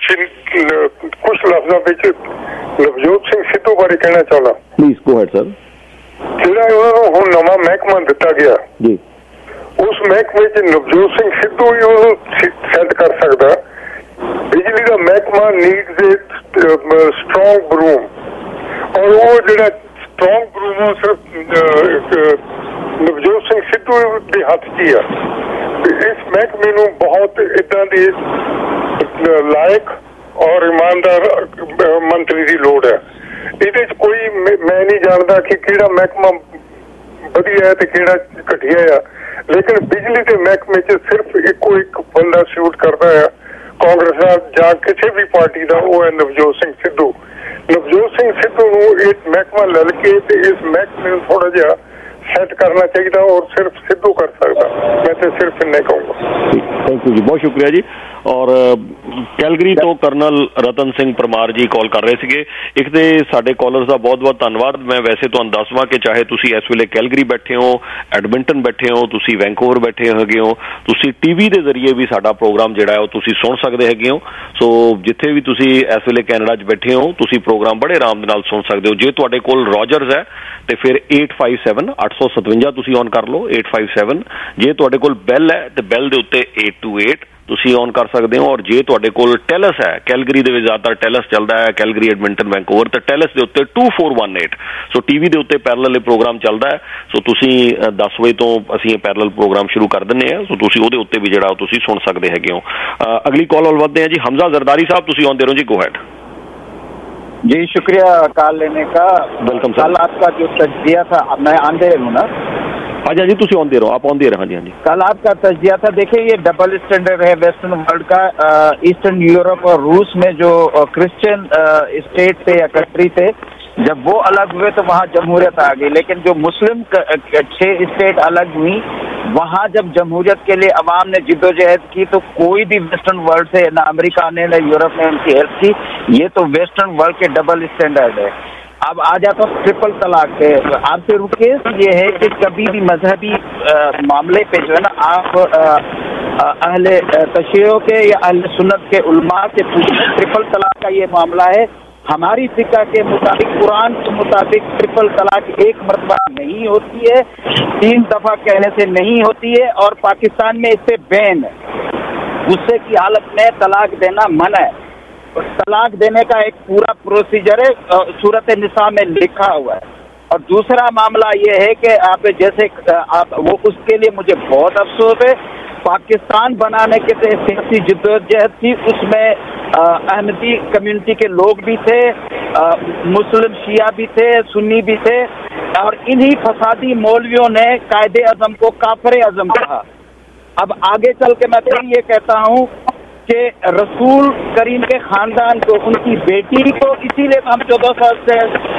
ਕੁਝ ਲਫ਼ਜ਼ਾਂ ਵਿੱਚ ਨਵਜੋਤ ਸਿੰਘ ਸਿੱਧੂ ਬਾਰੇ ਕਹਿਣਾ ਚਾਹੁੰਦਾ। Please go ahead sir. ਜਿਹੜਾ ਉਹਨਾਂ ਨੂੰ ਹੁਣ ਨਵਾਂ ਮਹਿਕਮਾ ਦਿੱਤਾ ਗਿਆ ਜੀ, ਉਸ ਮਹਿਕਮੇ 'ਚ ਨਵਜੋਤ ਸਿੰਘ ਸਿੱਧੂ ਹੀ ਉਹ ਸੈੱਟ ਕਰ ਸਕਦਾ। ਬਿਜਲੀ ਦਾ ਮਹਿਕਮਾ ਨੀਡਸ ਏ ਸਟਰੋਂਗ ਬਰੂਮ, ਔਰ ਉਹ ਜਿਹੜਾ ਸਟਰੋਂਗ ਬਰੂਮ ਉਹ ਸਿਰਫ ਨਵਜੋਤ ਸਿੰਘ ਸਿੱਧੂ ਦੇ ਹੱਥ 'ਚ ਹੀ ਆ। ਇਸ ਮਹਿਕਮੇ ਨੂੰ ਬਹੁਤ ਏਦਾਂ ਦੇ ਲਾਇਕ ਔਰ ਇਮਾਨਦਾਰ ਮੰਤਰੀ ਦੀ ਲੋੜ ਹੈ। ਇਹਦੇ 'ਚ ਕੋਈ ਮੈਂ ਨਹੀਂ ਜਾਣਦਾ ਕਿ ਕਿਹੜਾ ਮਹਿਕਮਾ ਵਧੀਆ ਹੈ ਤੇ ਕਿਹੜਾ ਘਟੀਆ ਆ, ਲੇਕਿਨ ਬਿਜਲੀ ਦੇ ਮਹਿਕਮੇ 'ਚ ਸਿਰਫ ਇੱਕੋ ਇੱਕ ਬੰਦਾ ਸੂਟ ਕਰਦਾ ਆ ਕਾਂਗਰਸ ਦਾ ਜਾਂ ਕਿਸੇ ਵੀ ਪਾਰਟੀ ਦਾ, ਉਹ ਹੈ ਨਵਜੋਤ ਸਿੰਘ ਸਿੱਧੂ। ਨਵਜੋਤ ਸਿੰਘ ਸਿੱਧੂ ਨੂੰ ਇਹ ਮਹਿਕਮਾ ਲੈ ਕੇ ਤੇ ਇਸ ਮਹਿਕਮੇ ਨੂੰ ਥੋੜਾ ਜਿਹਾ ਸੈੱਟ ਕਰਨਾ ਚਾਹੀਦਾ, ਔਰ ਸਿਰਫ ਸਿੱਧੂ ਕਰ ਸਕਦਾ। ਮੈਂ ਤੇ ਸਿਰਫ ਇੰਨਾ ਕਹੂੰਗਾ। ਥੈਂਕ ਯੂ ਜੀ, ਬਹੁਤ ਸ਼ੁਕਰੀਆ ਜੀ। ਔਰ ਕੈਲਗਰੀ ਤੋਂ ਕਰਨਲ ਰਤਨ ਸਿੰਘ ਪਰਮਾਰ ਜੀ ਕਾਲ ਕਰ ਰਹੇ ਸੀਗੇ। ਇੱਕ ਤੇ ਸਾਡੇ ਕਾਲਰਸ ਦਾ ਬਹੁਤ ਬਹੁਤ ਧੰਨਵਾਦ। ਮੈਂ ਵੈਸੇ ਤੁਹਾਨੂੰ ਦੱਸਵਾਂ ਕਿ ਚਾਹੇ ਤੁਸੀਂ ਇਸ ਵੇਲੇ ਕੈਲਗਰੀ ਬੈਠੇ ਹੋ, ਐਡਮਿੰਟਨ ਬੈਠੇ ਹੋ, ਤੁਸੀਂ ਵੈਂਕੂਵਰ ਬੈਠੇ ਹੈਗੇ ਹੋ, ਤੁਸੀਂ ਟੀਵੀ ਦੇ ਜ਼ਰੀਏ ਵੀ ਸਾਡਾ ਪ੍ਰੋਗਰਾਮ ਜਿਹੜਾ ਹੈ ਉਹ ਤੁਸੀਂ ਸੁਣ ਸਕਦੇ ਹੈਗੇ ਹੋ। ਸੋ ਜਿੱਥੇ ਵੀ ਤੁਸੀਂ ਇਸ ਵੇਲੇ ਕੈਨੇਡਾ 'ਚ ਬੈਠੇ ਹੋ ਤੁਸੀਂ ਪ੍ਰੋਗਰਾਮ ਬੜੇ ਆਰਾਮ ਦੇ ਨਾਲ ਸੁਣ ਸਕਦੇ ਹੋ। ਜੇ ਤੁਹਾਡੇ ਕੋਲ ਰੋਜਰਸ ਹੈ ਤੇ ਫਿਰ ਏਟ ਫਾਈਵ ਸੈਵਨ ਅੱਠ ਸੌ ਸਤਵੰਜਾ ਤੁਸੀਂ ਔਨ ਕਰ ਲਓ, ਏਟ ਫਾਈਵ ਸੈਵਨ। ਜੇ ਤੁਹਾਡੇ ਕੋਲ ਬੈਲ ਹੈ ਤੇ ਬੈਲ ਦੇ ਉੱਤੇ ਏਟ ਟੂ ਏਟ ਤੁਸੀਂ ਔਨ ਕਰ ਸਕਦੇ ਹੋ। ਔਰ ਜੇ ਤੁਹਾਡੇ ਕੋਲ ਟੈਲਸ ਹੈ, ਕੈਲਗਰੀ ਦੇ ਵਿੱਚ ਜ਼ਿਆਦਾਤਰ ਟੈਲਸ ਚੱਲਦਾ ਹੈ, ਕੈਲਗਰੀ ਐਡਮਿੰਟਨ ਵੈਂਕੂਵਰ, ਤੇ ਟੈਲਸ ਦੇ ਉੱਤੇ two four one eight. So TV ਦੇ ਉੱਤੇ ਪੈਰਲਲ ਪ੍ਰੋਗਰਾਮ ਚੱਲਦਾ ਹੈ। ਸੋ ਤੁਸੀਂ ਦਸ ਵਜੇ ਤੋਂ ਅਸੀਂ ਇਹ ਪੈਰਲਲ ਪ੍ਰੋਗਰਾਮ ਸ਼ੁਰੂ ਕਰ ਦਿੰਦੇ ਹਾਂ। ਸੋ ਤੁਸੀਂ ਉਹਦੇ ਉੱਤੇ ਵੀ ਜਿਹੜਾ ਉਹ ਤੁਸੀਂ ਸੁਣ ਸਕਦੇ ਹੈਗੇ ਹੋ। ਅਗਲੀ ਕਾਲ ਵੱਲ ਵਧਦੇ ਹਾਂ ਜੀ। ਹਮਜ਼ਾ ਜ਼ਰਦਾਰੀ ਸਾਹਿਬ ਤੁਸੀਂ ਆਉਂਦੇ ਰਹੋ ਜੀ, गो हेड। जी शुक्रिया कॉल लेने का। Welcome sir. कल आपका जो तज्जिया था, मैं आंधे हूँ ना? हाँ जी हाँ जी, तुम आंधे रहो, आप आंधे रहो। हाँ जी हाँ जी। कल आपका तज्जिया था, देखिए ये डबल स्टैंडर्ड है वेस्टर्न वर्ल्ड का। ईस्टर्न यूरोप और रूस में जो क्रिश्चियन स्टेट थे या कंट्री थे, जब वो अलग हुए तो वहाँ जमहूरियत आ गई, लेकिन जो मुस्लिम छह स्टेट अलग हुई वहाँ जब जमहूरियत के लिए अवाम ने जिद्दोजहद की तो कोई भी वेस्टर्न वर्ल्ड से, ना अमेरिका ने ना यूरोप ने उनकी हेल्प की। ये तो वेस्टर्न वर्ल्ड के डबल स्टैंडर्ड है। अब आ जाता हूँ ट्रिपल तलाक पे। आपसे रिक्वेस्ट ये है कि कभी भी मजहबी मामले पे जो है ना आप अहले तशरीह के या अहले सुन्नत के उलमा से पूछें। ट्रिपल तलाक का ये मामला है, हमारी फिक़ा के मुताबिक, कुरान के मुताबिक ट्रिपल तलाक एक मरतबा नहीं होती है, तीन दफा कहने से नहीं होती है, और पाकिस्तान में इससे बैन है। गुस्से की हालत में तलाक देना मना है। तलाक देने का एक पूरा प्रोसीजर है, सूरत निसा में लिखा हुआ है। और दूसरा मामला ये है कि आप जैसे आप वो उसके लिए मुझे बहुत अफसोस है। पाकिस्तान बनाने के लिए सियासी जद्दोजहद थी, उसमें अहमदी कम्युनिटी के लोग भी थे, आ, मुस्लिम शिया भी थे, सुन्नी भी थे, और इन्हीं फसादी मौलवियों ने कायदे आज़म को काफिर आज़म कहा। अब आगे चल के मैं फिर ये कहता हूँ कि रसूल करीम के खानदान को, उनकी बेटी को, इसीलिए हम चौदह साल से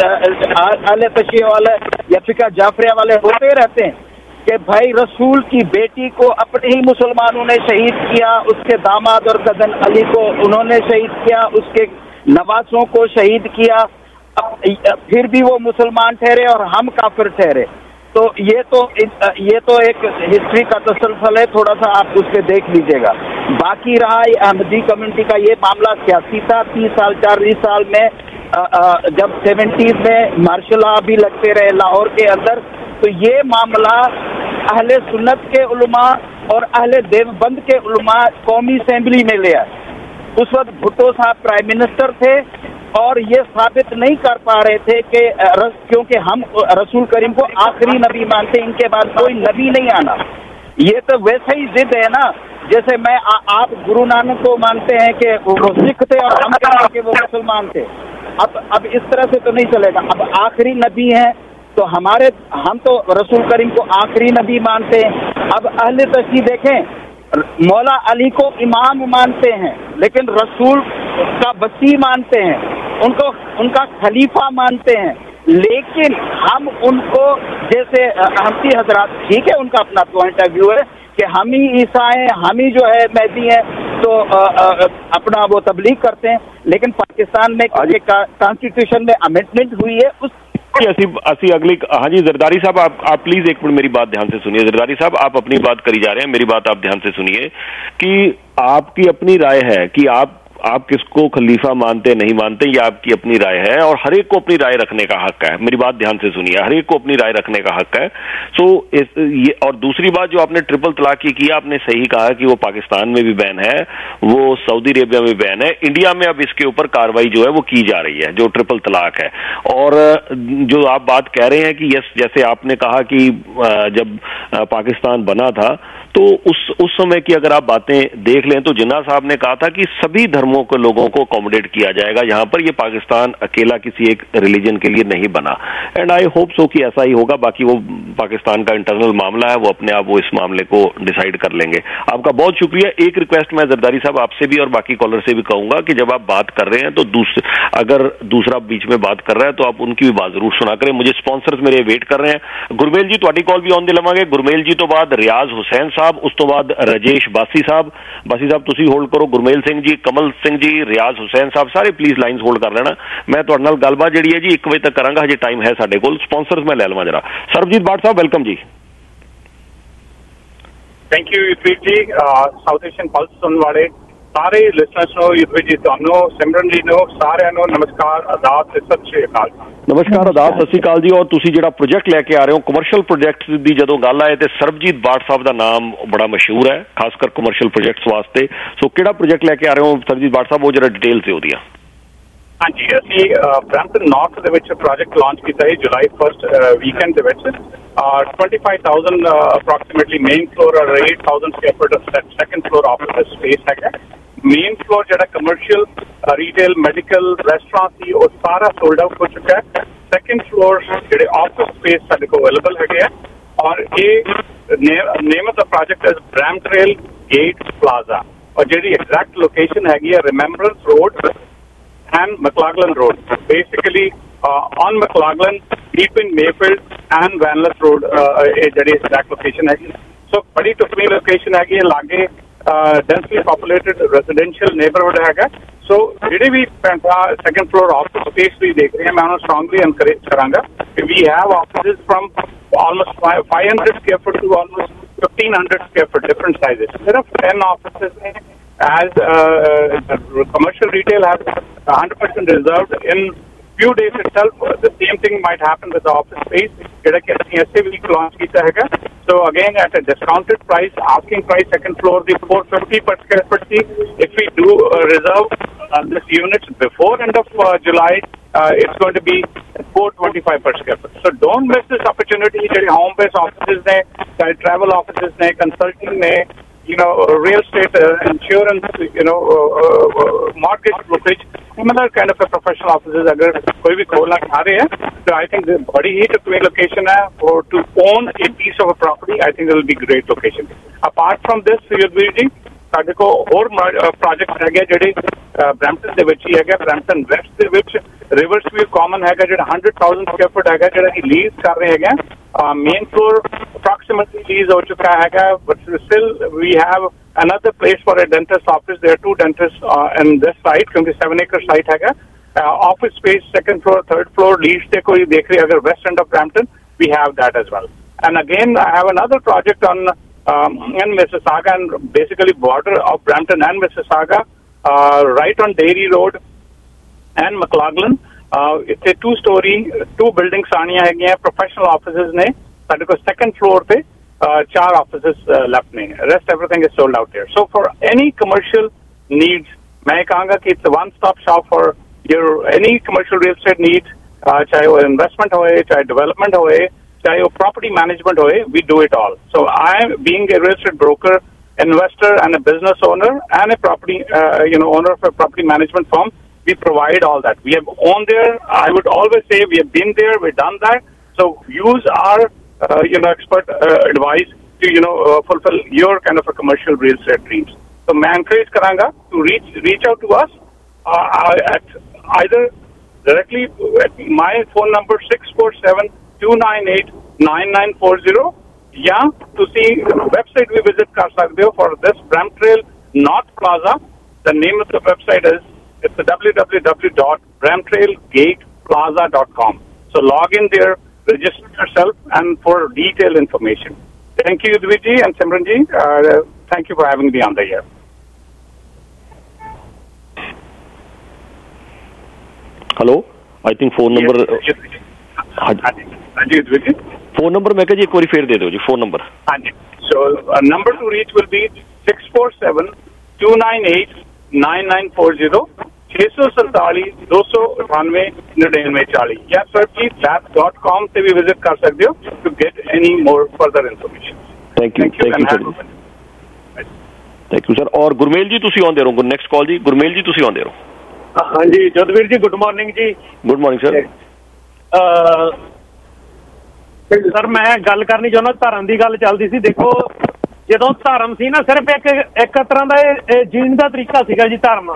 आले तशिया वाले या फिका जाफरिया वाले होते रहते हैं कि भाई रसूल की बेटी को अपने ही मुसलमानों ने शहीद किया, उसके दामाद और कजन अली को उन्होंने शहीद किया, उसके नवासों को शहीद किया, फिर भी वो मुसलमान ठहरे और हम काफिर ठहरे। तो ये तो ये तो एक हिस्ट्री का तसलसल है, थोड़ा सा आप उसके देख लीजिएगा। बाकी रहा अहमदी कम्युनिटी का ये मामला सियासी था। तीस साल चालीस साल में आ, आ, जब सेवेंटीज में मार्शल लॉ भी लगते रहे लाहौर के अंदर, तो ये मामला अहले सुन्नत के उलमा और अहले देवबंद के उलमा कौमी असेंबली में ले आए। उस वक्त भुट्टो साहब प्राइम मिनिस्टर थे और ये साबित नहीं कर पा रहे थे कि क्योंकि हम रसूल करीम को आखिरी नबी मानते, इनके बाद कोई नबी नहीं आना। ये तो वैसे ही जिद है ना, जैसे मैं आ, आप गुरु नानक को मानते हैं कि वो सिख थे और हम कहते हैं कि वो मुसलमान थे। अब अब इस तरह से तो नहीं चलेगा। अब आखिरी नबी हैं तो हमारे हम तो रसूल करीम को आखिरी नबी मानते हैं। अब अहले तशरीह देखें, मौला अली को इमाम मानते हैं लेकिन रसूल का वसी मानते हैं, उनको उनका खलीफा मानते हैं, लेकिन हम उनको जैसे हम्सी हजरात, ठीक है उनका अपना पॉइंट ऑफ व्यू है कि हम ही ईसा हैं, हम ही जो है मेहदी हैं, तो आ, आ, अपना वो तबलीग करते हैं। लेकिन पाकिस्तान में कॉन्स्टिट्यूशन में अमेंडमेंट हुई है उस असी असी अगली। हाँ जी जरदारी साहब, आप आप प्लीज एक मिनट मेरी बात ध्यान से सुनिए। जरदारी साहब आप अपनी बात करी जा रहे हैं, मेरी बात आप ध्यान से सुनिए कि आपकी अपनी राय है कि आप आप किसको खलीफा मानते नहीं मानते, ये आपकी अपनी राय है और हर एक को अपनी राय रखने का हक है। मेरी बात ध्यान से सुनिए, हर एक को अपनी राय रखने का हक है। सो इस ये और दूसरी बात जो आपने ट्रिपल तलाक की किया, आपने सही कहा कि वो पाकिस्तान में भी बैन है, वो सऊदी अरेबिया में बैन है, इंडिया में अब इसके ऊपर कार्रवाई जो है वो की जा रही है, जो ट्रिपल तलाक है। और जो आप बात कह रहे हैं कि यस, जैसे आपने कहा कि जब पाकिस्तान बना था तो उस उस समय की अगर आप बातें देख लें तो जिन्ना साहब ने कहा था कि सभी धर्मों के लोगों को अकोमोडेट किया जाएगा यहाँ पर, ये पाकिस्तान अकेला किसी एक रिलीजन के लिए नहीं बना। एंड आई होप सो कि ऐसा ही होगा। बाकी वो पाकिस्तान का इंटरनल मामला है, वो अपने आप वो इस मामले को डिसाइड कर लेंगे। आपका बहुत शुक्रिया। एक रिक्वेस्ट मैं जरदारी साहब आपसे भी और बाकी कॉलर से भी कहूंगा कि जब आप बात कर रहे हैं तो दूस, अगर दूसरा बीच में बात कर रहा है तो आप उनकी भी बात जरूर सुना करें। मुझे स्पॉन्सर्स मेरे वेट कर रहे हैं। गुरमेल जी ਤੁਹਾਡੀ कॉल भी ऑन दे लवांगे। गुरमेल जी तो बाद रियाज हुसैन साहब, उस तो बाद राजेश बासी साहब। बासी साहब तुसी होल्ड करो, गुरमेल सिंह जी, कमल सिंह जी, रियाज हुसैन साहब, सारे प्लीज लाइन्स होल्ड कर लेना। मैं तुहाडे नाल गलबात जिहड़ी है जी एक बजे तक करांगा, हजे टाइम है साडे कोल। स्पॉन्सर्स मैं लै लवां जरा। सरबजीत भाट साहब वेलकम जी। Thank you Yudhvir ji. South Asian pulse सुनने वाले सारे लिसनर्स ਨੂੰ युद्धवीर जी ਤੁਹਾਨੂੰ ਸਿਮਰਨ ਜੀ ਨੂੰ ਸਾਰਿਆਂ ਨੂੰ ਨਮਸਕਾਰ, ਆਦਾਬ ਤੇ ਸਤਿ ਸ਼੍ਰੀ ਅਕਾਲ। नमस्कार आदाब सत श्री अकाल जी। और तुसी जिहड़ा प्रोजेक्ट लैके आ रहे हो कमर्शियल प्रोजेक्ट्स दी जदों गल आए ते सरबजीत बाट साहब दा नाम बड़ा मशहूर है खासकर कमर्शियल प्रोजेक्ट्स वास्ते। सो किहड़ा प्रोजेक्ट लैके आ रहे हो सरबजीत बाट साहब, वो जरा डिटेल से ओदियां। हाँ जी, ਅਸੀਂ ਬ੍ਰੈਂਪਟਨ ਨਾਰਥ ਦੇ ਵਿੱਚ ਪ੍ਰੋਜੈਕਟ ਲਾਂਚ ਕੀਤਾ ਹੈ ਜੁਲਾਈ ਫਸਟ ਵੀਕਐਂਡ ਦੇ ਵਿੱਚ। twenty-five thousand approximately main floor ਔਰ eight thousand square foot second floor office space ਹੈਗਾ। ਮੇਨ ਫਲੋਰ ਜਿਹੜਾ ਕਮਰਸ਼ੀਅਲ ਰਿਟੇਲ ਮੈਡੀਕਲ ਰੈਸਟੋਰੈਂਟ ਸੀ ਉਹ ਸਾਰਾ ਸੋਲਡ ਆਊਟ ਹੋ ਚੁੱਕਾ ਹੈ। ਸੈਕੰਡ ਫਲੋਰ ਜਿਹੜੇ ਆਫਿਸ ਸਪੇਸ ਸਾਡੇ ਕੋਲ ਅਵੇਲੇਬਲ ਹੈਗੇ ਆ ਔਰ ਇਹ name of the project is Brampton gate plaza ਔਰ ਜਿਹੜੀ ਐਗਜ਼ੈਕਟ ਲੋਕੇਸ਼ਨ ਹੈਗੀ ਹੈ remembrance road and McLaughlin Road, basically uh, on McLaughlin, deep in Mayfield and Vanless Road, a very exact location है। So बड़ी टुकड़ी location है, लागे densely populated residential neighborhood है। So जिहड़े भी second floor office space भी देख रहे हैं, मैं उन्हें strongly encourage करांगा कि we have offices from almost five hundred square foot to almost fifteen hundred square foot, different sizes. सिर्फ ten offices हैं। As uh, uh, commercial retail has one hundred percent reserved, in few days itself the same thing might happen with the office space jehda ki assi aise week launch kita hai। So again at a discounted price, asking price second floor the four fifty per square foot thi। If we do uh, reserve uh, this unit before end of uh, July, uh, it's going to be four twenty-five per square foot. So don't miss this opportunity. ਜਿਹੜੇ home based offices ਨੇ, ਚਾਹੇ travel offices ਨੇ, consulting ਨੇ, you know, real estate, uh, insurance, you know, uh, uh, mortgage brokerage, similar kind of a professional offices अगर कोई भी खोलना चाह रहे हैं, so I think बड़ी ही टुकड़ी location है for to own a piece of a property. I think it will be great location. Apart from this, Yudhvir ji, ਸਾਡੇ ਕੋਲ ਹੋਰ ਪ੍ਰੋਜੈਕਟ ਹੈਗੇ ਜਿਹੜੇ ਬਰੈਂਪਟਨ ਦੇ ਵਿੱਚ ਹੀ ਹੈਗਾ, ਬਰੈਂਪਟਨ ਵੈਸਟ ਦੇ ਵਿੱਚ ਰਿਵਰਸ ਵੀ ਕਾਮਨ ਹੈਗਾ ਜਿਹੜਾ one hundred thousand square foot ਹੈਗਾ ਜਿਹੜਾ ਅਸੀਂ ਲੀਜ਼ ਕਰ ਰਹੇ ਹੈਗੇ। ਮੇਨ ਫਲੋਰ ਅਪਰੋਕਸੀਮੇਟਲੀ ਲੀਜ਼ ਹੋ ਚੁੱਕਾ ਹੈਗਾ, but still we have another place for a dentist office. There are two dentists uh, in this site ਕਿਉਂਕਿ seven acre site ਹੈਗਾ। Office space second floor, third floor lease ਤੇ ਕੋਈ ਦੇਖ ਰਹੇ ਅਗਰ west end of Brampton, we have that as well. And again I have another project on Um, in Mississauga and basically border of Brampton and Mississauga, uh, right on Dairy Road and McLaughlin. Uh, it's a two-story, two buildings आनियाँ हैं, professional offices ने, साढ़े को second floor पे uh, चार offices uh, left ने. Rest everything is sold out there. So for any commercial needs, मैं कहूँगा कि it's a one-stop shop for your any commercial real estate needs, uh, चाहे वो investment होए, चाहे development होए, चाहे वो property management होए, we do it all. So I, being a real estate broker, investor, and a business owner, and a property, uh, you know, owner of a property management firm, we provide all that. We have owned there. I would always say we have been there. We've done that. So use our, uh, you know, expert uh, advice to, you know, uh, fulfill your kind of a commercial real estate dreams. So मैं encourage करांगा to reach reach out to us uh, at either directly at my phone number six four seven two nine eight nine nine four zero या ਤੁਸੀਂ website ਵੀ visit ਕਰ ਸਕਦੇ ਹੋ for this Bramtrail North Plaza. The name of the website is it's w w w dot bramtrail gate plaza dot com. So log in there, register yourself and for detailed information. Thank you Yudhvir ji and Simran ji. Uh, thank you for having me on the air. Hello, I think phone number yes, ਹਾਂਜੀ Yudhvir ji. Phone number ਮੈਂ ਕਿਹਾ ਜੀ ਇੱਕ ਵਾਰੀ ਫੇਰ ਦੇ ਦਿਓ ਜੀ ਫੋਨ ਨੰਬਰ। ਹਾਂਜੀ, so number to reach will be six four seven two nine eight nine nine four zero ਛੇ ਸੌ ਸੰਤਾਲੀ ਦੋ ਸੌ ਅਠਾਨਵੇਂ ਨੜਿਨਵੇਂ ਚਾਲੀ ਜਾਂ ਸਰਬਜੀਤ ਲੈਬ ਡਾਟ ਕਾਮ ਤੇ ਵੀ ਵਿਜ਼ਿਟ ਕਰ ਸਕਦੇ ਹੋ to get any more further information. Thank you thank you sir thank you sir. ਔਰ ਗੁਰਮੇਲ ਜੀ ਤੁਸੀਂ ਆਉਂਦੇ ਰਹੋ, ਨੈਕਸਟ ਕਾਲ ਜੀ ਗੁਰਮੇਲ ਜੀ ਤੁਸੀਂ ਆਉਂਦੇ ਰਹੋ। ਹਾਂਜੀ ਯੁਧਵੀਰ ਜੀ, ਗੁੱਡ ਮਾਰਨਿੰਗ ਜੀ। Good morning sir. ਸਰ ਮੈਂ ਗੱਲ ਕਰਨੀ ਚਾਹੁੰਦਾ, ਧਰਮ ਦੀ ਗੱਲ ਚੱਲਦੀ ਸੀ। ਦੇਖੋ ਜਦੋਂ ਧਰਮ ਸੀ ਨਾ ਸਿਰਫ ਇੱਕ ਇੱਕ ਤਰ੍ਹਾਂ ਦਾ ਇਹ ਜੀਣ ਦਾ ਤਰੀਕਾ ਸੀਗਾ ਜੀ ਧਰਮ।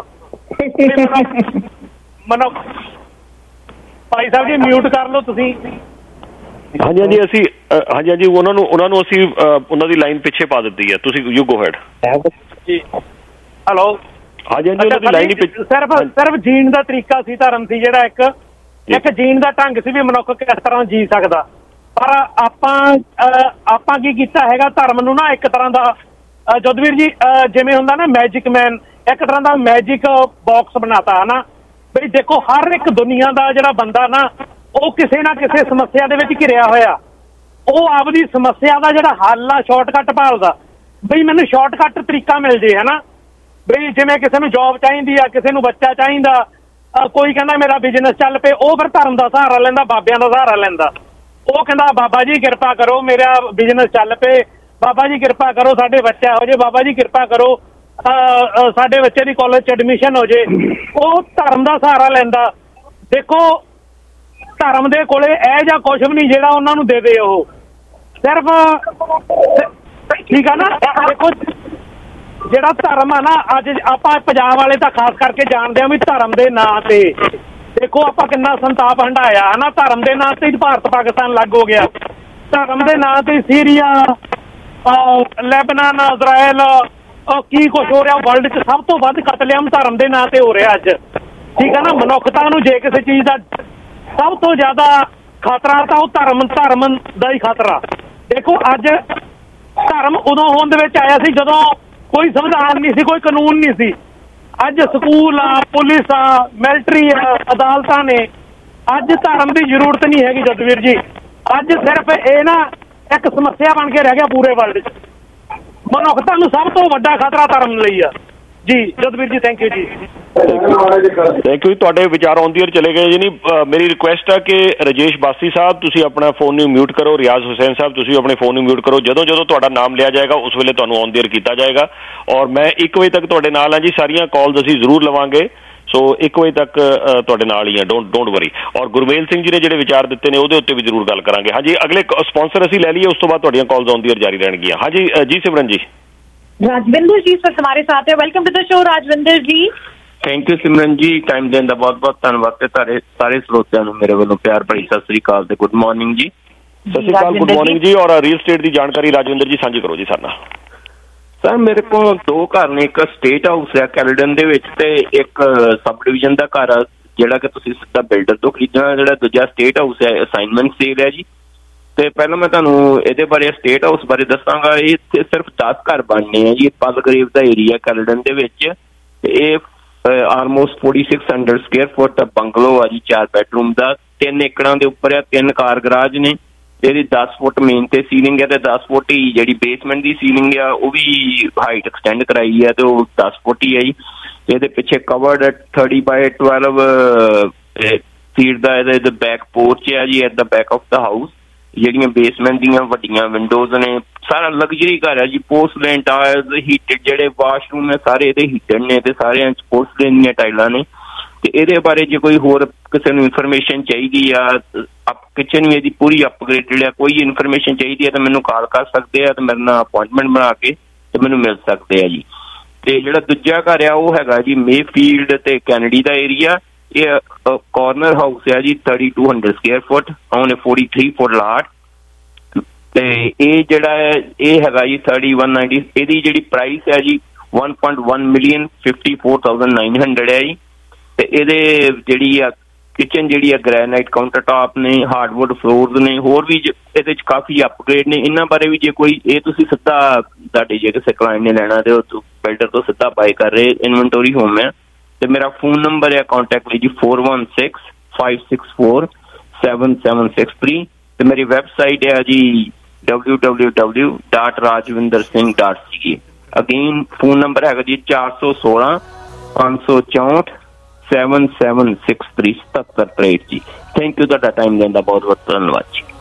ਮਨੋ ਭਾਈ ਸਾਹਿਬ ਜੀ ਮਿਊਟ ਕਰ ਲਓ ਤੁਸੀਂ। ਹਾਂਜੀ ਹਾਂਜੀ ਅਸੀਂ ਹਾਂਜੀ ਹਾਂਜੀ ਉਹਨਾਂ ਨੂੰ ਉਹਨਾਂ ਨੂੰ ਅਸੀਂ ਉਹਨਾਂ ਦੀ ਲਾਈਨ ਪਿੱਛੇ ਪਾ ਦਿੱਤੀ ਹੈ, ਤੁਸੀਂ ਯੂ ਗੋ ਹੈਡ ਜੀ। ਹੈਲੋ ਹਾਂਜੀ ਹਾਂਜੀ ਉਹਨਾਂ ਦੀ ਲਾਈਨ ਹੀ ਪਿੱਛੇ ਸਿਰਫ ਸਿਰਫ ਜੀਣ ਦਾ ਤਰੀਕਾ ਸੀ ਧਰਮ ਸੀ ਜਿਹੜਾ ਇੱਕ ਇੱਕ ਜੀਣ ਦਾ ਢੰਗ ਸੀ ਵੀ ਮਨੁੱਖ ਕਿਸ ਤਰ੍ਹਾਂ ਜੀ ਸਕਦਾ। ਪਰ ਆਪਾਂ ਆਪਾਂ ਕੀ ਕੀਤਾ ਹੈਗਾ ਧਰਮ ਨੂੰ ਨਾ ਇੱਕ ਤਰ੍ਹਾਂ ਦਾ ਯੁਧਵੀਰ ਜੀ ਜਿਵੇਂ ਹੁੰਦਾ ਨਾ ਮੈਜਿਕ ਮੈਨ, ਇੱਕ ਤਰ੍ਹਾਂ ਦਾ ਮੈਜਿਕ ਬਾਕਸ ਬਣਾਤਾ ਹੈ ਨਾ ਬਈ। ਦੇਖੋ ਹਰ ਇੱਕ ਦੁਨੀਆ ਦਾ ਜਿਹੜਾ ਬੰਦਾ ਨਾ ਉਹ ਕਿਸੇ ਨਾ ਕਿਸੇ ਸਮੱਸਿਆ ਦੇ ਵਿੱਚ ਘਿਰਿਆ ਹੋਇਆ, ਉਹ ਆਪਦੀ ਸਮੱਸਿਆ ਦਾ ਜਿਹੜਾ ਹੱਲ ਆ ਸ਼ਾਰਟਕੱਟ ਭਾਲਦਾ ਬਈ ਮੈਨੂੰ ਸ਼ਾਰਟਕੱਟ ਤਰੀਕਾ ਮਿਲ ਜੇ ਹੈ ਨਾ ਬਈ। ਜਿਵੇਂ ਕਿਸੇ ਨੂੰ ਜੌਬ ਚਾਹੀਦੀ ਆ, ਕਿਸੇ ਨੂੰ ਬੱਚਾ ਚਾਹੀਦਾ, ਕੋਈ ਕਹਿੰਦਾ ਮੇਰਾ ਬਿਜ਼ਨਸ ਚੱਲ ਪਏ, ਉਹ ਫਿਰ ਧਰਮ ਦਾ ਸਹਾਰਾ ਲੈਂਦਾ, ਬਾਬਿਆਂ ਦਾ ਸਹਾਰਾ ਲੈਂਦਾ। ਉਹ ਕਹਿੰਦਾ ਬਾਬਾ ਜੀ ਕਿਰਪਾ ਕਰੋ ਮੇਰਾ ਬਿਜ਼ਨਸ ਚੱਲ ਪਏ, ਬਾਬਾ ਜੀ ਕਿਰਪਾ ਕਰੋ ਸਾਡੇ ਬੱਚਾ ਹੋ ਜੇ, ਬਾਬਾ ਜੀ ਕਿਰਪਾ ਕਰੋ ਸਾਡੇ ਬੱਚੇ ਦੀ ਕਾਲਜ 'ਚ ਐਡਮਿਸ਼ਨ ਹੋ ਜੇ। ਉਹ ਧਰਮ ਦਾ ਸਹਾਰਾ ਲੈਂਦਾ। ਦੇਖੋ ਧਰਮ ਦੇ ਕੋਲੇ ਇਹ ਜਿਹਾ ਕੁਛ ਵੀ ਨਹੀਂ ਜਿਹੜਾ ਉਹਨਾਂ ਨੂੰ ਦੇ ਦੇ ਉਹ ਸਿਰਫ ਠੀਕ ਆ ਨਾ। ਦੇਖੋ ਜਿਹੜਾ ਧਰਮ ਆ ਨਾ ਅੱਜ ਆਪਾਂ ਪੰਜਾਬ ਵਾਲੇ ਤਾਂ ਖਾਸ ਕਰਕੇ ਜਾਣਦੇ ਹਾਂ ਵੀ ਧਰਮ ਦੇ ਨਾਂ ਤੇ ਦੇਖੋ ਆਪਾਂ ਕਿੰਨਾ ਸੰਤਾਪ ਹੰਢਾਇਆ ਹੈ ਨਾ। ਧਰਮ ਦੇ ਨਾਂ ਤੇ ਭਾਰਤ ਪਾਕਿਸਤਾਨ ਲੱਗ ਹੋ ਗਿਆ, ਧਰਮ ਦੇ ਨਾਂ ਤੇ ਸੀਰੀਆ, ਲੈਬਨਾਨ, ਇਜ਼ਰਾਈਲ, ਕੀ ਕੁਛ ਹੋ ਰਿਹਾ ਵਰਲਡ 'ਚ। ਸਭ ਤੋਂ ਵੱਧ ਕਤਲੇਆਮ ਧਰਮ ਦੇ ਨਾਂ ਤੇ ਹੋ ਰਿਹਾ ਅੱਜ, ਠੀਕ ਹੈ ਨਾ। ਮਨੁੱਖਤਾ ਨੂੰ ਜੇ ਕਿਸੇ ਚੀਜ਼ ਦਾ ਸਭ ਤੋਂ ਜ਼ਿਆਦਾ ਖਤਰਾ ਤਾਂ ਉਹ ਧਰਮ ਧਰਮ ਦਾ ਹੀ ਖਤਰਾ। ਦੇਖੋ ਅੱਜ ਧਰਮ ਉਦੋਂ ਹੋਂਦ ਵਿੱਚ ਆਇਆ ਸੀ ਜਦੋਂ ਕੋਈ ਸੰਵਿਧਾਨ ਨਹੀਂ ਸੀ, ਕੋਈ ਕਾਨੂੰਨ ਨਹੀਂ ਸੀ। ਅੱਜ ਸਕੂਲ ਆ, ਪੁਲਿਸ ਆ, ਮਿਲਟਰੀ ਆ, ਅਦਾਲਤਾਂ ਨੇ। ਅੱਜ ਧਰਮ ਦੀ ਜ਼ਰੂਰਤ ਨਹੀਂ ਹੈਗੀ ਯੁਧਵੀਰ ਜੀ। ਅੱਜ ਸਿਰਫ ਇਹ ਨਾ ਇੱਕ ਸਮੱਸਿਆ ਬਣ ਕੇ ਰਹਿ ਗਿਆ ਪੂਰੇ ਵਰਲਡ 'ਚ। ਮਨੁੱਖਤਾ ਨੂੰ ਸਭ ਤੋਂ ਵੱਡਾ ਖਤਰਾ ਧਰਮ ਲਈ ਆ। ਜੀ ਜਸਵੀਰ ਜੀ, ਥੈਂਕ ਯੂ ਜੀ। Thank you. ਤੁਹਾਡੇ ਵਿਚਾਰ ਔਨ ਦੀ ਏਅਰ ਚਲੇ ਗਏ ਜੀ। ਨਹੀਂ, ਮੇਰੀ ਰਿਕੁਐਸਟ ਹੈ ਕਿ ਰਜੇਸ਼ ਬਾਸੀ ਸਾਹਿਬ ਤੁਸੀਂ ਆਪਣਾ ਫੋਨ ਨੂੰ ਮਿਊਟ ਕਰੋ, ਰਿਆਜ਼ ਹੁਸੈਨ ਸਾਹਿਬ ਤੁਸੀਂ ਆਪਣੇ ਫੋਨ ਨੂੰ ਮਿਊਟ ਕਰੋ। ਜਦੋਂ ਜਦੋਂ ਤੁਹਾਡਾ ਨਾਮ ਲਿਆ ਜਾਏਗਾ ਉਸ ਵੇਲੇ ਤੁਹਾਨੂੰ ਔਨ ਦੀ ਏਅਰ ਕੀਤਾ ਜਾਏਗਾ। ਔਰ ਮੈਂ ਇੱਕ ਵਜੇ ਤੱਕ ਤੁਹਾਡੇ ਨਾਲ ਹਾਂ ਜੀ, ਸਾਰੀਆਂ ਕਾਲਸ ਅਸੀਂ ਜ਼ਰੂਰ ਲਵਾਂਗੇ। ਸੋ ਇੱਕ ਵਜੇ ਤੱਕ ਤੁਹਾਡੇ ਨਾਲ ਹੀ ਆ, ਡੋਂਟ ਡੋਂਟ ਵਰੀ। ਔਰ ਗੁਰਮੇਲ ਸਿੰਘ ਜੀ ਨੇ ਜਿਹੜੇ ਵਿਚਾਰ ਦਿੱਤੇ ਨੇ ਉਹਦੇ ਉੱਤੇ ਵੀ ਜ਼ਰੂਰ ਗੱਲ ਕਰਾਂਗੇ। ਹਾਂਜੀ, ਅਗਲੇ ਸਪਾਂਸਰ ਅਸੀਂ ਲੈ ਲਈਏ, ਉਸ ਤੋਂ ਬਾਅਦ ਤੁਹਾਡੀਆਂ ਕਾਲਸ ਔਨ ਦੀ ਏਅਰ ਜਾਰੀ ਰਹਿਣਗੀਆਂ। ਹਾਂਜੀ ਜੀ ਸਿਮਰਨ ਜੀ। राजविंदर जी सर हमारे साथ है, welcome to the show Rajvinder ji. Thank you Simran ji, time देने का बहुत बहुत धन्यवाद ते तारे सारे श्रोतिਆਂ ਨੂੰ ਮੇਰੇ ਵੱਲੋਂ ਪਿਆਰ ਭਰੀ ਸਤਿ ਸ੍ਰੀ ਅਕਾਲ ਤੇ ਗੁੱਡ ਮਾਰਨਿੰਗ ਜੀ। ਸਤਿ ਸ੍ਰੀ ਅਕਾਲ, ਗੁੱਡ ਮਾਰਨਿੰਗ ਜੀ। ਔਰ ਰੀਅਲ ਸਟੇਟ ਦੀ ਜਾਣਕਾਰੀ ਰਾਜਵਿੰਦਰ ਜੀ ਸਾਂਝੀ ਕਰੋ ਜੀ ਸਾਡੇ ਨਾਲ। ਸਰ ਮੇਰੇ ਕੋਲ ਦੋ ਘਰ ਨੇ, ਇੱਕ ਸਟੇਟ ਹਾਊਸ ਹੈ ਕੈਲਡਨ ਦੇ ਵਿੱਚ ਤੇ ਇੱਕ ਸਬ ਡਿਵੀਜ਼ਨ ਦਾ ਘਰ ਆ ਜਿਹੜਾ ਕਿ ਤੁਸੀਂ ਸਿੱਧਾ ਬਿਲਡਰ ਤੋਂ ਖਰੀਦਣਾ। ਜਿਹੜਾ ਦੂਜਾ ਸਟੇਟ ਹਾਊਸ ਹੈ ਅਸਾਈਨਮੈਂਟ ਸੇਲ ਹੈ ਜੀ। ਤੇ ਪਹਿਲਾਂ ਮੈਂ ਤੁਹਾਨੂੰ ਇਹਦੇ ਬਾਰੇ ਸਟੇਟ ਹਾਊਸ ਬਾਰੇ ਦੱਸਾਂਗਾ। ਇਹ ਇੱਥੇ ਸਿਰਫ ਦਸ ਘਰ ਬਣਨੇ ਆ ਜੀ, ਪਲਗਰੇਵ ਦਾ ਏਰੀਆ ਕੈਲਡਨ ਦੇ ਵਿੱਚ। ਇਹ almost forty six hundred square foot bungalow ਆ ਜੀ, ਚਾਰ ਬੈਡਰੂਮ ਦਾ, ਤਿੰਨ ਏਕੜਾਂ ਦੇ ਉੱਪਰ ਆ, ਤਿੰਨ ਕਾਰ ਗਰਾਜ ਨੇ। ਇਹਦੀ ਦਸ ਫੁੱਟ ਮੇਨ ਤੇ ਸੀਲਿੰਗ ਹੈ ਤੇ ਦਸ ਫੁੱਟ ਹੀ ਜਿਹੜੀ ਬੇਸਮੈਂਟ ਦੀ ਸੀਲਿੰਗ ਆ ਉਹ ਵੀ ਹਾਈਟ ਐਕਸਟੈਂਡ ਕਰਾਈ ਹੈ ਤੇ ਉਹ ਦਸ ਫੁੱਟ ਹੀ ਹੈ ਜੀ। ਇਹਦੇ ਪਿੱਛੇ covered thirty by twelve feet ਦਾ ਇਹਦਾ ਬੈਕ ਪੋਰਚ ਹੈ ਜੀ, at the back of the house. ਜਿਹੜੀਆਂ ਬੇਸਮੈਂਟ ਦੀਆਂ ਵੱਡੀਆਂ ਵਿੰਡੋਜ਼ ਨੇ, ਸਾਰਾ ਲਗਜ਼ਰੀ ਘਰ ਹੈ ਜੀ। ਪੋਰਸਲੇਨ ਟਾਇਲਸ, ਹੀਟਡ ਜਿਹੜੇ ਵਾਸ਼ਰੂਮ ਨੇ ਸਾਰੇ ਇਹਦੇ ਹੀਟਡ ਨੇ ਤੇ ਸਾਰਿਆਂ 'ਚ ਪੋਰਸਲੇਨ ਦੀਆਂ ਟਾਈਲਾਂ ਨੇ। ਤੇ ਇਹਦੇ ਬਾਰੇ ਜੇ ਕੋਈ ਹੋਰ ਕਿਸੇ ਨੂੰ ਇਨਫੋਰਮੇਸ਼ਨ ਚਾਹੀਦੀ ਆ, ਕਿਚਨ ਵੀ ਇਹਦੀ ਪੂਰੀ ਅਪਗ੍ਰੇਡਡ ਆ, ਕੋਈ ਇਨਫੋਰਮੇਸ਼ਨ ਚਾਹੀਦੀ ਹੈ ਤਾਂ ਮੈਨੂੰ ਕਾਲ ਕਰ ਸਕਦੇ ਆ ਤੇ ਮੇਰੇ ਨਾਲ ਅਪੁਆਇੰਟਮੈਂਟ ਬਣਾ ਕੇ ਤੇ ਮੈਨੂੰ ਮਿਲ ਸਕਦੇ ਆ ਜੀ। ਤੇ ਜਿਹੜਾ ਦੂਜਾ ਘਰ ਆ ਉਹ ਹੈਗਾ ਜੀ ਮੇਫੀਲਡ ਤੇ ਕੈਨੇਡੀ ਦਾ ਏਰੀਆ। ਇਹ ਕਾਰਨਰ ਹਾਊਸ ਹੈ ਜੀ, thirty two hundred square foot on forty three foot lot. ਤੇ ਇਹ ਜਿਹੜਾ ਹੈ ਇਹ ਹੈਗਾ ਜੀ ਥਰਟੀ ਵਨ ਨਾਈਨਟੀ। ਇਹਦੀ ਜਿਹੜੀ ਪ੍ਰਾਈਸ ਹੈ ਜੀ one point one million fifty-four thousand nine hundred ਹੈ ਜੀ। ਤੇ ਇਹਦੇ ਜਿਹੜੀ ਆ ਕਿਚਨ ਜਿਹੜੀ ਆ ਗ੍ਰੈਨਾਈਟ ਕਾਊਂਟਰ ਟਾਪ ਨੇ, ਹਾਰਡਵੁੱਡ ਫਲੋਰਸ ਨੇ, ਹੋਰ ਵੀ ਇਹਦੇ 'ਚ ਕਾਫੀ ਅਪਗ੍ਰੇਡ ਨੇ। ਇਹਨਾਂ ਬਾਰੇ ਵੀ ਜੇ ਕੋਈ ਇਹ ਤੁਸੀਂ ਸਿੱਧਾ ਤੁਹਾਡੇ ਜੇ ਕਿਸੇ ਕਲਾਇੰਟ ਨੇ ਲੈਣਾ ਤੇ ਉਹ ਬਿਲਡਰ ਤੋਂ ਸਿੱਧਾ ਬਾਏ ਕਰ ਰਹੇ ਇਨਵੈਂਟਰੀ ਹੋਮ ਹੈ। ਤੇ ਮੇਰਾ ਫੋਨ ਨੰਬਰ ਹੈ ਕੰਟੈਕਟ ਲਈ ਜੀ four one six five six four seven seven six three। ਤੇ ਮੇਰੀ ਵੈਬਸਾਈਟ ਹੈ ਜੀ w w w dot rajvinder singh dot c a। Again phone number ਹੈਗਾ ਜੀ ਚਾਰ ਸੌ ਸੋਲਾਂ ਪੰਜ ਸੌ ਚੌਂਹਠ seven seven six three ਸਤੱਤਰ ਤਰੇਹਠ ਜੀ। ਥੈਂਕ ਯੂ, ਤੁਹਾਡਾ ਟਾਈਮ ਦੇਣ ਦਾ ਬਹੁਤ ਬਹੁਤ ਧੰਨਵਾਦ ਜੀ।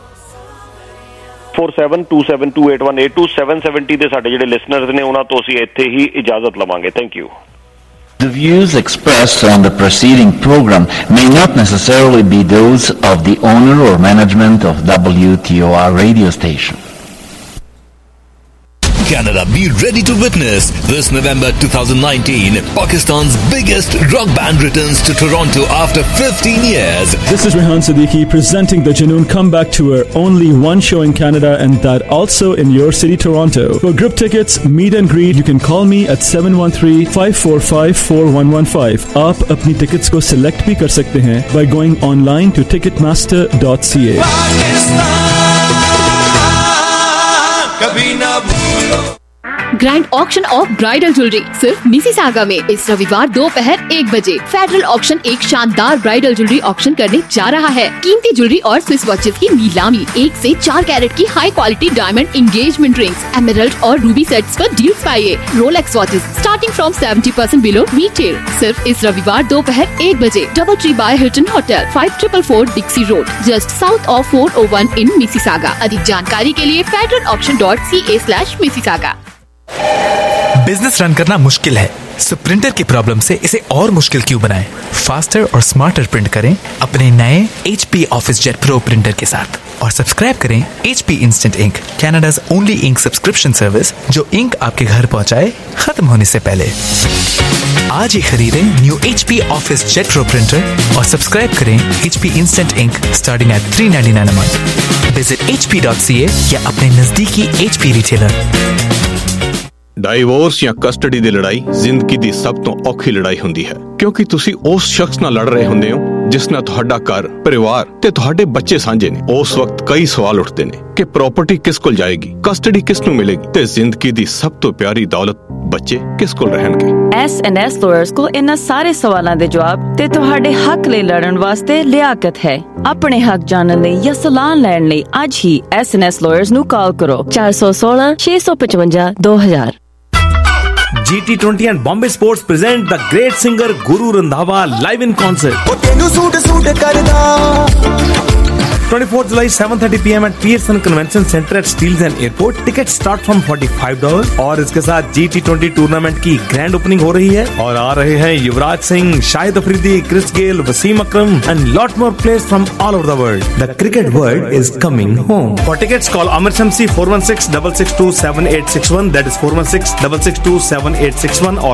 four seven two seven two eight one eight two seven seventy ਦੇ ਸਾਡੇ ਜਿਹੜੇ ਲਿਸਨਰਸ ਨੇ ਉਹਨਾਂ ਤੋਂ ਅਸੀਂ ਇੱਥੇ ਹੀ ਇਜਾਜ਼ਤ ਲਵਾਂਗੇ। Thank you. The views expressed on the preceding program may not necessarily be those of the owner or management of W T O R radio station. Canada, be ready to witness this November twenty nineteen. Pakistan's biggest rock band returns to Toronto after fifteen years. This is Rehan Siddiqui presenting the Junoon Comeback Tour. Only one show in Canada and that also in your city, Toronto. For group tickets, meet and greet, you can call me at seven one three five four five four one one five. आप अपनी tickets को select भी कर सकते हैं by going online to ticketmaster dot c a. Grand auction of bridal jewellery सिर्फ Mississauga में इस रविवार दोपहर एक बजे फेडरल ऑक्शन एक शानदार ब्राइडल ज्वेलरी ऑक्शन करने जा रहा है। कीमती ज्वेलरी और स्विस वॉचेस की नीलामी, एक से चार कैरेट की high quality diamond engagement rings, emerald और रूबी सेट्स पर डील्स पाइए। Rolex watches starting from seventy percent below retail सिर्फ इस रविवार दोपहर एक बजे double tree by Hilton hotel five triple four Dixie road just south of four oh one in Mississauga. अधिक जानकारी के लिए federal auction dot C A slash Mississauga. Business run करना मुश्किल है, सो प्रिंटर की प्रॉब्लम से इसे और मुश्किल क्यों बनाएं? फास्टर और स्मार्टर प्रिंट करें अपने नए H P office jet pro printer के साथ और सब्सक्राइब करें H P instant ink, Canada's only ink subscription service जो इंक आपके घर पहुंचाए खत्म होने से पहले। आज ही खरीदें new H P office jet pro printer और सब्सक्राइब करें H P instant ink starting at three ninety-nine a month। Visit h p dot c a या अपने नजदीकी H P रिटेलर। ਡਾਈਵੋਰਸ ਜਾਂ ਕਸਟਡੀ ਦੀ ਲੜਾਈ ਜ਼ਿੰਦਗੀ ਦੀ ਸਭ ਤੋਂ ਔਖੀ ਲੜਾਈ ਹੁੰਦੀ ਹੈ, ਕਿਉਂਕਿ ਤੁਸੀਂ ਉਸ ਸ਼ਖਸ ਨਾਲ ਲੜ ਰਹੇ ਹੁੰਦੇ ਹੋ ਜਿਸ ਨਾਲ ਤੁਹਾਡਾ ਘਰ, ਪਰਿਵਾਰ ਤੇ ਤੁਹਾਡੇ ਬੱਚੇ ਸਾਂਝੇ ਨੇ। ਉਸ ਵਕਤ ਕਈ ਸਵਾਲ ਉੱਠਦੇ ਨੇ ਕਿ ਪ੍ਰਾਪਰਟੀ ਕਿਸ ਕੋਲ ਜਾਏਗੀ, ਕਸਟਡੀ ਕਿਸ ਨੂੰ ਮਿਲੇਗੀ ਤੇ ਜ਼ਿੰਦਗੀ ਦੀ ਸਭ ਤੋਂ ਪਿਆਰੀ ਦੌਲਤ ਬੱਚੇ ਕਿਸ ਕੋਲ ਰਹਿਣਗੇ। ਐਸ ਐਂਡ ਐਸ ਲਾਇਰਸ ਕੋਲ ਇਹਨਾਂ ਸਾਰੇ ਸਵਾਲਾਂ ਦੇ ਜਵਾਬ ਤੇ ਤੁਹਾਡੇ ਹੱਕ ਲਈ ਲੜਨ ਵਾਸਤੇ ਲਿਆਕਤ ਹੈ। ਆਪਣੇ ਹੱਕ ਜਾਣਨ ਲਈ ਜਾਂ ਸਲਾਹ ਲੈਣ ਲਈ ਅੱਜ ਹੀ ਐਸ ਐਂਡ ਐਸ ਲਾਇਰਸ ਨੂੰ ਕਾਲ ਕਰੋ ਚਾਰ ਸੌ ਸੋਲਾਂ ਛੇ ਸੌ ਪਚਵੰਜਾ ਦੋ ਹਜ਼ਾਰ। G T twenty and Bombay Sports present the great singer Guru Randhawa live in concert. twenty-fourth July, seven thirty p m at Pearson Convention Center at Steels and Airport. Tickets start from forty-five dollars. और इसके साथ G T twenty tournament की grand opening हो रही है और आ रहे हैं Yuvraj Singh, Shahid Afridi, Chris Gayle, Wasim Akram and lot more players from all over the world. The cricket world is coming home. For tickets, call Amir Shamsi four one six, six six two, seven eight six one. That is four one six, six six two, seven eight six one or